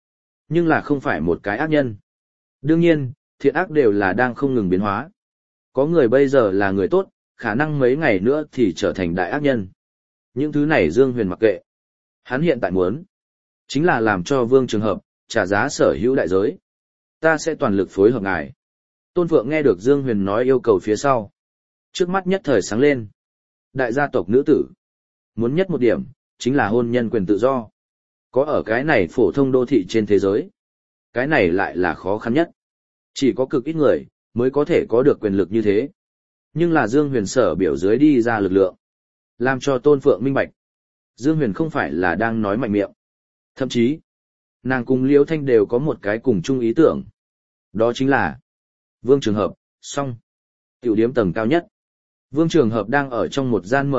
nhưng là không phải một cái ác nhân. Đương nhiên, thiện ác đều là đang không ngừng biến hóa. Có người bây giờ là người tốt, khả năng mấy ngày nữa thì trở thành đại ác nhân. Những thứ này Dương Huyền mặc kệ. Hắn hiện tại muốn, chính là làm cho Vương Trường Hợp trả giá sở hữu đại giới. Ta sẽ toàn lực phối hợp ngài. Tôn Phượng nghe được Dương Huyền nói yêu cầu phía sau. Trước mắt nhất thời sáng lên. Đại gia tộc nữ tử. Muốn nhất một điểm, chính là hôn nhân quyền tự do. Có ở cái này phổ thông đô thị trên thế giới. Cái này lại là khó khăn nhất. Chỉ có cực ít người, mới có thể có được quyền lực như thế. Nhưng là Dương Huyền sở biểu dưới đi ra lực lượng. Làm cho Tôn Phượng minh bạch. Dương Huyền không phải là đang nói mạnh miệng. Thậm chí, nàng cùng Liễu Thanh đều có một cái cùng chung ý tưởng. Đó chính là Vương Trường Hợp, xong. Tiểu điếm tầng cao nhất. Vương Trường Hợp đang ở trong một gian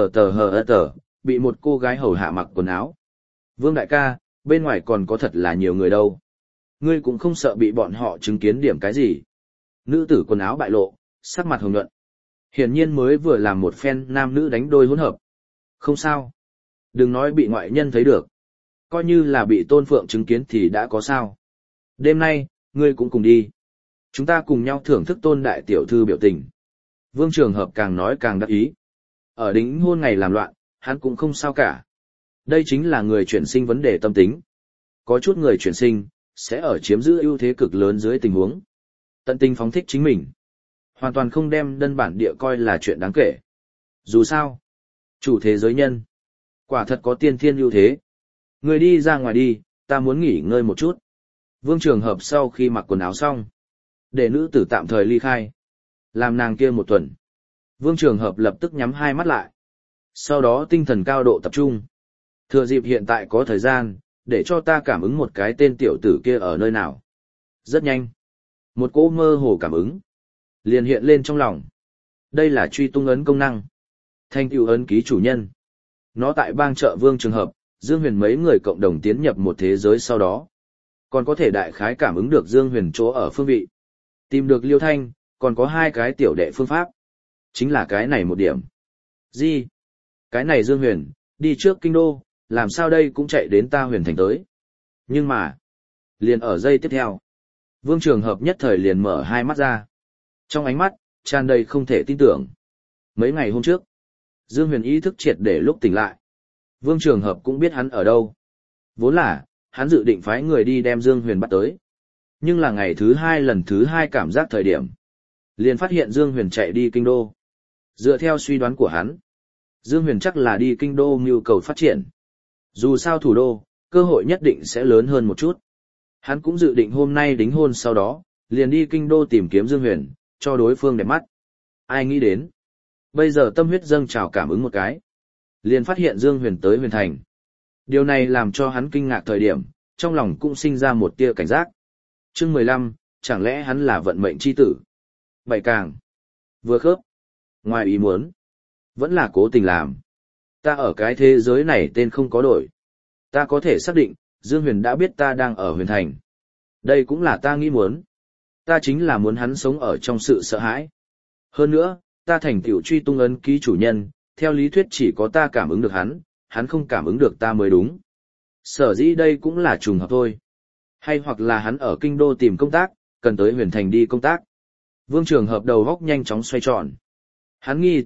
tờ, bị một cô gái hầu hạ mặc quần áo. Vương đại ca, bên ngoài còn có thật là nhiều người đâu. Ngươi cũng không sợ bị bọn họ chứng kiến điểm cái gì. Nữ tử quần áo bại lộ, sắc mặt hồng nhuận. Hiển nhiên mới vừa làm một phen nam nữ đánh đôi hỗn hợp. Không sao. Đừng nói bị ngoại nhân thấy được. Coi như là bị Tôn Phượng chứng kiến thì đã có sao. Đêm nay, ngươi cũng cùng đi. Chúng ta cùng nhau thưởng thức Tôn đại tiểu thư biểu tình. Vương Trường Hợp càng nói càng đắc ý. Ở đính hôn ngày làm loạn, hắn cũng không sao cả. Đây chính là người chuyển sinh vấn đề tâm tính. Có chút người chuyển sinh, sẽ ở chiếm giữ ưu thế cực lớn dưới tình huống. Tận tình phóng thích chính mình. Hoàn toàn không đem đơn bản địa coi là chuyện đáng kể. Dù sao, chủ thế giới nhân. Quả thật có tiên thiên ưu thế. Người đi ra ngoài đi, ta muốn nghỉ ngơi một chút. Vương Trường Hợp sau khi mặc quần áo xong. Để nữ tử tạm thời ly khai. Làm nàng kia một tuần. Vương Trường Hợp lập tức nhắm hai mắt lại. Sau đó tinh thần cao độ tập trung. Thừa dịp hiện tại có thời gian, để cho ta cảm ứng một cái tên tiểu tử kia ở nơi nào. Rất nhanh. Một cỗ mơ hồ cảm ứng. Liền hiện lên trong lòng. Đây là truy tung ấn công năng. Thanh tựu ấn ký chủ nhân. Nó tại bang chợ Vương Trường Hợp, Dương Huyền mấy người cộng đồng tiến nhập một thế giới sau đó. Còn có thể đại khái cảm ứng được Dương Huyền chỗ ở phương vị. Tìm được Liêu Thanh, còn có hai cái tiểu đệ phương pháp. Chính là cái này một điểm. Gì? Cái này Dương Huyền, đi trước kinh đô, làm sao đây cũng chạy đến ta Huyền Thành tới. Nhưng mà, liền ở giây tiếp theo. Vương Trường Hợp nhất thời liền mở hai mắt ra. Trong ánh mắt, tràn đầy không thể tin tưởng. Mấy ngày hôm trước, Dương Huyền ý thức triệt để lúc tỉnh lại. Vương Trường Hợp cũng biết hắn ở đâu. Vốn là, hắn dự định phái người đi đem Dương Huyền bắt tới. Nhưng là ngày thứ hai lần thứ hai cảm giác thời điểm. Liền phát hiện Dương Huyền chạy đi kinh đô. Dựa theo suy đoán của hắn, Dương Huyền chắc là đi kinh đô mưu cầu phát triển. Dù sao thủ đô, cơ hội nhất định sẽ lớn hơn một chút. Hắn cũng dự định hôm nay đính hôn sau đó, liền đi kinh đô tìm kiếm Dương Huyền, cho đối phương đẹp mắt. Ai nghĩ đến. Bây giờ tâm huyết dâng trào cảm ứng một cái. Liền phát hiện Dương Huyền tới Huyền Thành. Điều này làm cho hắn kinh ngạc thời điểm, trong lòng cũng sinh ra một tia cảnh giác. Chương 15, chẳng lẽ hắn là vận mệnh chi tử? Bảy càng. Vừa khớp. Ngoài ý muốn. Vẫn là cố tình làm. Ta ở cái thế giới này tên không có đổi. Ta có thể xác định, Dương Huyền đã biết ta đang ở Huyền Thành. Đây cũng là ta nghĩ muốn. Ta chính là muốn hắn sống ở trong sự sợ hãi. Hơn nữa, ta thành tựu truy tung ấn ký chủ nhân, theo lý thuyết chỉ có ta cảm ứng được hắn không cảm ứng được ta mới đúng. Sở dĩ đây cũng là trùng hợp thôi. Hay hoặc là hắn ở kinh đô tìm công tác, cần tới Huyền Thành đi công tác. Vương Trường Hợp đầu góc nhanh chóng xoay tròn. Hắn nghi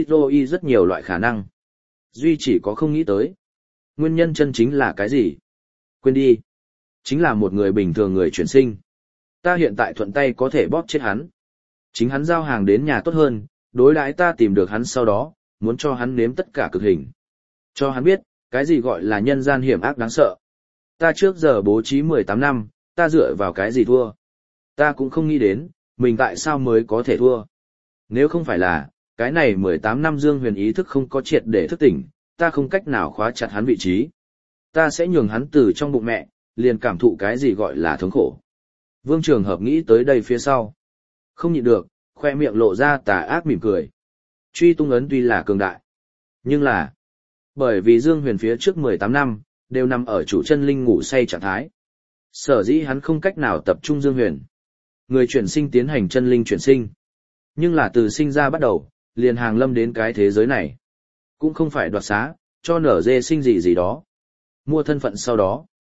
y rất nhiều loại khả năng. Duy chỉ có không nghĩ tới. Nguyên nhân chân chính là cái gì? Quên đi. Chính là một người bình thường người chuyển sinh. Ta hiện tại thuận tay có thể bóp chết hắn. Chính hắn giao hàng đến nhà tốt hơn, đối đãi ta tìm được hắn sau đó, muốn cho hắn nếm tất cả cực hình. Cho hắn biết, cái gì gọi là nhân gian hiểm ác đáng sợ. Ta trước giờ bố trí 18 năm, ta dựa vào cái gì thua. Ta cũng không nghĩ đến, mình tại sao mới có thể thua. Nếu không phải là, cái này 18 năm Dương Huyền ý thức không có triệt để thức tỉnh, ta không cách nào khóa chặt hắn vị trí. Ta sẽ nhường hắn từ trong bụng mẹ, liền cảm thụ cái gì gọi là thống khổ. Vương Trường Hợp nghĩ tới đây phía sau. Không nhịn được, khoe miệng lộ ra tà ác mỉm cười. Truy tung ấn tuy là cường đại. Nhưng là, bởi vì Dương Huyền phía trước 18 năm, đều nằm ở chủ chân linh ngủ say trạng thái. Sở dĩ hắn không cách nào tập trung Dương Huyền. Người chuyển sinh tiến hành chân linh chuyển sinh. Nhưng là từ sinh ra bắt đầu, liền hàng lâm đến cái thế giới này. Cũng không phải đoạt xá, cho nở dê sinh gì gì đó. Mua thân phận sau đó.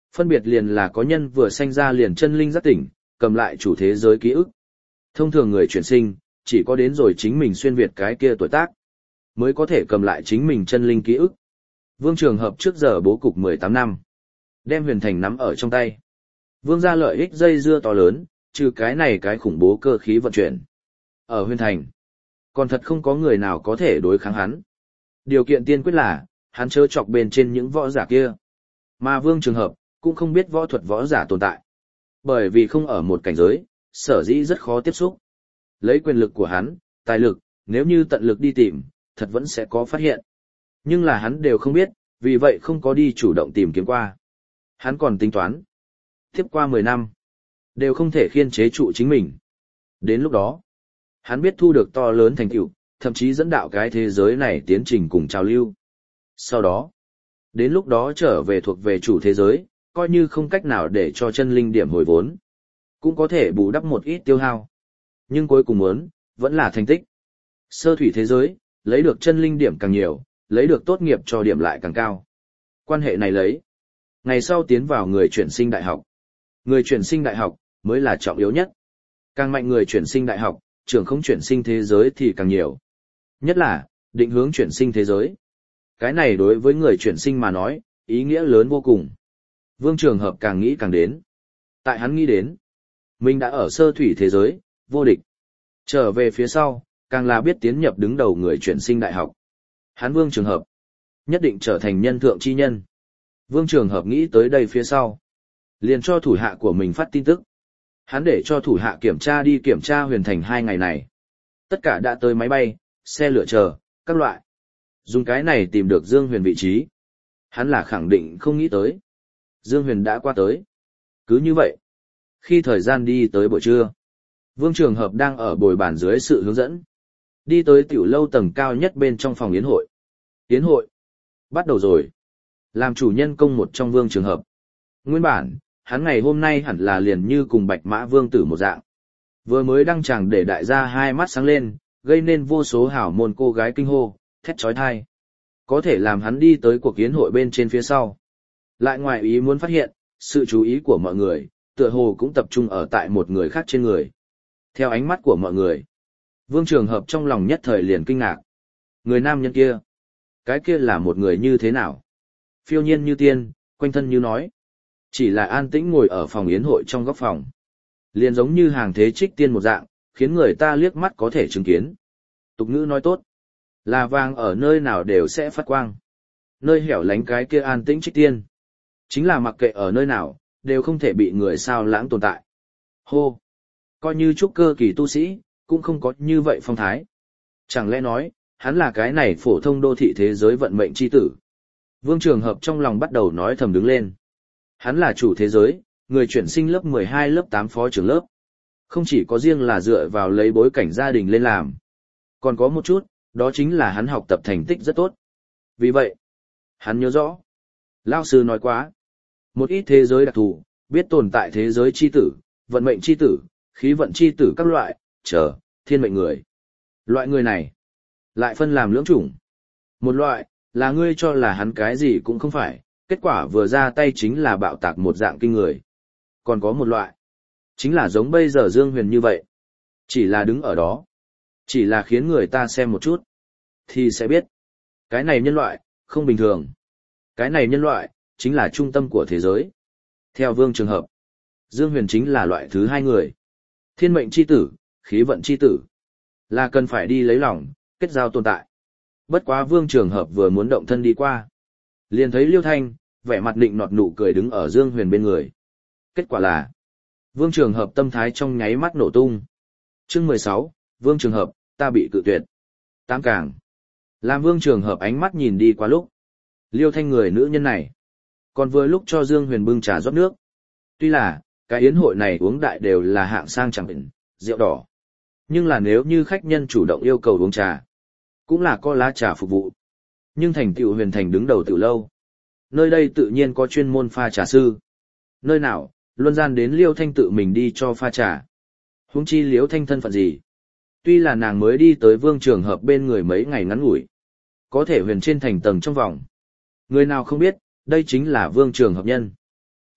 Phân biệt liền là có nhân vừa sanh ra liền chân linh giác tỉnh, cầm lại chủ thế giới ký ức. Thông thường người chuyển sinh, chỉ có đến rồi chính mình xuyên việt cái kia tuổi tác, mới có thể cầm lại chính mình chân linh ký ức. Vương Trường Hợp trước giờ bố cục 18 năm, đem Huyền Thành nắm ở trong tay. Vương gia lợi ích dây dưa to lớn, trừ cái này cái khủng bố cơ khí vận chuyển. Ở Huyền Thành, còn thật không có người nào có thể đối kháng hắn. Điều kiện tiên quyết là, hắn chớ chọc bên trên những võ giả kia. Mà Vương Trường Hợp, cũng không biết võ thuật võ giả tồn tại. Bởi vì không ở một cảnh giới, sở dĩ rất khó tiếp xúc. Lấy quyền lực của hắn, tài lực, nếu như tận lực đi tìm, thật vẫn sẽ có phát hiện. Nhưng là hắn đều không biết, vì vậy không có đi chủ động tìm kiếm qua. Hắn còn tính toán. Tiếp qua 10 năm, đều không thể khiên chế trụ chính mình. Đến lúc đó, hắn biết thu được to lớn thành tựu, thậm chí dẫn đạo cái thế giới này tiến trình cùng trào lưu. Sau đó, đến lúc đó trở về thuộc về chủ thế giới, coi như không cách nào để cho chân linh điểm hồi vốn. Cũng có thể bù đắp một ít tiêu hao. Nhưng cuối cùng muốn, vẫn là thành tích. Sơ thủy thế giới, lấy được chân linh điểm càng nhiều, lấy được tốt nghiệp cho điểm lại càng cao. Quan hệ này lấy. Ngày sau tiến vào người chuyển sinh đại học. Người chuyển sinh đại học, mới là trọng yếu nhất. Càng mạnh người chuyển sinh đại học, trưởng không chuyển sinh thế giới thì càng nhiều. Nhất là, định hướng chuyển sinh thế giới. Cái này đối với người chuyển sinh mà nói, ý nghĩa lớn vô cùng. Vương Trường Hợp càng nghĩ càng đến. Tại hắn nghĩ đến, mình đã ở sơ thủy thế giới, vô địch. Trở về phía sau, càng là biết tiến nhập đứng đầu người chuyển sinh đại học. Hắn Vương Trường Hợp, nhất định trở thành nhân thượng chi nhân. Vương Trường Hợp nghĩ tới đây phía sau. Liền cho thủ hạ của mình phát tin tức. Hắn để cho thủ hạ kiểm tra đi kiểm tra Huyền Thành 2 ngày này. Tất cả đã tới máy bay, xe lửa chờ, các loại. Dùng cái này tìm được Dương Huyền vị trí. Hắn là khẳng định không nghĩ tới. Dương Huyền đã qua tới. Cứ như vậy. Khi thời gian đi tới buổi trưa, Vương Trường Hợp đang ở bồi bàn dưới sự hướng dẫn. Đi tới tiểu lâu tầng cao nhất bên trong phòng yến hội. Yến hội. Bắt đầu rồi. Làm chủ nhân công một trong Vương Trường Hợp. Nguyên bản, hắn ngày hôm nay hẳn là liền như cùng Bạch Mã Vương tử một dạng. Vừa mới đăng tràng để đại gia hai mắt sáng lên, gây nên vô số hảo môn cô gái kinh hô, thét chói tai. Có thể làm hắn đi tới cuộc yến hội bên trên phía sau. Lại ngoài ý muốn phát hiện, sự chú ý của mọi người, tựa hồ cũng tập trung ở tại một người khác trên người. Theo ánh mắt của mọi người, Vương Trường Hợp trong lòng nhất thời liền kinh ngạc. Người nam nhân kia, cái kia là một người như thế nào? Phiêu nhiên như tiên, quanh thân như nói. Chỉ là an tĩnh ngồi ở phòng yến hội trong góc phòng. Liền giống như hàng thế trích tiên một dạng, khiến người ta liếc mắt có thể chứng kiến. Tục ngữ nói tốt, là vàng ở nơi nào đều sẽ phát quang. Nơi hẻo lánh cái kia an tĩnh trích tiên. Chính là mặc kệ ở nơi nào, đều không thể bị người sao lãng tồn tại. Hô! Coi như trúc cơ kỳ tu sĩ, cũng không có như vậy phong thái. Chẳng lẽ nói, hắn là cái này phổ thông đô thị thế giới vận mệnh chi tử. Vương Trường Hợp trong lòng bắt đầu nói thầm đứng lên. Hắn là chủ thế giới, người chuyển sinh lớp 12 lớp 8 phó trưởng lớp. Không chỉ có riêng là dựa vào lấy bối cảnh gia đình lên làm. Còn có một chút, đó chính là hắn học tập thành tích rất tốt. Vì vậy, hắn nhớ rõ. Lao sư nói quá. Một ít thế giới đặc thù, biết tồn tại thế giới chi tử, vận mệnh chi tử, khí vận chi tử các loại, thiên mệnh người. Loại người này, lại phân làm lưỡng chủng. Một loại, là ngươi cho là hắn cái gì cũng không phải, kết quả vừa ra tay chính là bạo tạc một dạng kinh người. Còn có một loại, chính là giống bây giờ Dương Huyền như vậy. Chỉ là đứng ở đó, chỉ là khiến người ta xem một chút, thì sẽ biết. Cái này nhân loại, không bình thường. Cái này nhân loại, chính là trung tâm của thế giới. Theo Vương Trường Hợp, Dương Huyền chính là loại thứ 2 người. Thiên mệnh chi tử, khí vận chi tử. Là cần phải đi lấy lòng, kết giao tồn tại. Bất quá Vương Trường Hợp vừa muốn động thân đi qua. Liền thấy Liêu Thanh, vẻ mặt định nọt nụ cười đứng ở Dương Huyền bên người. Kết quả là, Vương Trường Hợp tâm thái trong nháy mắt nổ tung. Chương 16, Vương Trường Hợp, ta bị cự tuyệt. 8 càng. Làm Vương Trường Hợp ánh mắt nhìn đi qua lúc. Liêu Thanh người nữ nhân này. Còn vừa lúc cho Dương Huyền bưng trà rót nước. Tuy là, cái yến hội này uống đại đều là hạng sang chẳng bệnh, rượu đỏ. Nhưng là nếu như khách nhân chủ động yêu cầu uống trà, cũng là có lá trà phục vụ. Nhưng thành tựu Huyền Thành đứng đầu tiểu lâu. Nơi đây tự nhiên có chuyên môn pha trà sư. Nơi nào, luân gian đến Liêu Thanh tự mình đi cho pha trà. Huống chi Liêu Thanh thân phận gì? Tuy là nàng mới đi tới Vương Trường Hợp bên người mấy ngày ngắn ngủi. Có thể huyền trên thành tầng trong vòng. Người nào không biết, đây chính là Vương Trường Hợp nhân.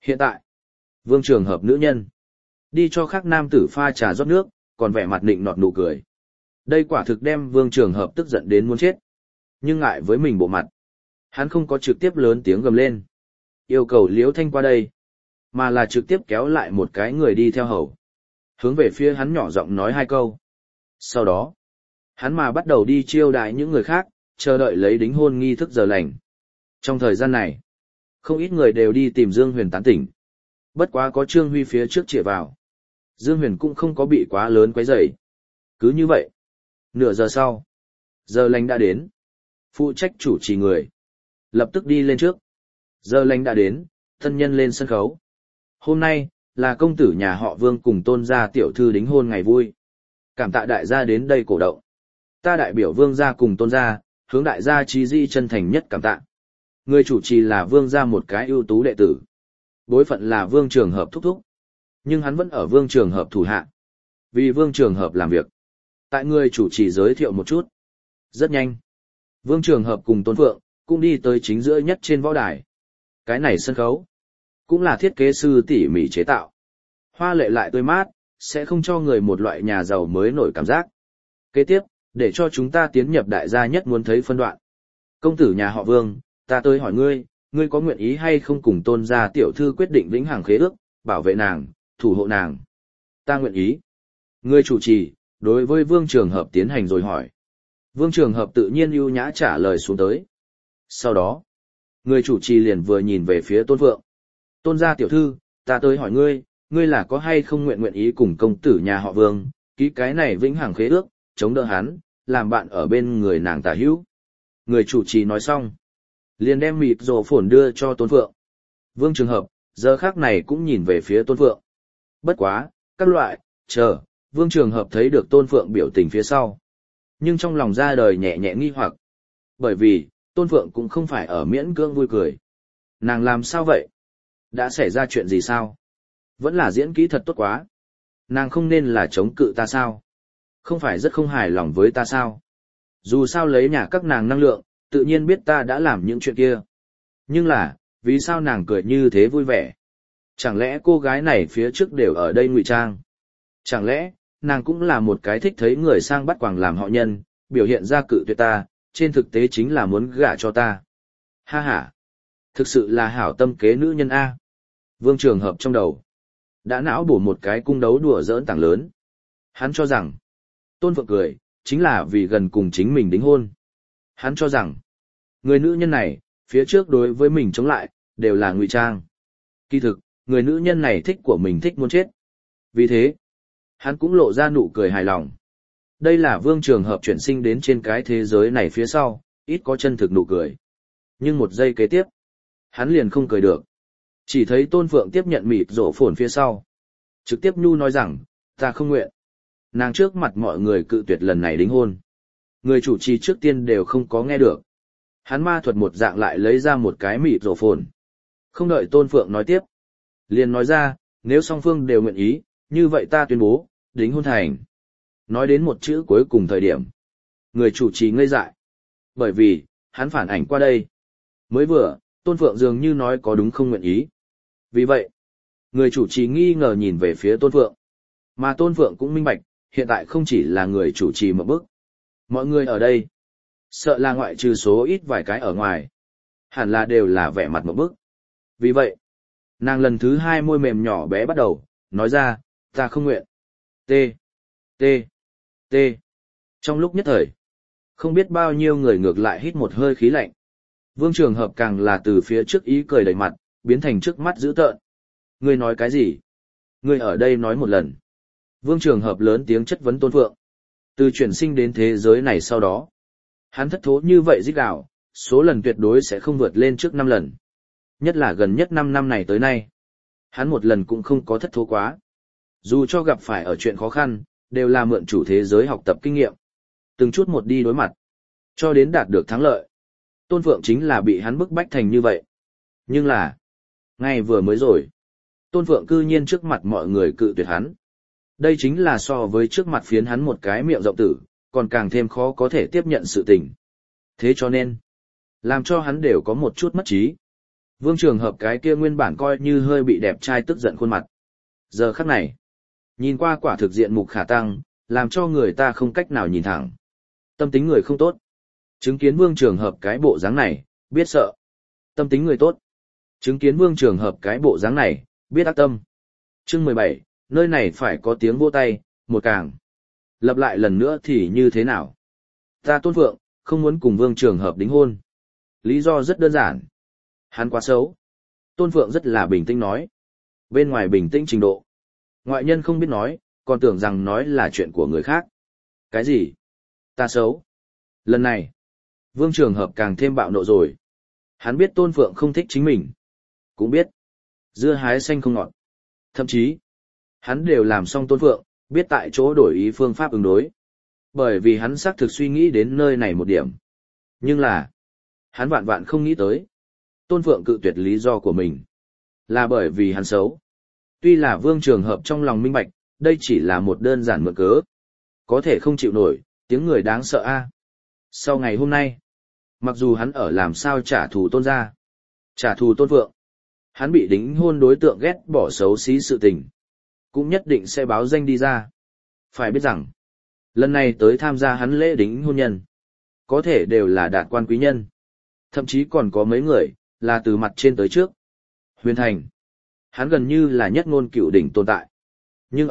Hiện tại, Vương Trường Hợp nữ nhân, đi cho khác nam tử pha trà rót nước, còn vẻ mặt nịnh nọt nụ cười. Đây quả thực đem Vương Trường Hợp tức giận đến muốn chết. Nhưng ngại với mình bộ mặt, hắn không có trực tiếp lớn tiếng gầm lên, yêu cầu Liễu Thanh qua đây, mà là trực tiếp kéo lại một cái người đi theo hầu. Hướng về phía hắn nhỏ giọng nói hai câu. Sau đó, hắn mà bắt đầu đi chiêu đãi những người khác, chờ đợi lấy đính hôn nghi thức giờ lành. Trong thời gian này, không ít người đều đi tìm Dương Huyền tán tỉnh. Bất quá có Trương Huy phía trước chĩa vào. Dương Huyền cũng không có bị quá lớn quấy rầy. Cứ như vậy, nửa giờ sau, giờ lành đã đến. Phụ trách chủ trì người lập tức đi lên trước. Giờ lành đã đến, thân nhân lên sân khấu. Hôm nay là công tử nhà họ Vương cùng Tôn gia tiểu thư đính hôn ngày vui. Cảm tạ đại gia đến đây cổ động. Ta đại biểu Vương gia cùng Tôn gia, hướng đại gia chí di chân thành nhất cảm tạ. Người chủ trì là Vương gia một cái ưu tú đệ tử. Bối phận là Vương Trường Hợp thúc thúc. Nhưng hắn vẫn ở Vương Trường Hợp thủ hạ. Vì Vương Trường Hợp làm việc. Tại người chủ trì giới thiệu một chút. Rất nhanh. Vương Trường Hợp cùng Tôn Phượng, cũng đi tới chính giữa nhất trên võ đài. Cái này sân khấu, cũng là thiết kế sư tỉ mỉ chế tạo. Hoa lệ lại tươi mát, sẽ không cho người một loại nhà giàu mới nổi cảm giác. Kế tiếp, để cho chúng ta tiến nhập đại gia nhất muốn thấy phân đoạn. Công tử nhà họ Vương, ta tới hỏi ngươi, ngươi có nguyện ý hay không cùng Tôn gia tiểu thư quyết định vĩnh hằng khế ước, bảo vệ nàng, thủ hộ nàng? Ta nguyện ý. Ngươi chủ trì, đối với Vương Trường Hợp tiến hành rồi hỏi. Vương Trường Hợp tự nhiên ưu nhã trả lời xuống tới. Sau đó, người chủ trì liền vừa nhìn về phía Tôn Phượng. Tôn gia tiểu thư, ta tới hỏi ngươi, ngươi là có hay không nguyện ý cùng công tử nhà họ Vương, ký cái này vĩnh hằng khế ước, chống đỡ hắn, làm bạn ở bên người nàng tả hữu. Người chủ trì nói xong, liền đem mịt rổ phồn đưa cho Tôn Phượng. Vương Trường Hợp, giờ khác này cũng nhìn về phía Tôn Phượng. Bất quá, các loại, chờ, Vương Trường Hợp thấy được Tôn Phượng biểu tình phía sau. Nhưng trong lòng ra đời nhẹ nhẹ nghi hoặc. Bởi vì, Tôn Phượng cũng không phải ở miễn cưỡng vui cười. Nàng làm sao vậy? Đã xảy ra chuyện gì sao? Vẫn là diễn kỹ thật tốt quá. Nàng không nên là chống cự ta sao? Không phải rất không hài lòng với ta sao? Dù sao lấy nhà các nàng năng lượng, tự nhiên biết ta đã làm những chuyện kia. Nhưng là, vì sao nàng cười như thế vui vẻ? Chẳng lẽ cô gái này phía trước đều ở đây ngụy trang? Chẳng lẽ, nàng cũng là một cái thích thấy người sang bắt quàng làm họ nhân, biểu hiện ra cự tuyệt ta, trên thực tế chính là muốn gả cho ta. Ha ha! Thực sự là hảo tâm kế nữ nhân A. Vương Trường Hợp trong đầu đã não bổ một cái cung đấu đùa giỡn tảng lớn. Hắn cho rằng, Tôn Phượng cười, chính là vì gần cùng chính mình đính hôn. Hắn cho rằng, người nữ nhân này, phía trước đối với mình chống lại, đều là ngụy trang. Kỳ thực, người nữ nhân này thích của mình thích muốn chết. Vì thế, hắn cũng lộ ra nụ cười hài lòng. Đây là Vương Trường Hợp chuyển sinh đến trên cái thế giới này phía sau, ít có chân thực nụ cười. Nhưng một giây kế tiếp, hắn liền không cười được. Chỉ thấy Tôn Phượng tiếp nhận mịt rổ phồn phía sau. Trực tiếp nhu nói rằng, ta không nguyện. Nàng trước mặt mọi người cự tuyệt lần này đính hôn. Người chủ trì trước tiên đều không có nghe được. Hắn ma thuật một dạng lại lấy ra một cái mịt rổ phồn. Không đợi Tôn Phượng nói tiếp. Liền nói ra, nếu song phương đều nguyện ý, như vậy ta tuyên bố, đính hôn thành. Nói đến một chữ cuối cùng thời điểm. Người chủ trì ngây dại. Bởi vì, hắn phản ảnh qua đây. Mới vừa, Tôn Phượng dường như nói có đúng không nguyện ý. Vì vậy, người chủ trì nghi ngờ nhìn về phía Tôn Phượng. Mà Tôn Phượng cũng minh bạch, hiện tại không chỉ là người chủ trì một bước. Mọi người ở đây, sợ là ngoại trừ số ít vài cái ở ngoài. Hẳn là đều là vẻ mặt một bước. Vì vậy, nàng lần thứ hai môi mềm nhỏ bé bắt đầu, nói ra, ta không nguyện. T. T. T. Trong lúc nhất thời, không biết bao nhiêu người ngược lại hít một hơi khí lạnh. Vương Trường Hợp càng là từ phía trước ý cười đầy mặt, biến thành trước mắt dữ tợn. Ngươi nói cái gì? Ngươi ở đây nói một lần. Vương Trường Hợp lớn tiếng chất vấn Tôn Phượng. Từ chuyển sinh đến thế giới này sau đó, hắn thất thố như vậy rít gào, số lần tuyệt đối sẽ không vượt lên trước 5 lần. Nhất là gần nhất 5 năm này tới nay. Hắn một lần cũng không có thất thố quá. Dù cho gặp phải ở chuyện khó khăn, đều là mượn chủ thế giới học tập kinh nghiệm. Từng chút một đi đối mặt, cho đến đạt được thắng lợi. Tôn Phượng chính là bị hắn bức bách thành như vậy. Nhưng là, ngay vừa mới rồi, Tôn Phượng cư nhiên trước mặt mọi người cự tuyệt hắn. Đây chính là so với trước mặt phiến hắn một cái miệng rộng tử, còn càng thêm khó có thể tiếp nhận sự tình. Thế cho nên, làm cho hắn đều có một chút mất trí. Vương Trường Hợp cái kia nguyên bản coi như hơi bị đẹp trai tức giận khuôn mặt. Giờ khắc này, nhìn qua quả thực diện mục khả tăng, làm cho người ta không cách nào nhìn thẳng. Tâm tính người không tốt. Chứng kiến Vương Trường Hợp cái bộ dáng này, biết sợ. Tâm tính người tốt. Chứng kiến Vương Trường Hợp cái bộ dáng này, biết ác tâm. Chương 17, nơi này phải có tiếng vỗ tay, một càng. Lặp lại lần nữa thì như thế nào? Ta Tôn Phượng, không muốn cùng Vương Trường Hợp đính hôn. Lý do rất đơn giản. Hắn quá xấu. Tôn Phượng rất là bình tĩnh nói. Bên ngoài bình tĩnh trình độ. Ngoại nhân không biết nói, còn tưởng rằng nói là chuyện của người khác. Cái gì? Ta xấu. Lần này, Vương Trường Hợp càng thêm bạo nộ rồi. Hắn biết Tôn Phượng không thích chính mình. Cũng biết, dưa hái xanh không ngọt. Thậm chí, hắn đều làm xong Tôn Phượng, biết tại chỗ đổi ý phương pháp ứng đối. Bởi vì hắn xác thực suy nghĩ đến nơi này một điểm. Nhưng là, hắn vạn vạn không nghĩ tới. Tôn Phượng cự tuyệt lý do của mình. Là bởi vì hắn xấu. Tuy là Vương Trường Hợp trong lòng minh bạch, đây chỉ là một đơn giản mượn cớ. Có thể không chịu nổi, tiếng người đáng sợ a. Sau ngày hôm nay, mặc dù hắn ở làm sao trả thù Tôn gia, trả thù Tôn Phượng, hắn bị đính hôn đối tượng ghét bỏ xấu xí sự tình, cũng nhất định sẽ báo danh đi ra. Phải biết rằng, lần này tới tham gia hắn lễ đính hôn nhân, có thể đều là đạt quan quý nhân. Thậm chí còn có mấy người, là từ mặt trên tới trước. Huyền Thành, hắn gần như là nhất ngôn cựu đỉnh tồn tại. Nhưng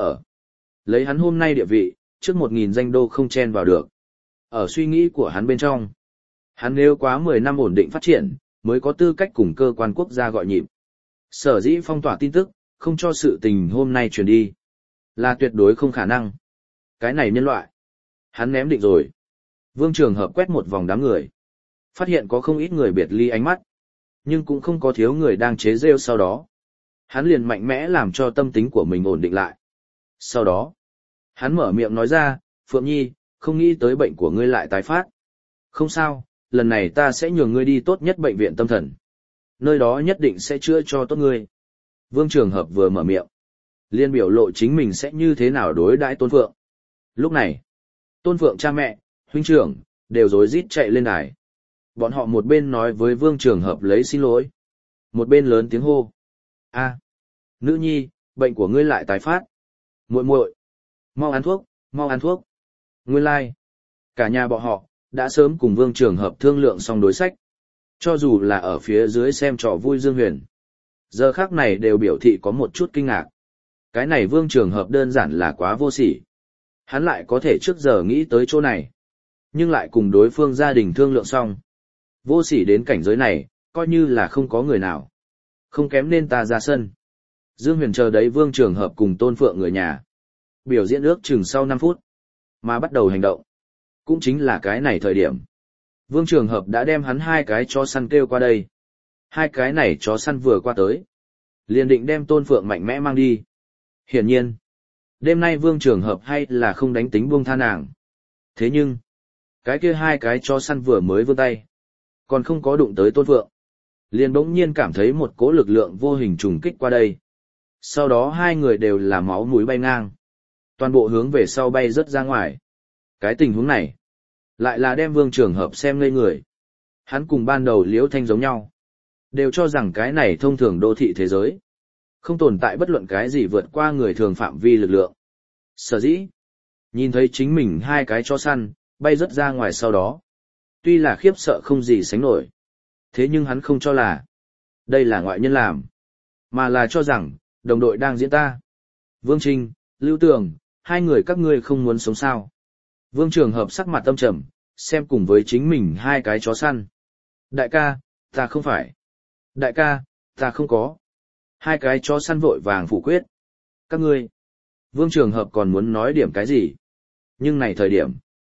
lấy hắn hôm nay địa vị, trước 1.000 danh đô không chen vào được. Ở suy nghĩ của hắn bên trong, hắn nếu quá 10 năm ổn định phát triển, mới có tư cách cùng cơ quan quốc gia gọi nhịp. Sở dĩ phong tỏa tin tức, không cho sự tình hôm nay truyền đi, là tuyệt đối không khả năng. Cái này nhân loại, hắn ném định rồi. Vương Trường Hợp quét một vòng đám người, phát hiện có không ít người biệt ly ánh mắt, nhưng cũng không có thiếu người đang chế rêu sau đó. Hắn liền mạnh mẽ làm cho tâm tính của mình ổn định lại. Sau đó, hắn mở miệng nói ra, Phượng Nhi, không nghĩ tới bệnh của ngươi lại tái phát. Không sao, lần này ta sẽ nhường ngươi đi tốt nhất bệnh viện tâm thần. Nơi đó nhất định sẽ chữa cho tốt ngươi. Vương Trường Hợp vừa mở miệng, liền biểu lộ chính mình sẽ như thế nào đối đãi Tôn Phượng. Lúc này, Tôn Phượng cha mẹ, huynh trưởng, đều rối rít chạy lên đài. Bọn họ một bên nói với Vương Trường Hợp lấy xin lỗi, một bên lớn tiếng hô. A, nữ nhi, bệnh của ngươi lại tái phát. Muội muội, mau ăn thuốc, mau ăn thuốc. Nguyên lai, cả nhà bọn họ, đã sớm cùng Vương Trường Hợp thương lượng xong đối sách. Cho dù là ở phía dưới xem trò vui Dương Huyền, giờ khác này đều biểu thị có một chút kinh ngạc. Cái này Vương Trường Hợp đơn giản là quá vô sỉ. Hắn lại có thể trước giờ nghĩ tới chỗ này, nhưng lại cùng đối phương gia đình thương lượng xong. Vô sỉ đến cảnh giới này, coi như là không có người nào. Không kém nên ta ra sân. Dương Huyền chờ đấy Vương Trường Hợp cùng Tôn Phượng người nhà. Biểu diễn ước chừng sau 5 phút, mà bắt đầu hành động. Cũng chính là cái này thời điểm. Vương Trường Hợp đã đem hắn 2 cái chó săn kêu qua đây. 2 cái này chó săn vừa qua tới, liền định đem Tôn Phượng mạnh mẽ mang đi. Hiển nhiên, đêm nay Vương Trường Hợp hay là không đánh tính buông tha nàng. Thế nhưng, cái kia 2 cái chó săn vừa mới vươn tay, còn không có đụng tới Tôn Phượng, liền bỗng nhiên cảm thấy một cỗ lực lượng vô hình trùng kích qua đây. Sau đó 2 người đều là máu mũi bay ngang, toàn bộ hướng về sau bay rất ra ngoài. Cái tình huống này, lại là đem Vương Trường Hợp xem ngây người. Hắn cùng ban đầu Liễu Thanh giống nhau, đều cho rằng cái này thông thường đô thị thế giới, không tồn tại bất luận cái gì vượt qua người thường phạm vi lực lượng. Sở dĩ, nhìn thấy chính mình 2 cái chó săn, bay rất ra ngoài sau đó. Tuy là khiếp sợ không gì sánh nổi, thế nhưng hắn không cho là đây là ngoại nhân làm, mà là cho rằng đồng đội đang diễn ta. Vương Trinh, Lưu Tường, 2 người các ngươi không muốn sống sao? Vương Trường Hợp sắc mặt âm trầm, xem cùng với chính mình 2 cái chó săn. Đại ca, ta không phải. Đại ca, ta không có. 2 cái chó săn vội vàng phủ quyết. Các ngươi. Vương Trường Hợp còn muốn nói điểm cái gì? Nhưng này thời điểm.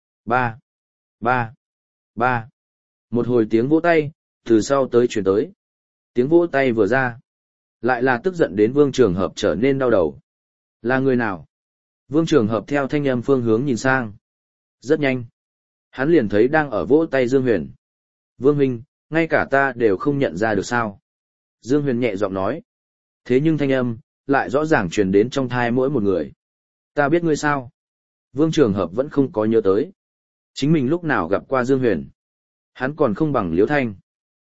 3. Một hồi tiếng vỗ tay, từ sau tới chuyển tới. Tiếng vỗ tay vừa ra, lại là tức giận đến Vương Trường Hợp trở nên đau đầu. Là người nào? Vương Trường Hợp theo thanh âm phương hướng nhìn sang. Rất nhanh. Hắn liền thấy đang ở vỗ tay Dương Huyền. Vương huynh, ngay cả ta đều không nhận ra được sao? Dương Huyền nhẹ giọng nói. Thế nhưng thanh âm, lại rõ ràng truyền đến trong thai mỗi một người. Ta biết ngươi sao? Vương Trường Hợp vẫn không có nhớ tới. Chính mình lúc nào gặp qua Dương Huyền. Hắn còn không bằng Liễu Thanh.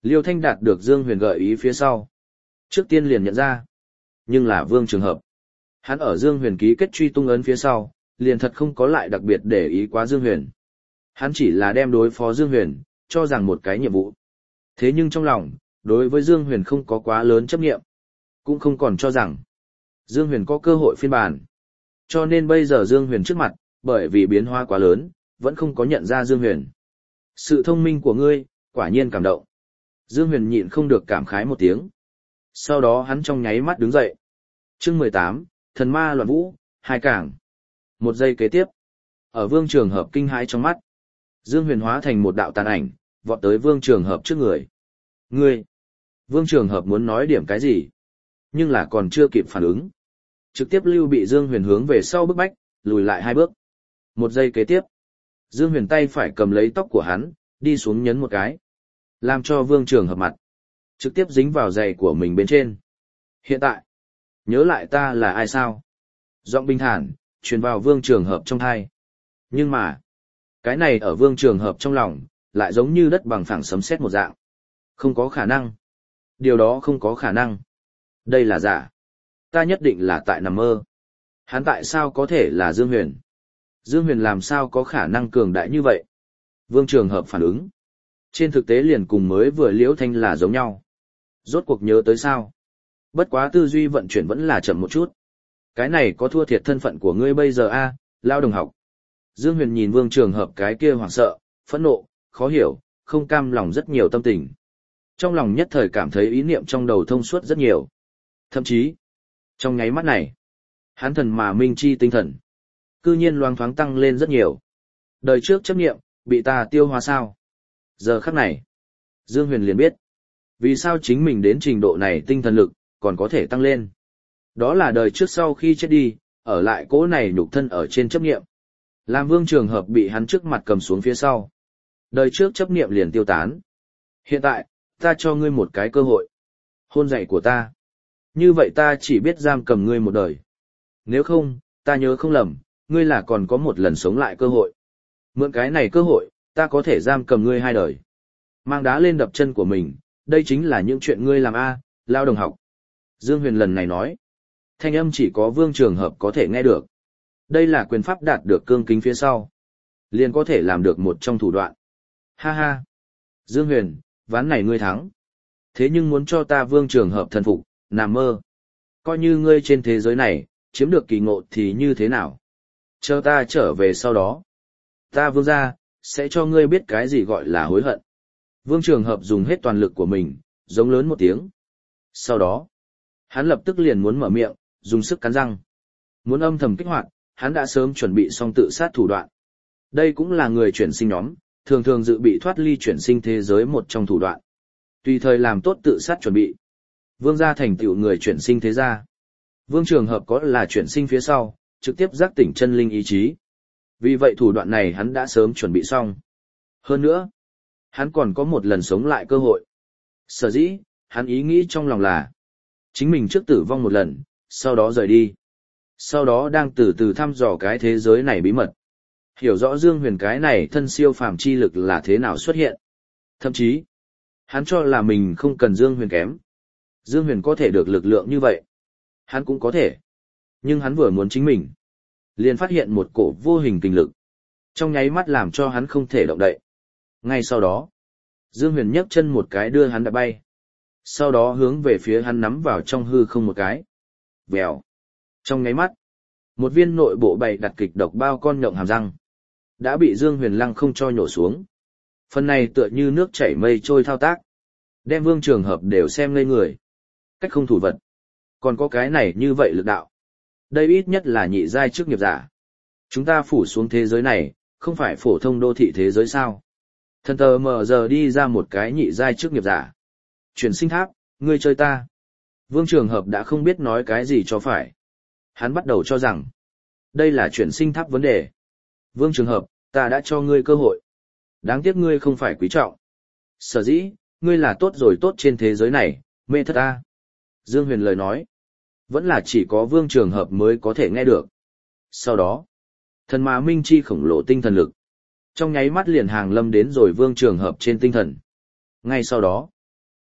Liêu Thanh đạt được Dương Huyền gợi ý phía sau. Trước tiên liền nhận ra. Nhưng là Vương Trường Hợp. Hắn ở Dương Huyền ký kết truy tung ấn phía sau, liền thật không có lại đặc biệt để ý quá Dương Huyền. Hắn chỉ là đem đối phó Dương Huyền, cho rằng một cái nhiệm vụ. Thế nhưng trong lòng, đối với Dương Huyền không có quá lớn chấp nghiệm. Cũng không còn cho rằng Dương Huyền có cơ hội phiên bản. Cho nên bây giờ Dương Huyền trước mặt, bởi vì biến hóa quá lớn, vẫn không có nhận ra Dương Huyền. Sự thông minh của ngươi, quả nhiên cảm động. Dương Huyền nhịn không được cảm khái một tiếng. Sau đó hắn trong nháy mắt đứng dậy. Chương 18, Thần Ma Loạn Vũ, hai cảng. Một giây kế tiếp, ở Vương Trường Hợp kinh hãi trong mắt, Dương Huyền hóa thành một đạo tàn ảnh, vọt tới Vương Trường Hợp trước người. Ngươi! Vương Trường Hợp muốn nói điểm cái gì? Nhưng là còn chưa kịp phản ứng. Trực tiếp lưu bị Dương Huyền hướng về sau bức bách, lùi lại 2 bước. Một giây kế tiếp, Dương Huyền tay phải cầm lấy tóc của hắn, đi xuống nhấn một cái. Làm cho Vương Trường Hợp mặt trực tiếp dính vào giày của mình bên trên. Hiện tại, nhớ lại ta là ai sao? Giọng bình thản, truyền vào Vương Trường Hợp trong tai. Nhưng mà, cái này ở Vương Trường Hợp trong lòng, lại giống như đất bằng phẳng sấm sét một dạng. Không có khả năng. Điều đó không có khả năng. Đây là giả. Ta nhất định là tại nằm mơ. Hắn tại sao có thể là Dương Huyền? Dương Huyền làm sao có khả năng cường đại như vậy? Vương Trường Hợp phản ứng. Trên thực tế liền cùng mới vừa Liễu Thanh là giống nhau. Rốt cuộc nhớ tới sao? Bất quá tư duy vận chuyển vẫn là chậm một chút. Cái này có thua thiệt thân phận của ngươi bây giờ a, lao đồng học. Dương Huyền nhìn Vương Trường Hợp cái kia hoảng sợ, phẫn nộ, khó hiểu, không cam lòng rất nhiều tâm tình. Trong lòng nhất thời cảm thấy ý niệm trong đầu thông suốt rất nhiều. Thậm chí, trong nháy mắt này, hắn thần mà minh chi tinh thần, cư nhiên loang thoáng tăng lên rất nhiều. Đời trước chấp niệm, bị ta tiêu hóa sao? Giờ khắc này, Dương Huyền liền biết, vì sao chính mình đến trình độ này tinh thần lực, còn có thể tăng lên. Đó là đời trước sau khi chết đi, ở lại cỗ này nhục thân ở trên chấp niệm. Làm Vương Trường Hợp bị hắn trước mặt cầm xuống phía sau. Đời trước chấp niệm liền tiêu tán. Hiện tại, ta cho ngươi một cái cơ hội. Hôn dạy của ta. Như vậy ta chỉ biết giam cầm ngươi một đời. Nếu không, ta nhớ không lầm, ngươi là còn có một lần sống lại cơ hội. Mượn cái này cơ hội, ta có thể giam cầm ngươi 2 đời. Mang đá lên đập chân của mình, đây chính là những chuyện ngươi làm a, lao đồng học. Dương Huyền lần này nói. Thanh âm chỉ có Vương Trường Hợp có thể nghe được. Đây là quyền pháp đạt được cương kính phía sau. Liền có thể làm được một trong thủ đoạn. Ha ha. Dương Huyền, ván này ngươi thắng. Thế nhưng muốn cho ta Vương Trường Hợp thần phục, nằm mơ. Coi như ngươi trên thế giới này, chiếm được kỳ ngộ thì như thế nào? Chờ ta trở về sau đó. Ta Vương gia, sẽ cho ngươi biết cái gì gọi là hối hận. Vương Trường Hợp dùng hết toàn lực của mình, giống lớn một tiếng. Sau đó, hắn lập tức liền muốn mở miệng, dùng sức cắn răng. Muốn âm thầm kích hoạt, hắn đã sớm chuẩn bị xong tự sát thủ đoạn. Đây cũng là người chuyển sinh nhóm, thường thường dự bị thoát ly chuyển sinh thế giới một trong thủ đoạn. Tùy thời làm tốt tự sát chuẩn bị. Vương gia thành tựu người chuyển sinh thế gia. Vương Trường Hợp có là chuyển sinh phía sau, trực tiếp giác tỉnh chân linh ý chí. Vì vậy thủ đoạn này hắn đã sớm chuẩn bị xong. Hơn nữa, hắn còn có một lần sống lại cơ hội. Sở dĩ, hắn ý nghĩ trong lòng là chính mình trước tử vong một lần, sau đó rời đi. Sau đó đang từ từ thăm dò cái thế giới này bí mật. Hiểu rõ Dương Huyền cái này thân siêu phàm chi lực là thế nào xuất hiện. Thậm chí, hắn cho là mình không cần Dương Huyền kém. Dương Huyền có thể được lực lượng như vậy. Hắn cũng có thể. Nhưng hắn vừa muốn chính mình. Liền phát hiện một cổ vô hình kinh lực. Trong nháy mắt làm cho hắn không thể động đậy. Ngay sau đó, Dương Huyền nhấc chân một cái đưa hắn đã bay. Sau đó hướng về phía hắn nắm vào trong hư không một cái. Vèo. Trong nháy mắt, một viên nội bộ bày đặt kịch độc bao con nhộng hàm răng. Đã bị Dương Huyền lăng không cho nhổ xuống. Phần này tựa như nước chảy mây trôi thao tác. Đem Vương Trường Hợp đều xem ngây người. Cách không thủ vật. Còn có cái này như vậy lực đạo. Đây ít nhất là nhị giai chức nghiệp giả. Chúng ta phủ xuống thế giới này, không phải phổ thông đô thị thế giới sao. Thần tờ mờ giờ đi ra một cái nhị giai chức nghiệp giả. Chuyển sinh tháp, ngươi chơi ta. Vương Trường Hợp đã không biết nói cái gì cho phải. Hắn bắt đầu cho rằng, đây là chuyển sinh tháp vấn đề. Vương Trường Hợp, ta đã cho ngươi cơ hội. Đáng tiếc ngươi không phải quý trọng. Sở dĩ, ngươi là tốt rồi tốt trên thế giới này, mê thất ta. Dương Huyền lời nói, vẫn là chỉ có Vương Trường Hợp mới có thể nghe được. Sau đó, thần mà minh chi khổng lồ tinh thần lực. Trong nháy mắt liền hàng lâm đến rồi Vương Trường Hợp trên tinh thần. Ngay sau đó,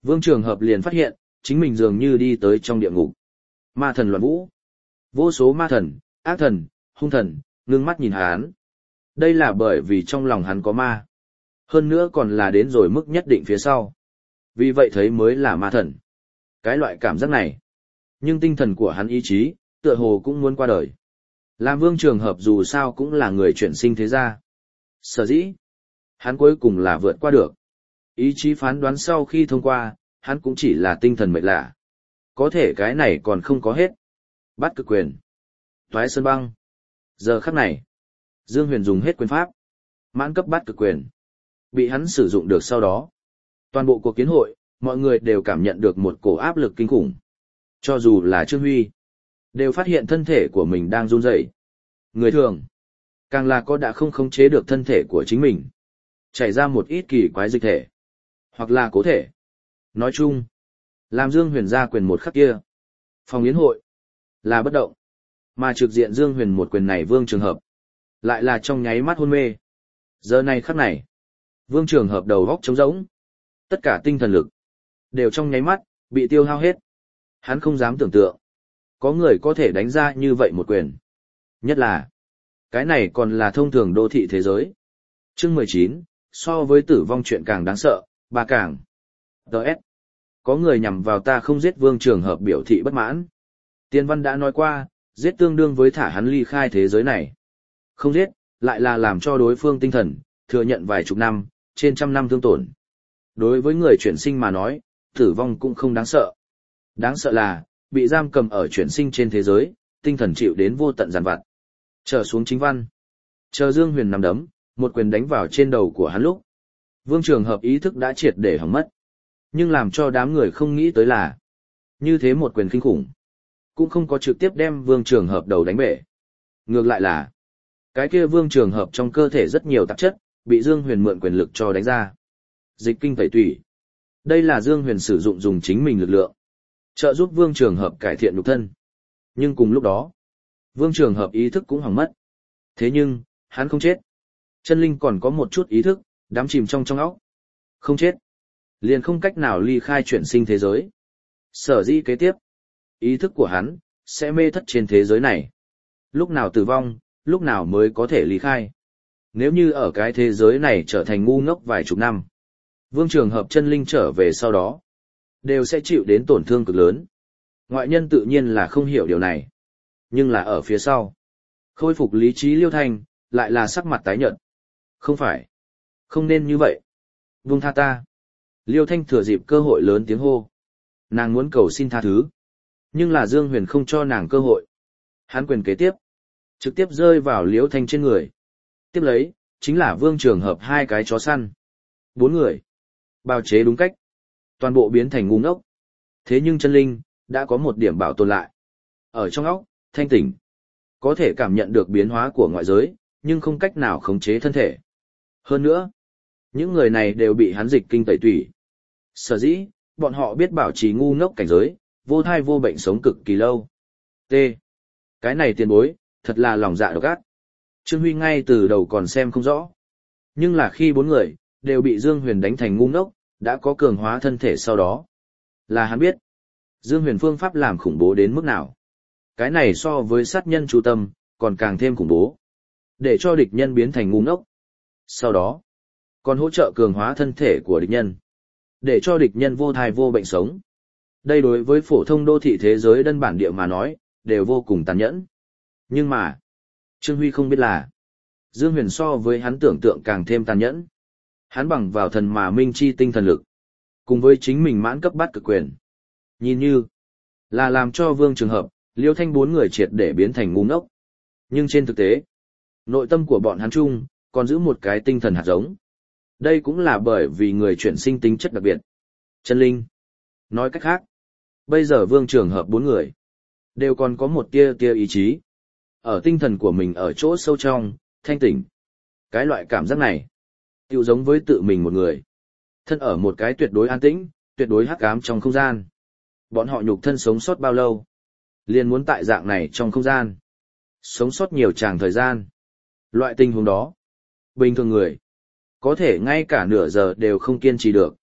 Vương Trường Hợp liền phát hiện, chính mình dường như đi tới trong địa ngục. Ma thần loạn vũ. Vô số ma thần, ác thần, hung thần, ngưng mắt nhìn hắn. Đây là bởi vì trong lòng hắn có ma. Hơn nữa còn là đến rồi mức nhất định phía sau. Vì vậy thấy mới là ma thần. Cái loại cảm giác này. Nhưng tinh thần của hắn ý chí, tựa hồ cũng muốn qua đời. Làm Vương Trường Hợp dù sao cũng là người chuyển sinh thế gia. Sở dĩ, hắn cuối cùng là vượt qua được. Ý chí phán đoán sau khi thông qua, hắn cũng chỉ là tinh thần mệnh lạ. Có thể cái này còn không có hết. Bắt cực quyền. Toái sơn băng. Giờ khắc này, Dương Huyền dùng hết quyền pháp. Mãn cấp bắt cực quyền. Bị hắn sử dụng được sau đó. Toàn bộ cuộc kiến hội, mọi người đều cảm nhận được một cổ áp lực kinh khủng. Cho dù là Trương Huy, đều phát hiện thân thể của mình đang run rẩy. Người thường, càng là có đã không khống chế được thân thể của chính mình. Chảy ra một ít kỳ quái dịch thể. Hoặc là cố thể. Nói chung, làm Dương Huyền ra quyền một khắc kia. Phòng yến hội, là bất động. Mà trực diện Dương Huyền một quyền này Vương Trường Hợp, lại là trong nháy mắt hôn mê. Giờ này khắc này, Vương Trường Hợp đầu góc trống rỗng. Tất cả tinh thần lực, đều trong nháy mắt, bị tiêu hao hết. Hắn không dám tưởng tượng. Có người có thể đánh ra như vậy một quyền. Nhất là, cái này còn là thông thường đô thị thế giới. Chương 19, so với tử vong chuyện càng đáng sợ, ba càng. Đợt. Có người nhằm vào ta không giết Vương Trường Hợp biểu thị bất mãn. Tiên văn đã nói qua, giết tương đương với thả hắn ly khai thế giới này. Không giết, lại là làm cho đối phương tinh thần, thừa nhận vài chục năm, trên trăm năm thương tổn. Đối với người chuyển sinh mà nói, tử vong cũng không đáng sợ. Đáng sợ là, bị giam cầm ở chuyển sinh trên thế giới, tinh thần chịu đến vô tận giàn vặt. Trở xuống chính văn. Chờ Dương Huyền nằm đấm, một quyền đánh vào trên đầu của hắn lúc. Vương Trường Hợp ý thức đã triệt để hỏng mất. Nhưng làm cho đám người không nghĩ tới là, như thế một quyền kinh khủng, cũng không có trực tiếp đem Vương Trường Hợp đầu đánh bể. Ngược lại là, cái kia Vương Trường Hợp trong cơ thể rất nhiều tạp chất, bị Dương Huyền mượn quyền lực cho đánh ra. Dịch kinh tẩy tủy. Đây là Dương Huyền sử dụng dùng chính mình lực lượng, trợ giúp Vương Trường Hợp cải thiện nhục thân. Nhưng cùng lúc đó, Vương Trường Hợp ý thức cũng hỏng mất. Thế nhưng, hắn không chết. Chân linh còn có một chút ý thức, đắm chìm trong óc. Không chết. Liền không cách nào ly khai chuyển sinh thế giới. Sở dĩ kế tiếp, ý thức của hắn, sẽ mê thất trên thế giới này. Lúc nào tử vong, lúc nào mới có thể ly khai. Nếu như ở cái thế giới này trở thành ngu ngốc vài chục năm, Vương Trường Hợp chân linh trở về sau đó, đều sẽ chịu đến tổn thương cực lớn. Ngoại nhân tự nhiên là không hiểu điều này. Nhưng là ở phía sau, khôi phục lý trí Liêu Thanh, lại là sắc mặt tái nhợt. Không phải. Không nên như vậy. Buông tha ta. Liêu Thanh thừa dịp cơ hội lớn tiếng hô. Nàng muốn cầu xin tha thứ. Nhưng là Dương Huyền không cho nàng cơ hội. Hắn quyền kế tiếp. Trực tiếp rơi vào Liêu Thanh trên người. Tiếp lấy, chính là Vương Trường Hợp hai cái chó săn. 4 người. Bào chế đúng cách. Toàn bộ biến thành ngu ngốc. Thế nhưng chân linh, đã có một điểm bảo tồn lại. Ở trong óc, thanh tỉnh. Có thể cảm nhận được biến hóa của ngoại giới, nhưng không cách nào khống chế thân thể. Hơn nữa, những người này đều bị hắn dịch kinh tẩy tủy. Sở dĩ, bọn họ biết bảo trì ngu ngốc cảnh giới, vô thai vô bệnh sống cực kỳ lâu. T. Cái này tiền bối, thật là lòng dạ độc ác. Trương Huy ngay từ đầu còn xem không rõ. Nhưng là khi 4 người, đều bị Dương Huyền đánh thành ngu ngốc, đã có cường hóa thân thể sau đó. Là hắn biết, Dương Huyền phương pháp làm khủng bố đến mức nào. Cái này so với sát nhân chú tâm, còn càng thêm khủng bố. Để cho địch nhân biến thành ngu ngốc. Sau đó, còn hỗ trợ cường hóa thân thể của địch nhân. Để cho địch nhân vô thai vô bệnh sống. Đây đối với phổ thông đô thị thế giới đơn bản địa mà nói, đều vô cùng tàn nhẫn. Nhưng mà, Trương Huy không biết là, Dương Huyền so với hắn tưởng tượng càng thêm tàn nhẫn. Hắn bằng vào thần mà minh chi tinh thần lực. Cùng với chính mình mãn cấp bắt cực quyền. Nhìn như, là làm cho Vương Trường Hợp, Liêu Thanh 4 người triệt để biến thành ngu ngốc. Nhưng trên thực tế, nội tâm của bọn hắn chung, còn giữ một cái tinh thần hạt giống. Đây cũng là bởi vì người chuyển sinh tính chất đặc biệt. Chân linh. Nói cách khác, bây giờ Vương Trường Hợp 4 người, đều còn có một tia ý chí. Ở tinh thần của mình ở chỗ sâu trong, thanh tỉnh. Cái loại cảm giác này, tựu giống với tự mình một người. Thân ở một cái tuyệt đối an tĩnh, tuyệt đối hắc ám trong không gian. Bọn họ nhục thân sống sót bao lâu? Liền muốn tại dạng này trong không gian. Sống sót nhiều chàng thời gian. Loại tình huống đó. Bình thường người. Có thể ngay cả nửa giờ đều không kiên trì được.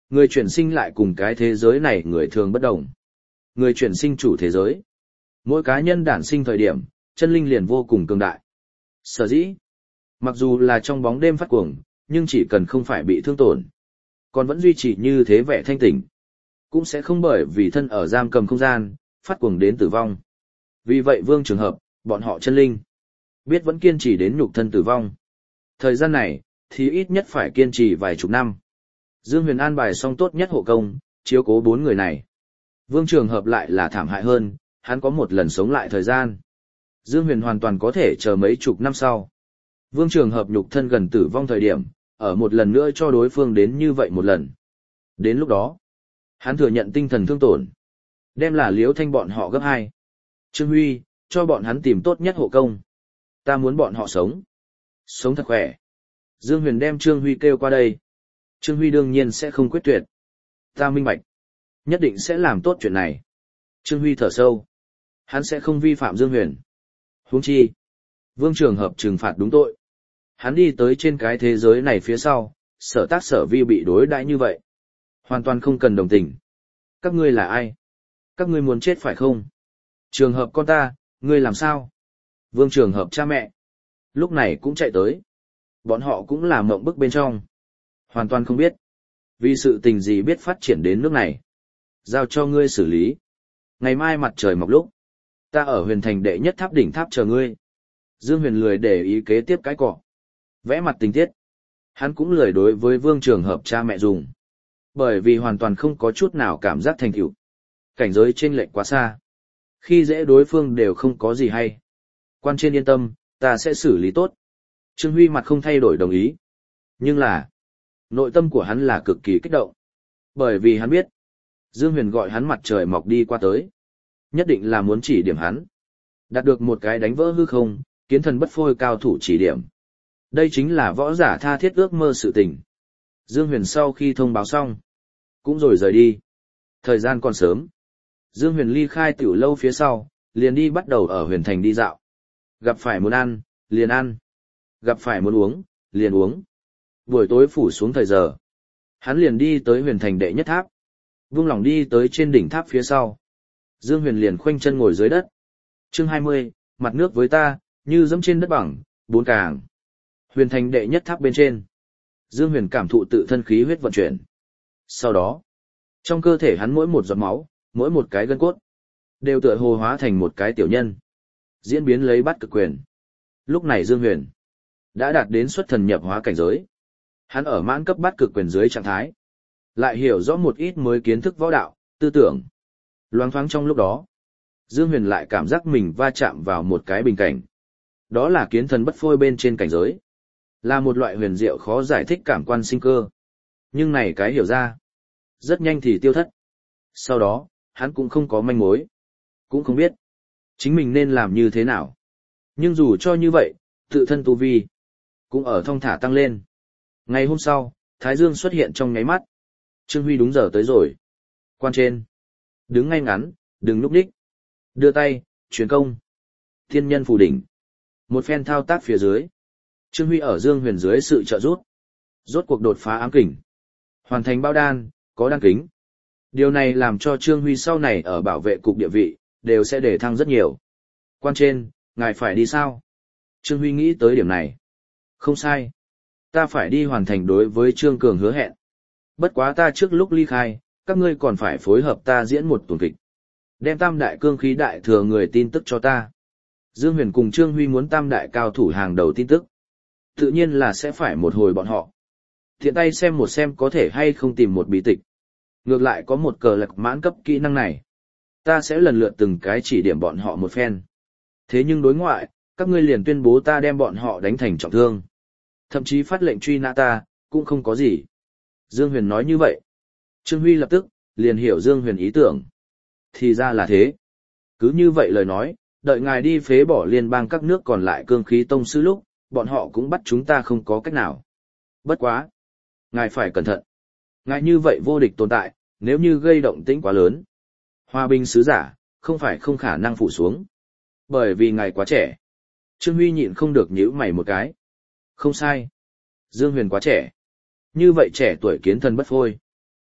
Người chuyển sinh lại cùng cái thế giới này người thường bất đồng. Người chuyển sinh chủ thế giới. Mỗi cá nhân đản sinh thời điểm, chân linh liền vô cùng cường đại. Sở dĩ, mặc dù là trong bóng đêm phát cuồng, nhưng chỉ cần không phải bị thương tổn, còn vẫn duy trì như thế vẻ thanh tỉnh, cũng sẽ không bởi vì thân ở giam cầm không gian, phát cuồng đến tử vong. Vì vậy Vương Trường Hợp, bọn họ chân linh, biết vẫn kiên trì đến nhục thân tử vong. Thời gian này, thì ít nhất phải kiên trì vài chục năm. Dương Huyền an bài xong tốt nhất hộ công, chiếu cố 4 người này. Vương Trường Hợp lại là thảm hại hơn, hắn có một lần sống lại thời gian. Dương Huyền hoàn toàn có thể chờ mấy chục năm sau. Vương Trường Hợp nhục thân gần tử vong thời điểm, ở một lần nữa cho đối phương đến như vậy một lần. Đến lúc đó, hắn thừa nhận tinh thần thương tổn, đem là Liễu Thanh bọn họ gấp 2. Trương Huy, cho bọn hắn tìm tốt nhất hộ công. Ta muốn bọn họ sống. Sống thật khỏe. Dương Huyền đem Trương Huy kêu qua đây. Trương Huy đương nhiên sẽ không quyết tuyệt. Ta minh bạch. Nhất định sẽ làm tốt chuyện này. Trương Huy thở sâu. Hắn sẽ không vi phạm Dương Huyền. Huống chi. Vương Trường Hợp trừng phạt đúng tội. Hắn đi tới trên cái thế giới này phía sau, sở tác sở vi bị đối đãi như vậy. Hoàn toàn không cần đồng tình. Các ngươi là ai? Các ngươi muốn chết phải không? Trường Hợp con ta, ngươi làm sao? Vương Trường Hợp cha mẹ. Lúc này cũng chạy tới. Bọn họ cũng là mộng bức bên trong. Hoàn toàn không biết. Vì sự tình gì biết phát triển đến nước này. Giao cho ngươi xử lý. Ngày mai mặt trời mọc lúc. Ta ở huyền thành đệ nhất tháp đỉnh tháp chờ ngươi. Dương Huyền lười để ý kế tiếp cái cọ. Vẽ mặt tình tiết. Hắn cũng lười đối với Vương Trường Hợp cha mẹ dùng. Bởi vì hoàn toàn không có chút nào cảm giác thành tựu. Cảnh giới chênh lệch quá xa. Khi dễ đối phương đều không có gì hay. Quan trên yên tâm, ta sẽ xử lý tốt. Trương Huy mặt không thay đổi đồng ý. Nhưng là, nội tâm của hắn là cực kỳ kích động. Bởi vì hắn biết, Dương Huyền gọi hắn mặt trời mọc đi qua tới. Nhất định là muốn chỉ điểm hắn. Đạt được một cái đánh vỡ hư không, kiến thần bất phôi cao thủ chỉ điểm. Đây chính là võ giả tha thiết ước mơ sự tình. Dương Huyền sau khi thông báo xong, cũng rồi rời đi. Thời gian còn sớm. Dương Huyền ly khai tiểu lâu phía sau, liền đi bắt đầu ở huyền thành đi dạo. Gặp phải muốn ăn, liền ăn. Gặp phải muốn uống, liền uống. Buổi tối phủ xuống thời giờ. Hắn liền đi tới huyền thành đệ nhất tháp. Vung lòng đi tới trên đỉnh tháp phía sau. Dương Huyền liền khoanh chân ngồi dưới đất. Chương 20, mặt nước với ta, như dẫm trên đất bằng, 4 càng. Huyền thành đệ nhất tháp bên trên. Dương Huyền cảm thụ tự thân khí huyết vận chuyển. Sau đó, trong cơ thể hắn mỗi một giọt máu, mỗi một cái gân cốt, đều tựa hồ hóa thành một cái tiểu nhân. Diễn biến lấy bát cực quyền. Lúc này Dương Huyền đã đạt đến xuất thần nhập hóa cảnh giới. Hắn ở mãn cấp bát cực quyền dưới trạng thái, lại hiểu rõ một ít mới kiến thức võ đạo, tư tưởng. Loáng thoáng trong lúc đó, Dương Huyền lại cảm giác mình va chạm vào một cái bình cảnh. Đó là kiến thần bất phôi bên trên cảnh giới. Là một loại huyền diệu khó giải thích cảm quan sinh cơ. Nhưng này cái hiểu ra, rất nhanh thì tiêu thất. Sau đó, hắn cũng không có manh mối. Cũng không biết chính mình nên làm như thế nào. Nhưng dù cho như vậy, tự thân tu vi cũng ở thong thả tăng lên. Ngày hôm sau, Thái Dương xuất hiện trong nháy mắt. Trương Huy đúng giờ tới rồi. Quan trên, đứng ngay ngắn, đừng núp đích. Đưa tay, truyền công. Thiên nhân phù đỉnh. Một phen thao tác phía dưới. Trương Huy ở Dương Huyền dưới sự trợ giúp, rốt cuộc đột phá ám kình. Hoàn thành bao đan, có đan kính. Điều này làm cho Trương Huy sau này ở bảo vệ cục địa vị, đều sẽ để thăng rất nhiều. Quan trên, ngài phải đi sao? Trương Huy nghĩ tới điểm này. Không sai. Ta phải đi hoàn thành đối với Trương Cường hứa hẹn. Bất quá ta trước lúc ly khai, các ngươi còn phải phối hợp ta diễn một tuần kịch. Đem tam đại cương khí đại thừa người tin tức cho ta. Dương Huyền cùng Trương Huy muốn tam đại cao thủ hàng đầu tin tức. Tự nhiên là sẽ phải một hồi bọn họ. Thiện tay xem một xem có thể hay không tìm một bí tịch. Ngược lại có một cờ lạc mãn cấp kỹ năng này. Ta sẽ lần lượt từng cái chỉ điểm bọn họ một phen. Thế nhưng đối ngoại, các ngươi liền tuyên bố ta đem bọn họ đánh thành trọng thương. Thậm chí phát lệnh truy nã ta, cũng không có gì. Dương Huyền nói như vậy. Trương Huy lập tức, liền hiểu Dương Huyền ý tưởng. Thì ra là thế. Cứ như vậy lời nói, đợi ngài đi phế bỏ liên bang các nước còn lại cương khí tông sư lúc, bọn họ cũng bắt chúng ta không có cách nào. Bất quá. Ngài phải cẩn thận. Ngài như vậy vô địch tồn tại, nếu như gây động tĩnh quá lớn. Hòa bình sứ giả, không phải không khả năng phủ xuống. Bởi vì ngài quá trẻ. Trương Huy nhịn không được nhíu mày một cái. Không sai. Dương Huyền quá trẻ. Như vậy trẻ tuổi kiến thần bất phôi.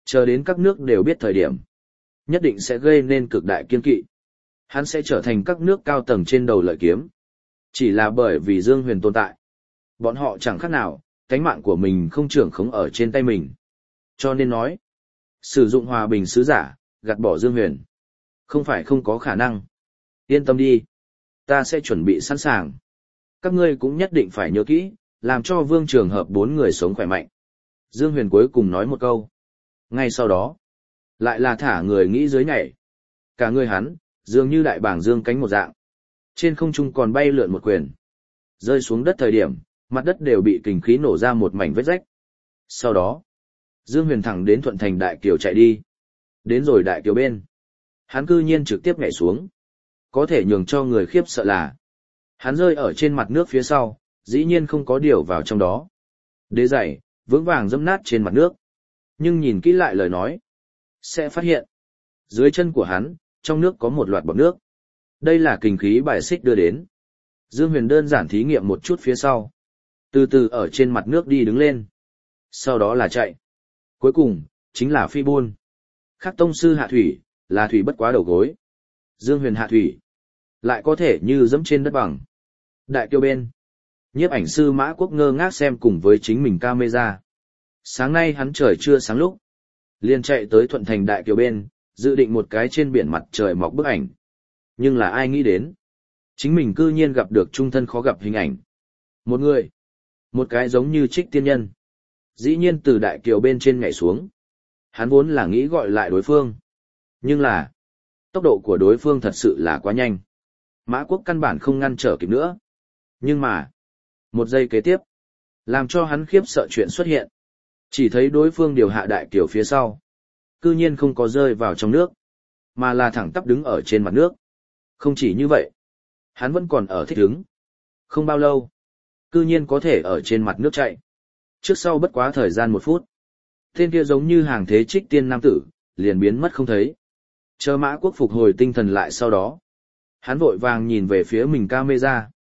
Chờ đến các nước đều biết thời điểm, nhất định sẽ gây nên cực đại kiên kỵ. Hắn sẽ trở thành các nước cao tầng trên đầu lợi kiếm. Chỉ là bởi vì Dương Huyền tồn tại. Bọn họ chẳng khác nào, cánh mạng của mình không trưởng khống ở trên tay mình. Cho nên nói, sử dụng hòa bình sứ giả, gạt bỏ Dương Huyền. Không phải không có khả năng. Yên tâm đi. Ta sẽ chuẩn bị sẵn sàng. Các ngươi cũng nhất định phải nhớ kỹ, làm cho Vương Trường Hợp 4 người sống khỏe mạnh. Dương Huyền cuối cùng nói một câu. Ngay sau đó, lại là thả người nghĩ dưới nhảy. Cả người hắn, dường như đại bảng dương cánh một dạng. Trên không trung còn bay lượn một quyền. Rơi xuống đất thời điểm, mặt đất đều bị kình khí nổ ra một mảnh vết rách. Sau đó, Dương Huyền thẳng đến Thuận Thành Đại Kiều chạy đi. Đến rồi Đại Kiều bên. Hắn cư nhiên trực tiếp nhảy xuống. Có thể nhường cho người khiếp sợ là. Hắn rơi ở trên mặt nước phía sau, dĩ nhiên không có điều vào trong đó. Đế giày, vững vàng dẫm nát trên mặt nước. Nhưng nhìn kỹ lại lời nói, sẽ phát hiện. Dưới chân của hắn, trong nước có một loạt bọt nước. Đây là kình khí bài xích đưa đến. Dương Huyền đơn giản thí nghiệm một chút phía sau. Từ từ ở trên mặt nước đi đứng lên. Sau đó là chạy. Cuối cùng, chính là phi buôn. Khác tông sư hạ thủy, là thủy bất quá đầu gối. Dương Huyền hạ thủy. Lại có thể như dẫm trên đất bằng. Đại Kiều bên. Nhiếp ảnh sư Mã Quốc ngơ ngác xem cùng với chính mình camera. Sáng nay hắn trời chưa sáng lúc. Liền chạy tới Thuận Thành Đại Kiều bên, dự định một cái trên biển mặt trời mọc bức ảnh. Nhưng là ai nghĩ đến. Chính mình cư nhiên gặp được trung thân khó gặp hình ảnh. Một người. Một cái giống như Trích Tiên Nhân. Dĩ nhiên từ Đại Kiều bên trên nhảy xuống. Hắn vốn là nghĩ gọi lại đối phương. Nhưng là. Tốc độ của đối phương thật sự là quá nhanh. Mã Quốc căn bản không ngăn trở kịp nữa. Nhưng mà. Một giây kế tiếp. Làm cho hắn khiếp sợ chuyện xuất hiện. Chỉ thấy đối phương điều hạ Đại Kiều phía sau. Cư nhiên không có rơi vào trong nước. Mà là thẳng tắp đứng ở trên mặt nước. Không chỉ như vậy. Hắn vẫn còn ở thích ứng. Không bao lâu. Cư nhiên có thể ở trên mặt nước chạy. Trước sau bất quá thời gian 1 phút. Tên kia giống như hàng thế Trích Tiên nam tử, liền biến mất không thấy. Chờ Mã Quốc phục hồi tinh thần lại sau đó. Hắn vội vàng nhìn về phía mình camera.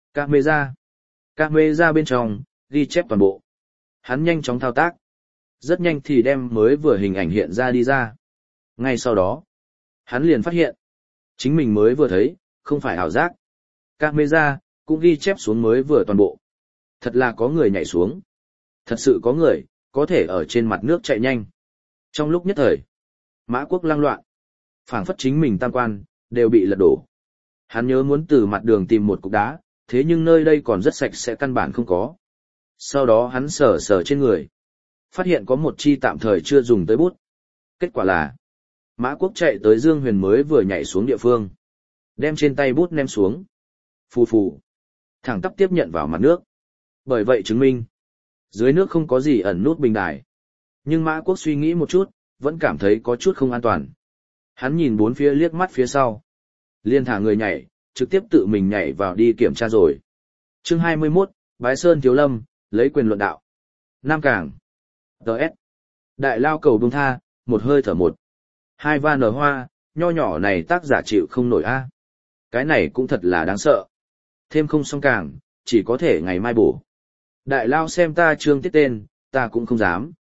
Camera bên trong, ghi chép toàn bộ. Hắn nhanh chóng thao tác. Rất nhanh thì đem mới vừa hình ảnh hiện ra đi ra. Ngay sau đó, hắn liền phát hiện. Chính mình mới vừa thấy, không phải ảo giác. Camera, cũng ghi chép xuống mới vừa toàn bộ. Thật là có người nhảy xuống. Thật sự có người, có thể ở trên mặt nước chạy nhanh. Trong lúc nhất thời, Mã Quốc lăng loạn. Phảng phất chính mình tam quan, đều bị lật đổ. Hắn nhớ muốn từ mặt đường tìm một cục đá, thế nhưng nơi đây còn rất sạch sẽ căn bản không có. Sau đó hắn sờ sờ trên người. Phát hiện có một chi tạm thời chưa dùng tới bút. Kết quả là, Mã Quốc chạy tới Dương Huyền mới vừa nhảy xuống địa phương. Đem trên tay bút ném xuống. Phù phù. Thẳng tắp tiếp nhận vào mặt nước. Bởi vậy chứng minh, dưới nước không có gì ẩn nút bình đài. Nhưng Mã Quốc suy nghĩ một chút, vẫn cảm thấy có chút không an toàn. Hắn nhìn bốn phía liếc mắt phía sau. Liên thả người nhảy, trực tiếp tự mình nhảy vào đi kiểm tra rồi. Chương 21, Bái Sơn Thiếu Lâm, lấy quyền luận đạo. Nam Cảng. Đợt. Đại lao cầu buông tha, một hơi thở một. Hai va nở hoa, nho nhỏ này tác giả chịu không nổi a. Cái này cũng thật là đáng sợ. Thêm không xong càng, chỉ có thể ngày mai bổ. Đại lao xem ta trương tiết tên, ta cũng không dám.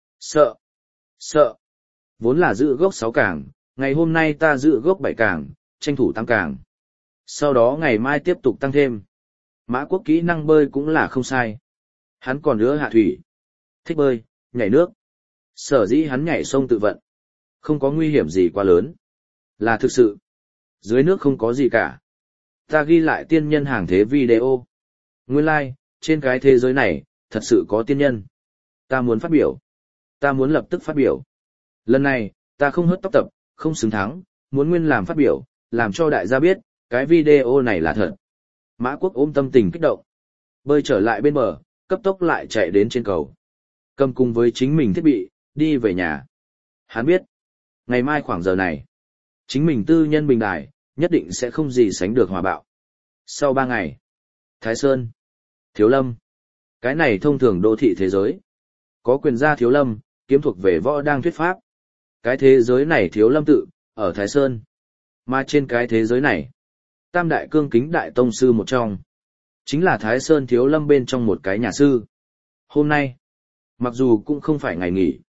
Sợ. Vốn là giữ gốc 6 càng, ngày hôm nay ta giữ gốc 7 càng, tranh thủ tăng càng. Sau đó ngày mai tiếp tục tăng thêm. Mã Quốc kỹ năng bơi cũng là không sai. Hắn còn nữa hạ thủy. Thích bơi, nhảy nước. Sở dĩ hắn nhảy sông tự vận. Không có nguy hiểm gì quá lớn. Là thực sự. Dưới nước không có gì cả. Ta ghi lại tiên nhân hàng thế video. Nguyên lai, trên cái thế giới này, thật sự có tiên nhân. Ta muốn phát biểu. Ta muốn lập tức phát biểu. Lần này, ta không hớt tóc tập, không xứng thắng, muốn nguyên làm phát biểu, làm cho đại gia biết, cái video này là thật. Mã Quốc ôm tâm tình kích động. Bơi trở lại bên bờ, cấp tốc lại chạy đến trên cầu. Cầm cùng với chính mình thiết bị, đi về nhà. Hắn biết, ngày mai khoảng giờ này, chính mình tư nhân bình đài, nhất định sẽ không gì sánh được hòa bạo. Sau 3 ngày, Thái Sơn, Thiếu Lâm, cái này thông thường đô thị thế giới. Có quyền gia Thiếu Lâm, kiếm thuộc về võ đang thuyết pháp. Cái thế giới này Thiếu Lâm tự, ở Thái Sơn. Mà trên cái thế giới này, tam đại cương kính đại tông sư một trong, chính là Thái Sơn Thiếu Lâm bên trong một cái nhà sư. Hôm nay, mặc dù cũng không phải ngày nghỉ,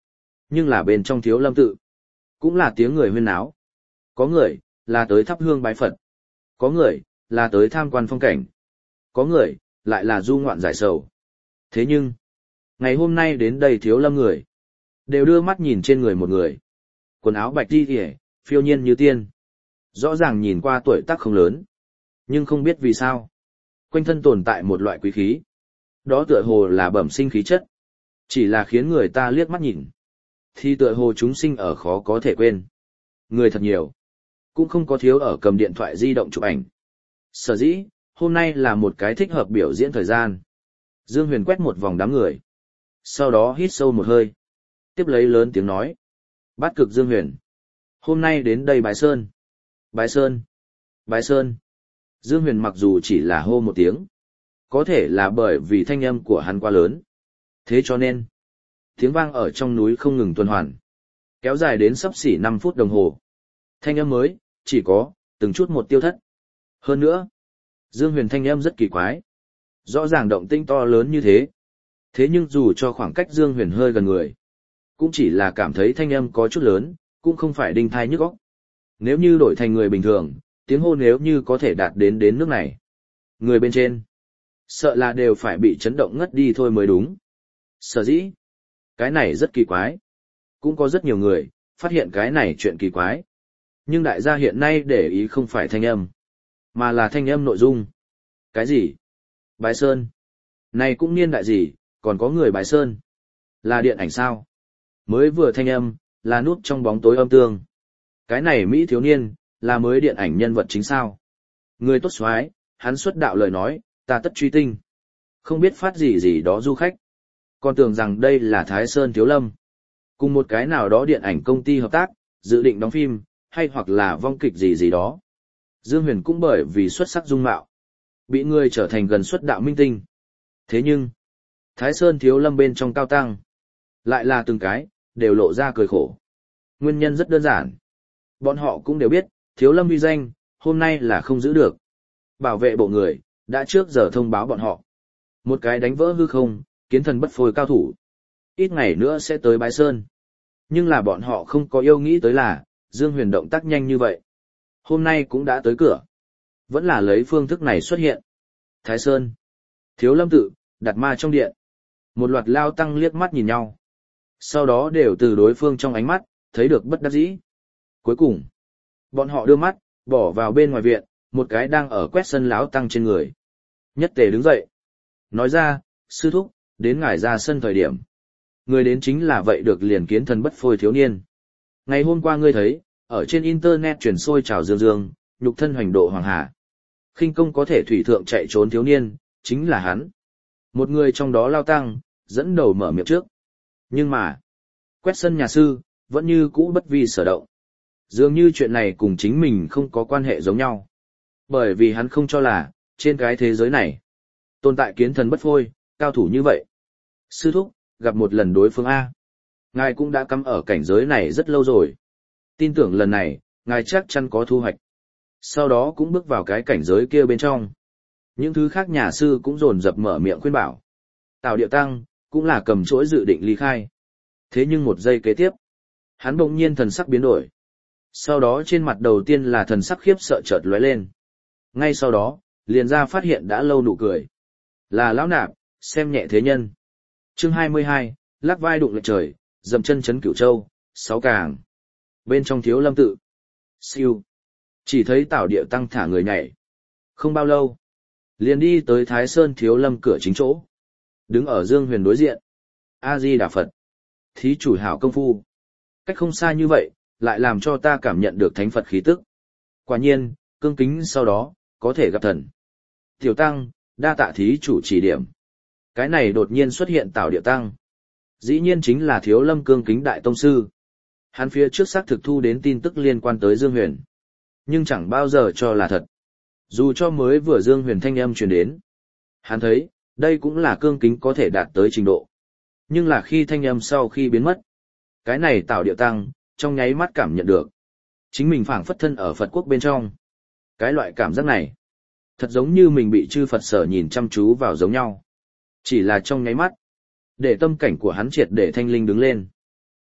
Nhưng là bên trong Thiếu Lâm tự, cũng là tiếng người huyên náo. Có người, là tới thắp hương bái Phật. Có người, là tới tham quan phong cảnh. Có người, lại là du ngoạn giải sầu. Thế nhưng, ngày hôm nay đến đây Thiếu Lâm người, đều đưa mắt nhìn trên người một người. Quần áo bạch đi kìa, phiêu nhiên như tiên. Rõ ràng nhìn qua tuổi tác không lớn. Nhưng không biết vì sao. Quanh thân tồn tại một loại quý khí. Đó tựa hồ là bẩm sinh khí chất. Chỉ là khiến người ta liếc mắt nhìn. Thì tựa hồ chúng sinh ở khó có thể quên. Người thật nhiều. Cũng không có thiếu ở cầm điện thoại di động chụp ảnh. Sở dĩ, hôm nay là một cái thích hợp biểu diễn thời gian. Dương Huyền quét một vòng đám người. Sau đó hít sâu một hơi. Tiếp lấy lớn tiếng nói. Bát Cực Dương Huyền. Hôm nay đến đây Bái Sơn. Bái Sơn. Bái Sơn. Dương Huyền mặc dù chỉ là hô một tiếng. Có thể là bởi vì thanh âm của hắn quá lớn. Thế cho nên, tiếng vang ở trong núi không ngừng tuần hoàn. Kéo dài đến sắp xỉ 5 phút đồng hồ. Thanh âm mới, chỉ có, từng chút một tiêu thất. Hơn nữa, Dương Huyền thanh âm rất kỳ quái. Rõ ràng động tĩnh to lớn như thế. Thế nhưng dù cho khoảng cách Dương Huyền hơi gần người, cũng chỉ là cảm thấy thanh âm có chút lớn, cũng không phải đinh thai nhức óc. Nếu như đổi thành người bình thường, tiếng hô nếu như có thể đạt đến nước này. Người bên trên, sợ là đều phải bị chấn động ngất đi thôi mới đúng. Sở dĩ, cái này rất kỳ quái. Cũng có rất nhiều người, phát hiện cái này chuyện kỳ quái. Nhưng đại gia hiện nay để ý không phải thanh âm, mà là thanh âm nội dung. Cái gì? Bái Sơn. Này cũng niên đại gì, còn có người Bái Sơn. Là điện ảnh sao? Mới vừa thanh âm, là núp trong bóng tối âm tương. Cái này Mỹ thiếu niên, là mới điện ảnh nhân vật chính sao? Người tốt xoái, hắn xuất đạo lời nói, ta tất truy tinh. Không biết phát gì đó du khách. Còn tưởng rằng đây là Thái Sơn Thiếu Lâm. Cùng một cái nào đó điện ảnh công ty hợp tác, dự định đóng phim, hay hoặc là vong kịch gì đó. Dương Huyền cũng bởi vì xuất sắc dung mạo, bị người trở thành gần xuất đạo minh tinh. Thế nhưng, Thái Sơn Thiếu Lâm bên trong cao tăng, lại là từng cái, đều lộ ra cười khổ. Nguyên nhân rất đơn giản. Bọn họ cũng đều biết, Thiếu Lâm uy danh, hôm nay là không giữ được. Bảo vệ bộ người, đã trước giờ thông báo bọn họ. Một cái đánh vỡ hư không, kiến thần bất phôi cao thủ. Ít ngày nữa sẽ tới Bái Sơn. Nhưng là bọn họ không có yêu nghĩ tới là, Dương Huyền động tác nhanh như vậy. Hôm nay cũng đã tới cửa. Vẫn là lấy phương thức này xuất hiện. Thái Sơn. Thiếu Lâm tự, đặt ma trong điện. Một loạt lao tăng liếc mắt nhìn nhau. Sau đó đều từ đối phương trong ánh mắt, thấy được bất đắc dĩ. Cuối cùng, bọn họ đưa mắt, bỏ vào bên ngoài viện, một cái đang ở quét sân láo tăng trên người. Nhất Tề đứng dậy. Nói ra, sư thúc, đến ngài ra sân thời điểm. Người đến chính là vậy được liền kiến thần bất phôi thiếu niên. Ngày hôm qua ngươi thấy, ở trên internet truyền sôi trào dương dương, nhục thân hoành độ hoàng hà. Khinh công có thể thủy thượng chạy trốn thiếu niên, chính là hắn. Một người trong đó lao tăng, dẫn đầu mở miệng trước. Nhưng mà, quét sân nhà sư, vẫn như cũ bất vi sở động. Dường như chuyện này cùng chính mình không có quan hệ giống nhau. Bởi vì hắn không cho là, trên cái thế giới này, tồn tại kiến thần bất phôi, cao thủ như vậy. Sư thúc, gặp một lần đối phương A. Ngài cũng đã cắm ở cảnh giới này rất lâu rồi. Tin tưởng lần này, ngài chắc chắn có thu hoạch. Sau đó cũng bước vào cái cảnh giới kia bên trong. Những thứ khác nhà sư cũng dồn dập mở miệng khuyên bảo. Tào Điệu Tăng, cũng là cầm chỗi dự định ly khai. Thế nhưng một giây kế tiếp, hắn bỗng nhiên thần sắc biến đổi. Sau đó trên mặt đầu tiên là thần sắc khiếp sợ chợt lóe lên. Ngay sau đó, liền ra phát hiện đã lâu nụ cười. Là lão nạp, xem nhẹ thế nhân. Chương 22, lắc vai đụng lệch trời, dậm chân chấn Cửu Châu, 6 càng. Bên trong Thiếu Lâm tự. Siêu. Chỉ thấy Tào Điệu Tăng thả người nhảy. Không bao lâu, liền đi tới Thái Sơn Thiếu Lâm cửa chính chỗ. Đứng ở Dương Huyền đối diện. A-di-đà Phật. Thí chủ hảo công phu. Cách không xa như vậy, lại làm cho ta cảm nhận được thánh Phật khí tức. Quả nhiên, cương kính sau đó, có thể gặp thần. Tiểu Tăng, đa tạ thí chủ chỉ điểm. Cái này đột nhiên xuất hiện Tào Điệu Tăng. Dĩ nhiên chính là Thiếu Lâm cương kính đại tông sư. Hắn phía trước xác thực thu đến tin tức liên quan tới Dương Huyền. Nhưng chẳng bao giờ cho là thật. Dù cho mới vừa Dương Huyền thanh âm truyền đến. Hắn thấy, đây cũng là cương kính có thể đạt tới trình độ. Nhưng là khi thanh âm sau khi biến mất. Cái này Tào Điệu Tăng, trong nháy mắt cảm nhận được. Chính mình phảng phất thân ở Phật quốc bên trong. Cái loại cảm giác này. Thật giống như mình bị chư Phật sở nhìn chăm chú vào giống nhau. Chỉ là trong nháy mắt. Để tâm cảnh của hắn triệt để thanh linh đứng lên.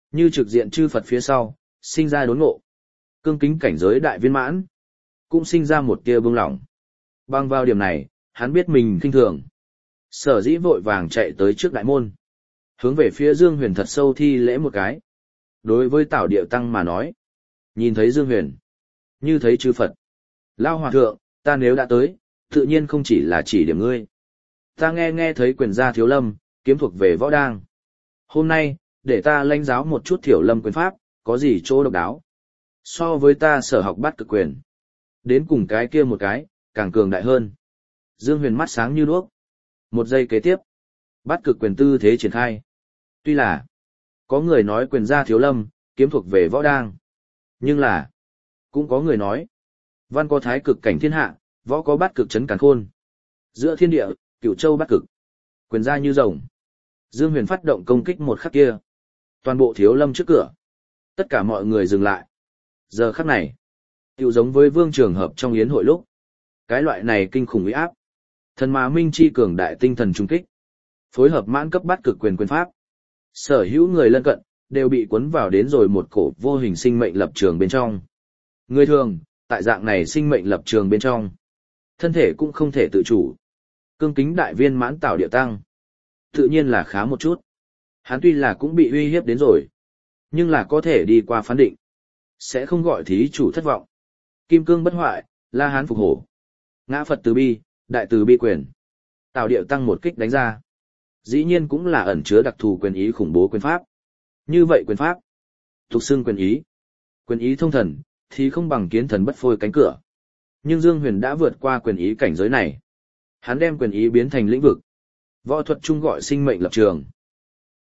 Như trực diện chư Phật phía sau, sinh ra đốn ngộ. Cương kính cảnh giới đại viên mãn, cũng sinh ra một tia bông lỏng. Bằng vào điểm này, hắn biết mình kinh thường. Sở dĩ vội vàng chạy tới trước đại môn. Hướng về phía Dương Huyền thật sâu thi lễ một cái. Đối với Tảo Điệu Tăng mà nói, nhìn thấy Dương Huyền, như thấy chư Phật. Lao Hòa Thượng, ta nếu đã tới, tự nhiên không chỉ là chỉ điểm ngươi. Ta nghe thấy quyền gia Thiếu Lâm, kiếm thuộc về võ đang. Hôm nay, để ta lãnh giáo một chút Thiểu Lâm quyền pháp, có gì chỗ độc đáo. So với ta sở học Bát Cực quyền, đến cùng cái kia một cái, càng cường đại hơn. Dương Huyền mắt sáng như đuốc. Một giây kế tiếp, Bát Cực quyền tư thế triển khai. Tuy là, có người nói quyền gia Thiếu Lâm, kiếm thuộc về võ đang. Nhưng là, cũng có người nói, văn có thái cực cảnh thiên hạ, võ có bát cực chấn càn khôn. Giữa thiên địa, cửu châu bát cực, quyền gia như rồng. Dương Huyền phát động công kích một khắc kia. Toàn bộ Thiếu Lâm trước cửa. Tất cả mọi người dừng lại. Giờ khắc này, tựu giống với vương trường hợp trong yến hội lúc. Cái loại này kinh khủng uy áp. Thần mà minh chi cường đại tinh thần trung kích. Phối hợp mãn cấp bát cực quyền quyền pháp. Sở hữu người lân cận, đều bị cuốn vào đến rồi một cổ vô hình sinh mệnh lập trường bên trong. Người thường, tại dạng này sinh mệnh lập trường bên trong. Thân thể cũng không thể tự chủ. Cương kính đại viên mãn Tảo Điệu Tăng. Tự nhiên là khá một chút. Hắn tuy là cũng bị uy hiếp đến rồi. Nhưng là có thể đi qua phán định. Sẽ không gọi thí chủ thất vọng. Kim cương bất hoại, La Hán phục hổ. Ngã Phật từ bi, đại từ bi quyền. Tảo Điệu Tăng một kích đánh ra. Dĩ nhiên cũng là ẩn chứa đặc thù quyền ý khủng bố quyền pháp. Như vậy quyền pháp, tục xưng quyền ý. Quyền ý thông thần, thì không bằng kiến thần bất phôi cánh cửa. Nhưng Dương Huyền đã vượt qua quyền ý cảnh giới này. Hắn đem quyền ý biến thành lĩnh vực. Võ thuật chung gọi sinh mệnh lập trường.